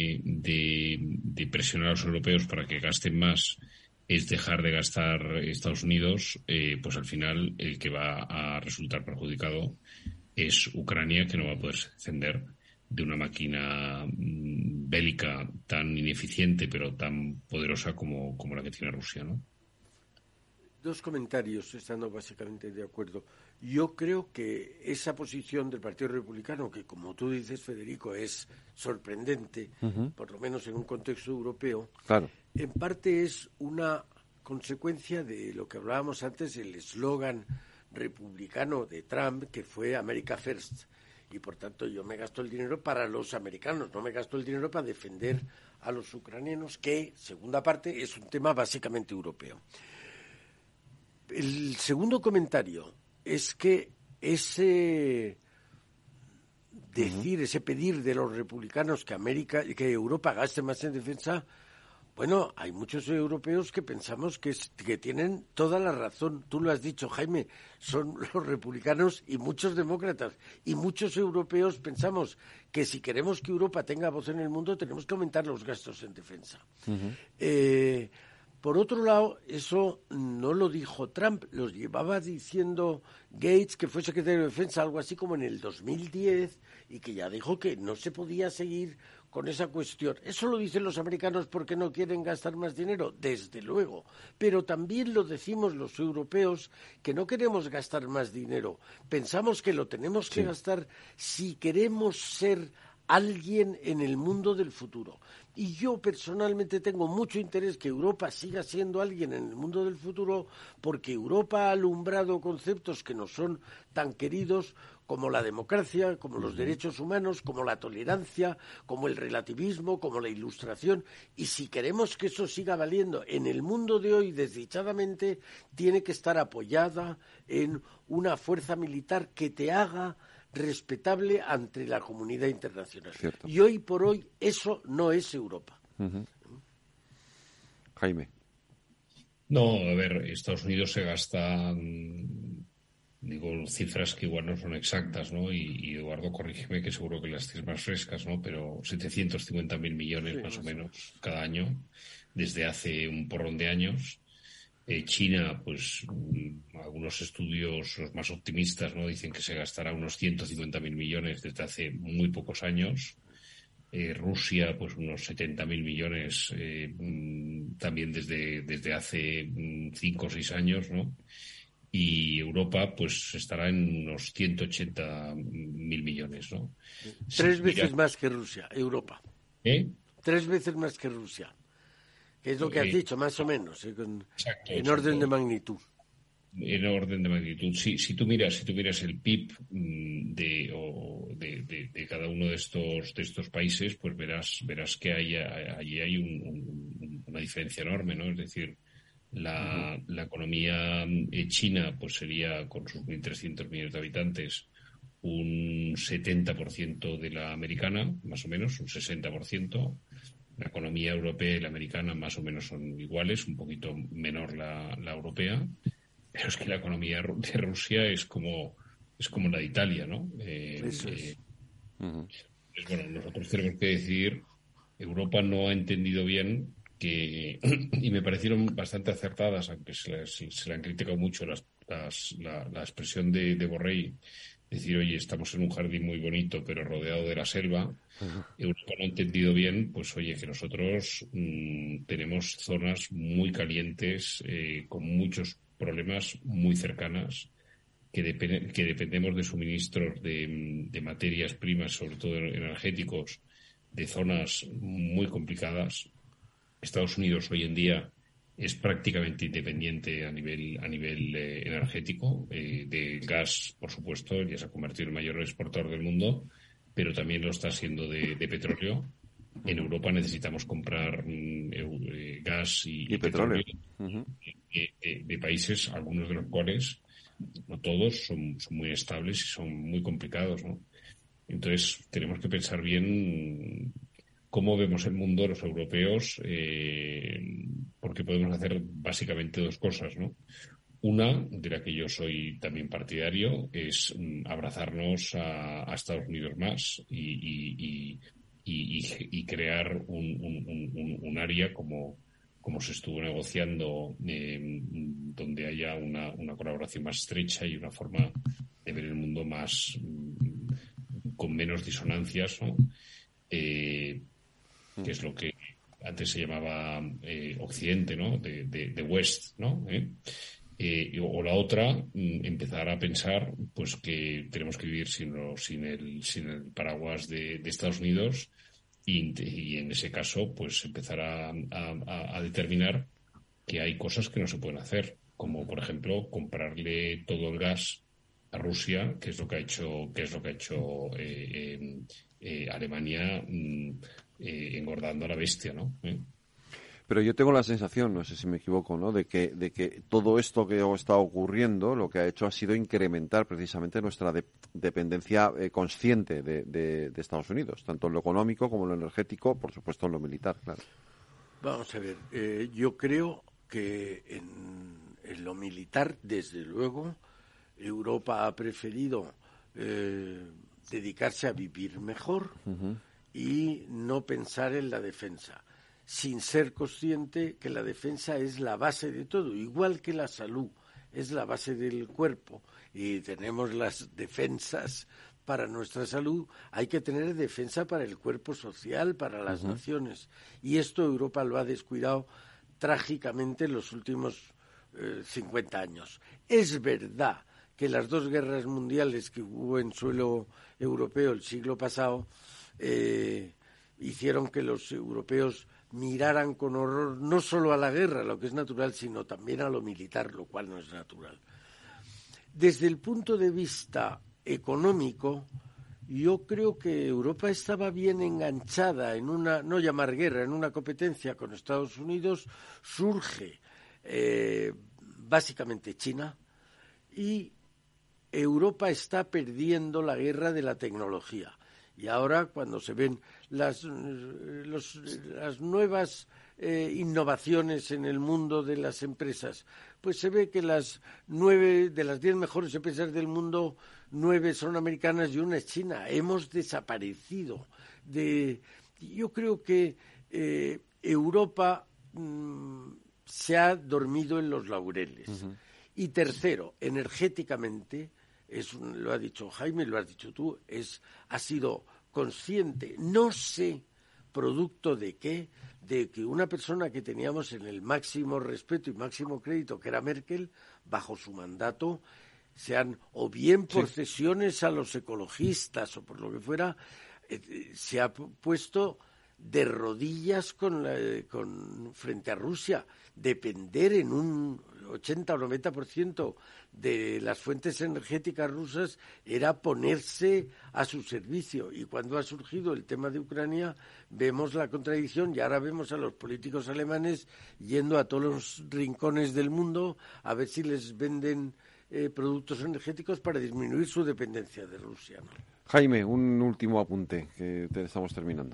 de presionar a los europeos para que gasten más es dejar de gastar Estados Unidos, pues al final el que va a resultar perjudicado es Ucrania, que no va a poder defender de una máquina bélica tan ineficiente pero tan poderosa como la que tiene Rusia, ¿no? 2 comentarios, estando básicamente de acuerdo. Yo creo que esa posición del Partido Republicano, que como tú dices, Federico, es sorprendente, por lo menos en un contexto europeo, claro, en parte es una consecuencia de lo que hablábamos antes, el eslogan republicano de Trump, que fue America First. Y por tanto yo me gasto el dinero para los americanos, no me gasto el dinero para defender a los ucranianos, que, segunda parte, es un tema básicamente europeo. El segundo comentario es que ese pedir de los republicanos que Europa gaste más en defensa Bueno, hay muchos europeos que pensamos que tienen toda la razón. Tú lo has dicho, Jaime, son los republicanos y muchos demócratas. Y muchos europeos pensamos que si queremos que Europa tenga voz en el mundo, tenemos que aumentar los gastos en defensa. Por otro lado, eso no lo dijo Trump, lo llevaba diciendo Gates, que fue secretario de Defensa, algo así como en el 2010, y que ya dijo que no se podía seguir con esa cuestión. ¿Eso lo dicen los americanos porque no quieren gastar más dinero? Desde luego. Pero también lo decimos los europeos, que no queremos gastar más dinero. Pensamos que lo tenemos que gastar si queremos ser alguien en el mundo del futuro. Y yo personalmente tengo mucho interés que Europa siga siendo alguien en el mundo del futuro, porque Europa ha alumbrado conceptos que nos son tan queridos como la democracia, como los derechos humanos, como la tolerancia, como el relativismo, como la ilustración. Y si queremos que eso siga valiendo en el mundo de hoy, desdichadamente, tiene que estar apoyada en una fuerza militar que te haga respetable ante la comunidad internacional. Cierto. Y hoy por hoy eso no es Europa. Jaime. No, a ver, Estados Unidos se gasta, digo, cifras que igual no son exactas, ¿no? Y Eduardo, corrígeme, que seguro que las tienes más frescas, ¿no? Pero 750.000 millones más o menos cada año, desde hace un porrón de años. China, pues algunos estudios, los más optimistas, ¿no? Dicen que se gastará unos 150.000 millones desde hace muy pocos años. Rusia, pues unos 70.000 millones también desde hace 5 o 6 años, ¿no? Y Europa, pues estará en unos 180.000 millones, ¿no? 3 veces más que Rusia, Europa. 3 veces más que Rusia. Que es lo que has dicho, más o menos, en orden de magnitud. En orden de magnitud. Si tú miras el PIB de cada uno de estos países, pues verás que allí hay una diferencia enorme, ¿no? Es decir, la economía china pues sería, con sus 1.300 millones de habitantes, un 70% de la americana, más o menos, un 60%. La economía europea y la americana más o menos son iguales, un poquito menor la europea, pero es que la economía de Rusia es como la de Italia, ¿no? Eso es. Pues bueno, nosotros tenemos que decidir. Europa no ha entendido bien que, y me parecieron bastante acertadas, aunque se le han criticado mucho la expresión de Borrell, decir, oye, estamos en un jardín muy bonito, pero rodeado de la selva. Europa no ha entendido bien, pues oye, que nosotros tenemos zonas muy calientes, con muchos problemas muy cercanas, que dependemos de suministros de materias primas, sobre todo energéticos, de zonas muy complicadas. Estados Unidos hoy en día es prácticamente independiente a nivel energético, de gas, por supuesto, ya se ha convertido en el mayor exportador del mundo, pero también lo está siendo de petróleo. En Europa necesitamos comprar gas y petróleo de países, algunos de los cuales, no todos, son muy estables y son muy complicados, ¿no? Entonces tenemos que pensar bien cómo vemos el mundo los europeos, porque podemos hacer básicamente 2 cosas, ¿no? Una, de la que yo soy también partidario, es abrazarnos a Estados Unidos más y crear un área como se estuvo negociando, donde haya una colaboración más estrecha y una forma de ver el mundo más con menos disonancias, ¿no? Que es lo que antes se llamaba Occidente, ¿no? De West, ¿no? O la otra, empezar a pensar pues que tenemos que vivir sin el paraguas de Estados Unidos y en ese caso pues empezar a determinar que hay cosas que no se pueden hacer, como por ejemplo comprarle todo el gas a Rusia, que es lo que ha hecho Alemania, engordando a la bestia, ¿no? Pero yo tengo la sensación, no sé si me equivoco, ¿no?, de que todo esto que está ocurriendo, lo que ha hecho ha sido incrementar precisamente nuestra dependencia consciente de Estados Unidos, tanto en lo económico como en lo energético, por supuesto en lo militar, claro. Vamos a ver, yo creo que en lo militar, desde luego, Europa ha preferido dedicarse a vivir mejor y no pensar en la defensa, sin ser consciente que la defensa es la base de todo, igual que la salud es la base del cuerpo y tenemos las defensas para nuestra salud, hay que tener defensa para el cuerpo social, para las naciones. Y esto Europa lo ha descuidado trágicamente en los últimos 50 años. Es verdad que las 2 guerras mundiales que hubo en suelo europeo el siglo pasado hicieron que los europeos miraran con horror no solo a la guerra, lo que es natural, sino también a lo militar, lo cual no es natural. Desde el punto de vista económico, yo creo que Europa estaba bien enganchada en una, no llamar guerra, en una competencia con Estados Unidos. Surge básicamente China y Europa está perdiendo la guerra de la tecnología. Y ahora, cuando se ven las nuevas innovaciones en el mundo de las empresas, pues se ve que las 9 de las 10 mejores empresas del mundo, 9 son americanas y una es china. Hemos desaparecido. Yo creo que Europa se ha dormido en los laureles. Y tercero, energéticamente, lo ha dicho Jaime, lo has dicho tú, ha sido consciente, no sé producto de qué, de que una persona que teníamos en el máximo respeto y máximo crédito, que era Merkel, bajo su mandato, sean o bien por cesiones a los ecologistas o por lo que fuera, se ha puesto de rodillas frente a Rusia. Depender en un 80 o 90% de las fuentes energéticas rusas era ponerse a su servicio. Y cuando ha surgido el tema de Ucrania, vemos la contradicción y ahora vemos a los políticos alemanes yendo a todos los rincones del mundo a ver si les venden productos energéticos para disminuir su dependencia de Rusia, ¿no? Jaime, un último apunte, que estamos terminando.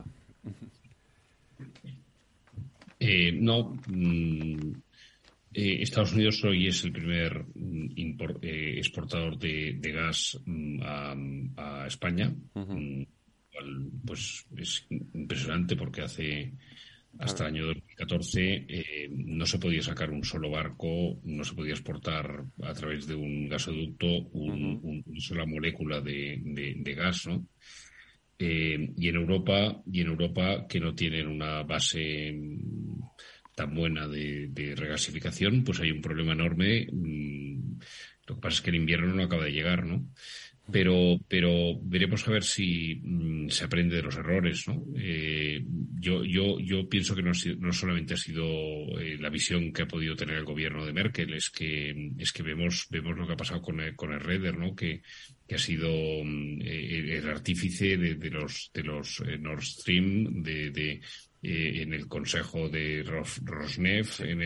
Estados Unidos hoy es el primer exportador de gas a España, cual, pues es impresionante porque hasta el año 2014 no se podía sacar un solo barco, no se podía exportar a través de un gasoducto una sola molécula de gas, ¿no? Y en Europa, que no tienen una base tan buena de regasificación, pues hay un problema enorme. Lo que pasa es que el invierno no acaba de llegar, ¿no? Pero veremos a ver si se aprende de los errores, ¿no? Yo pienso que no solamente ha sido la visión que ha podido tener el gobierno de Merkel, es que vemos lo que ha pasado con el Raeder, ¿no? Que ha sido el artífice de los Nord Stream, en el consejo de Rosneft, en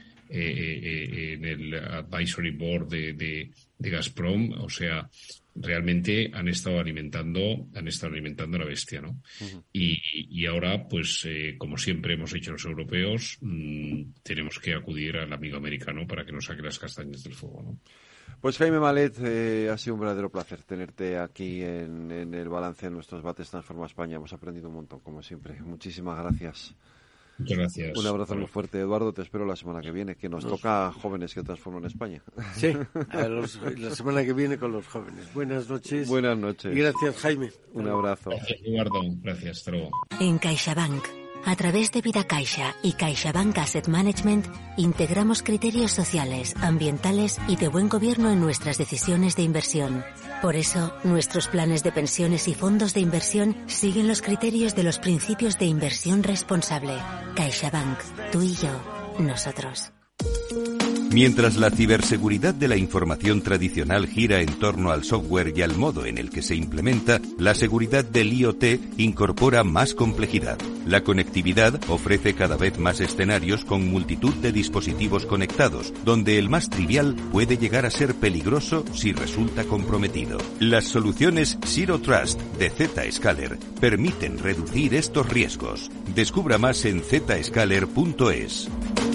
el advisory board de Gazprom. O sea, realmente han estado alimentando la bestia, ¿no? Y ahora, pues, como siempre hemos hecho los europeos, tenemos que acudir al amigo americano para que nos saque las castañas del fuego, ¿no? Pues Jaime Malet, ha sido un verdadero placer tenerte aquí en el balance de nuestros debates Transforma España. Hemos aprendido un montón, como siempre. Muchísimas gracias. Muchas gracias. Un abrazo muy fuerte, Eduardo. Te espero la semana que viene, que nos toca jóvenes que transforman España. Sí, la semana que viene con los jóvenes. Buenas noches. Buenas noches. Y gracias, Jaime. Un abrazo. Gracias, Eduardo. Gracias. Hasta luego. En CaixaBank, a través de Vida Caixa y CaixaBank Asset Management, integramos criterios sociales, ambientales y de buen gobierno en nuestras decisiones de inversión. Por eso, nuestros planes de pensiones y fondos de inversión siguen los criterios de los principios de inversión responsable. CaixaBank, tú y yo, nosotros. Mientras la ciberseguridad de la información tradicional gira en torno al software y al modo en el que se implementa, la seguridad del IoT incorpora más complejidad. La conectividad ofrece cada vez más escenarios con multitud de dispositivos conectados, donde el más trivial puede llegar a ser peligroso si resulta comprometido. Las soluciones Zero Trust de Zscaler permiten reducir estos riesgos. Descubra más en zscaler.es.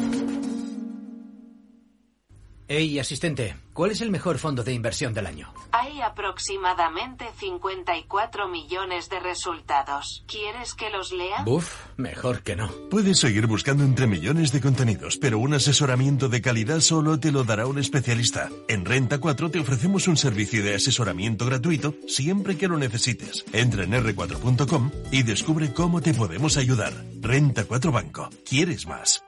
Hey, asistente, ¿cuál es el mejor fondo de inversión del año? Hay aproximadamente 54 millones de resultados. ¿Quieres que los lea? Buf, mejor que no. Puedes seguir buscando entre millones de contenidos, pero un asesoramiento de calidad solo te lo dará un especialista. En Renta 4 te ofrecemos un servicio de asesoramiento gratuito siempre que lo necesites. Entra en r4.com y descubre cómo te podemos ayudar. Renta 4 Banco. ¿Quieres más?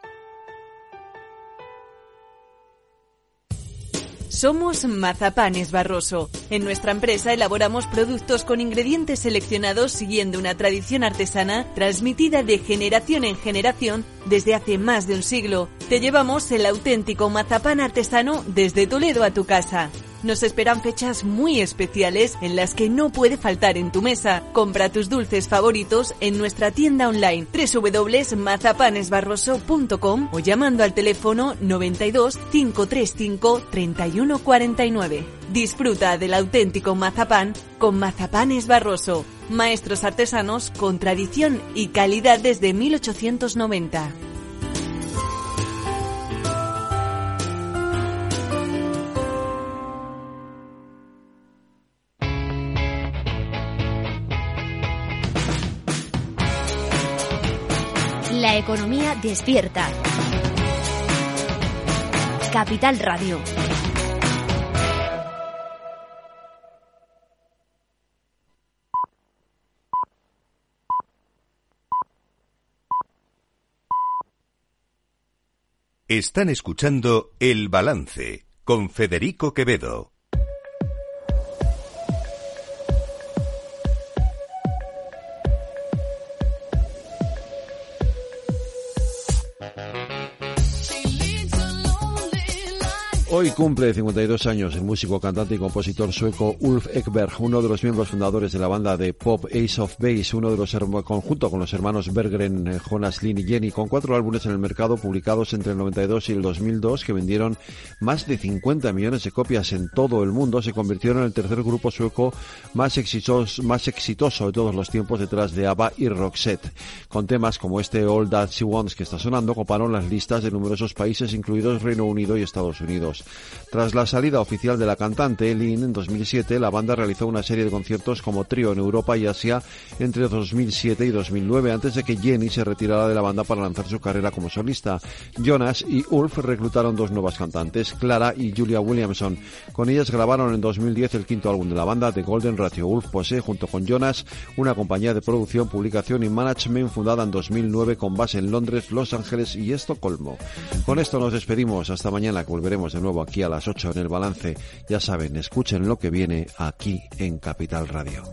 Somos Mazapanes Barroso. En nuestra empresa elaboramos productos con ingredientes seleccionados siguiendo una tradición artesana transmitida de generación en generación desde hace más de un siglo. Te llevamos el auténtico mazapán artesano desde Toledo a tu casa. Nos esperan fechas muy especiales en las que no puede faltar en tu mesa. Compra tus dulces favoritos en nuestra tienda online www.mazapanesbarroso.com o llamando al teléfono 92 535 3149. Disfruta del auténtico mazapán con Mazapanes Barroso. Maestros artesanos con tradición y calidad desde 1890. La economía despierta. Capital Radio. Están escuchando El Balance con Federico Quevedo. Hoy cumple 52 años el músico, cantante y compositor sueco Ulf Ekberg, uno de los miembros fundadores de la banda de pop Ace of Base, uno de los conjunto con los hermanos Berggren, Jonas, Linn y Jenny, con 4 álbumes en el mercado publicados entre el 92 y el 2002 que vendieron más de 50 millones de copias en todo el mundo. Se convirtieron en el tercer grupo sueco más exitoso de todos los tiempos, detrás de ABBA y Roxette. Con temas como este All That She Wants que está sonando, coparon las listas de numerosos países, incluidos Reino Unido y Estados Unidos. Tras la salida oficial de la cantante, Linn, en 2007, la banda realizó una serie de conciertos como trío en Europa y Asia entre 2007 y 2009, antes de que Jenny se retirara de la banda para lanzar su carrera como solista. Jonas y Ulf reclutaron 2 nuevas cantantes, Clara y Julia Williamson. Con ellas grabaron en 2010 el 5º álbum de la banda, The Golden Ratio. Ulf posee, junto con Jonas, una compañía de producción, publicación y management fundada en 2009 con base en Londres, Los Ángeles y Estocolmo. Con esto nos despedimos. Hasta mañana, que volveremos de nuevo aquí a las 8 en El Balance. Ya saben, escuchen lo que viene aquí en Capital Radio.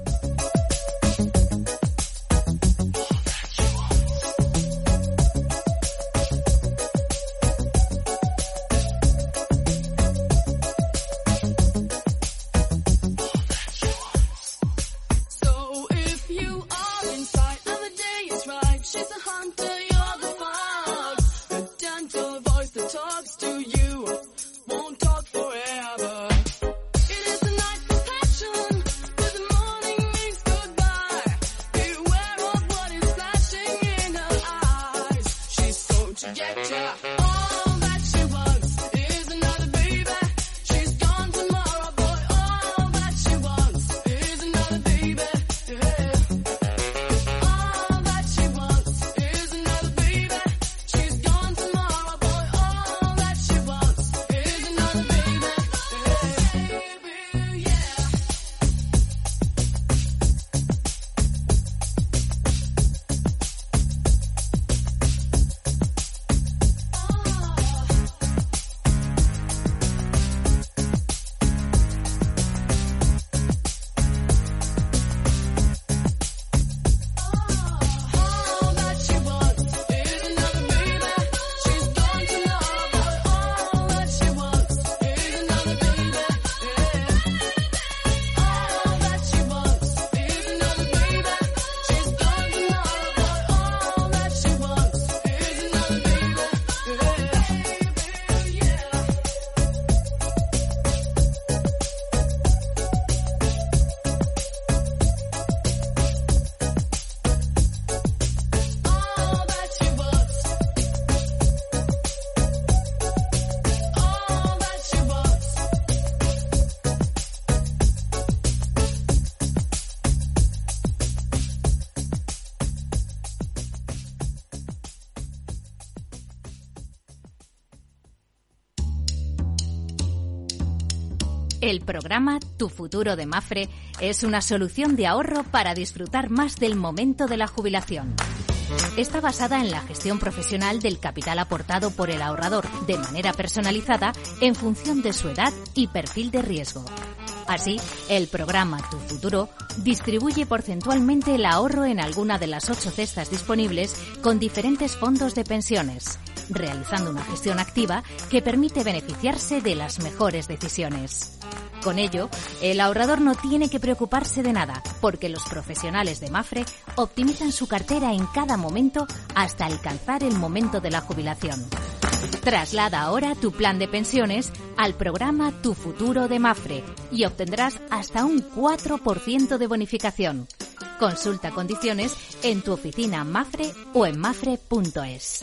El programa Tu Futuro de Mapfre es una solución de ahorro para disfrutar más del momento de la jubilación. Está basada en la gestión profesional del capital aportado por el ahorrador de manera personalizada en función de su edad y perfil de riesgo. Así, el programa Tu Futuro distribuye porcentualmente el ahorro en alguna de las 8 cestas disponibles con diferentes fondos de pensiones, realizando una gestión activa que permite beneficiarse de las mejores decisiones. Con ello, el ahorrador no tiene que preocuparse de nada, porque los profesionales de Mapfre optimizan su cartera en cada momento hasta alcanzar el momento de la jubilación. Traslada ahora tu plan de pensiones al programa Tu Futuro de Mapfre y obtendrás hasta un 4% de bonificación. Consulta condiciones en tu oficina Mapfre o en mapfre.es.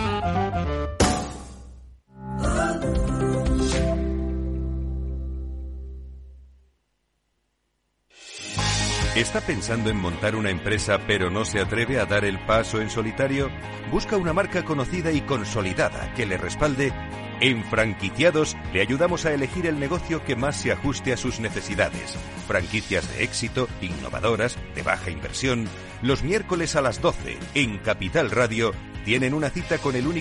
¿Está pensando en montar una empresa pero no se atreve a dar el paso en solitario? ¿Busca una marca conocida y consolidada que le respalde? En Franquiciados le ayudamos a elegir el negocio que más se ajuste a sus necesidades. Franquicias de éxito, innovadoras, de baja inversión. Los miércoles a las 12 en Capital Radio tienen una cita con el único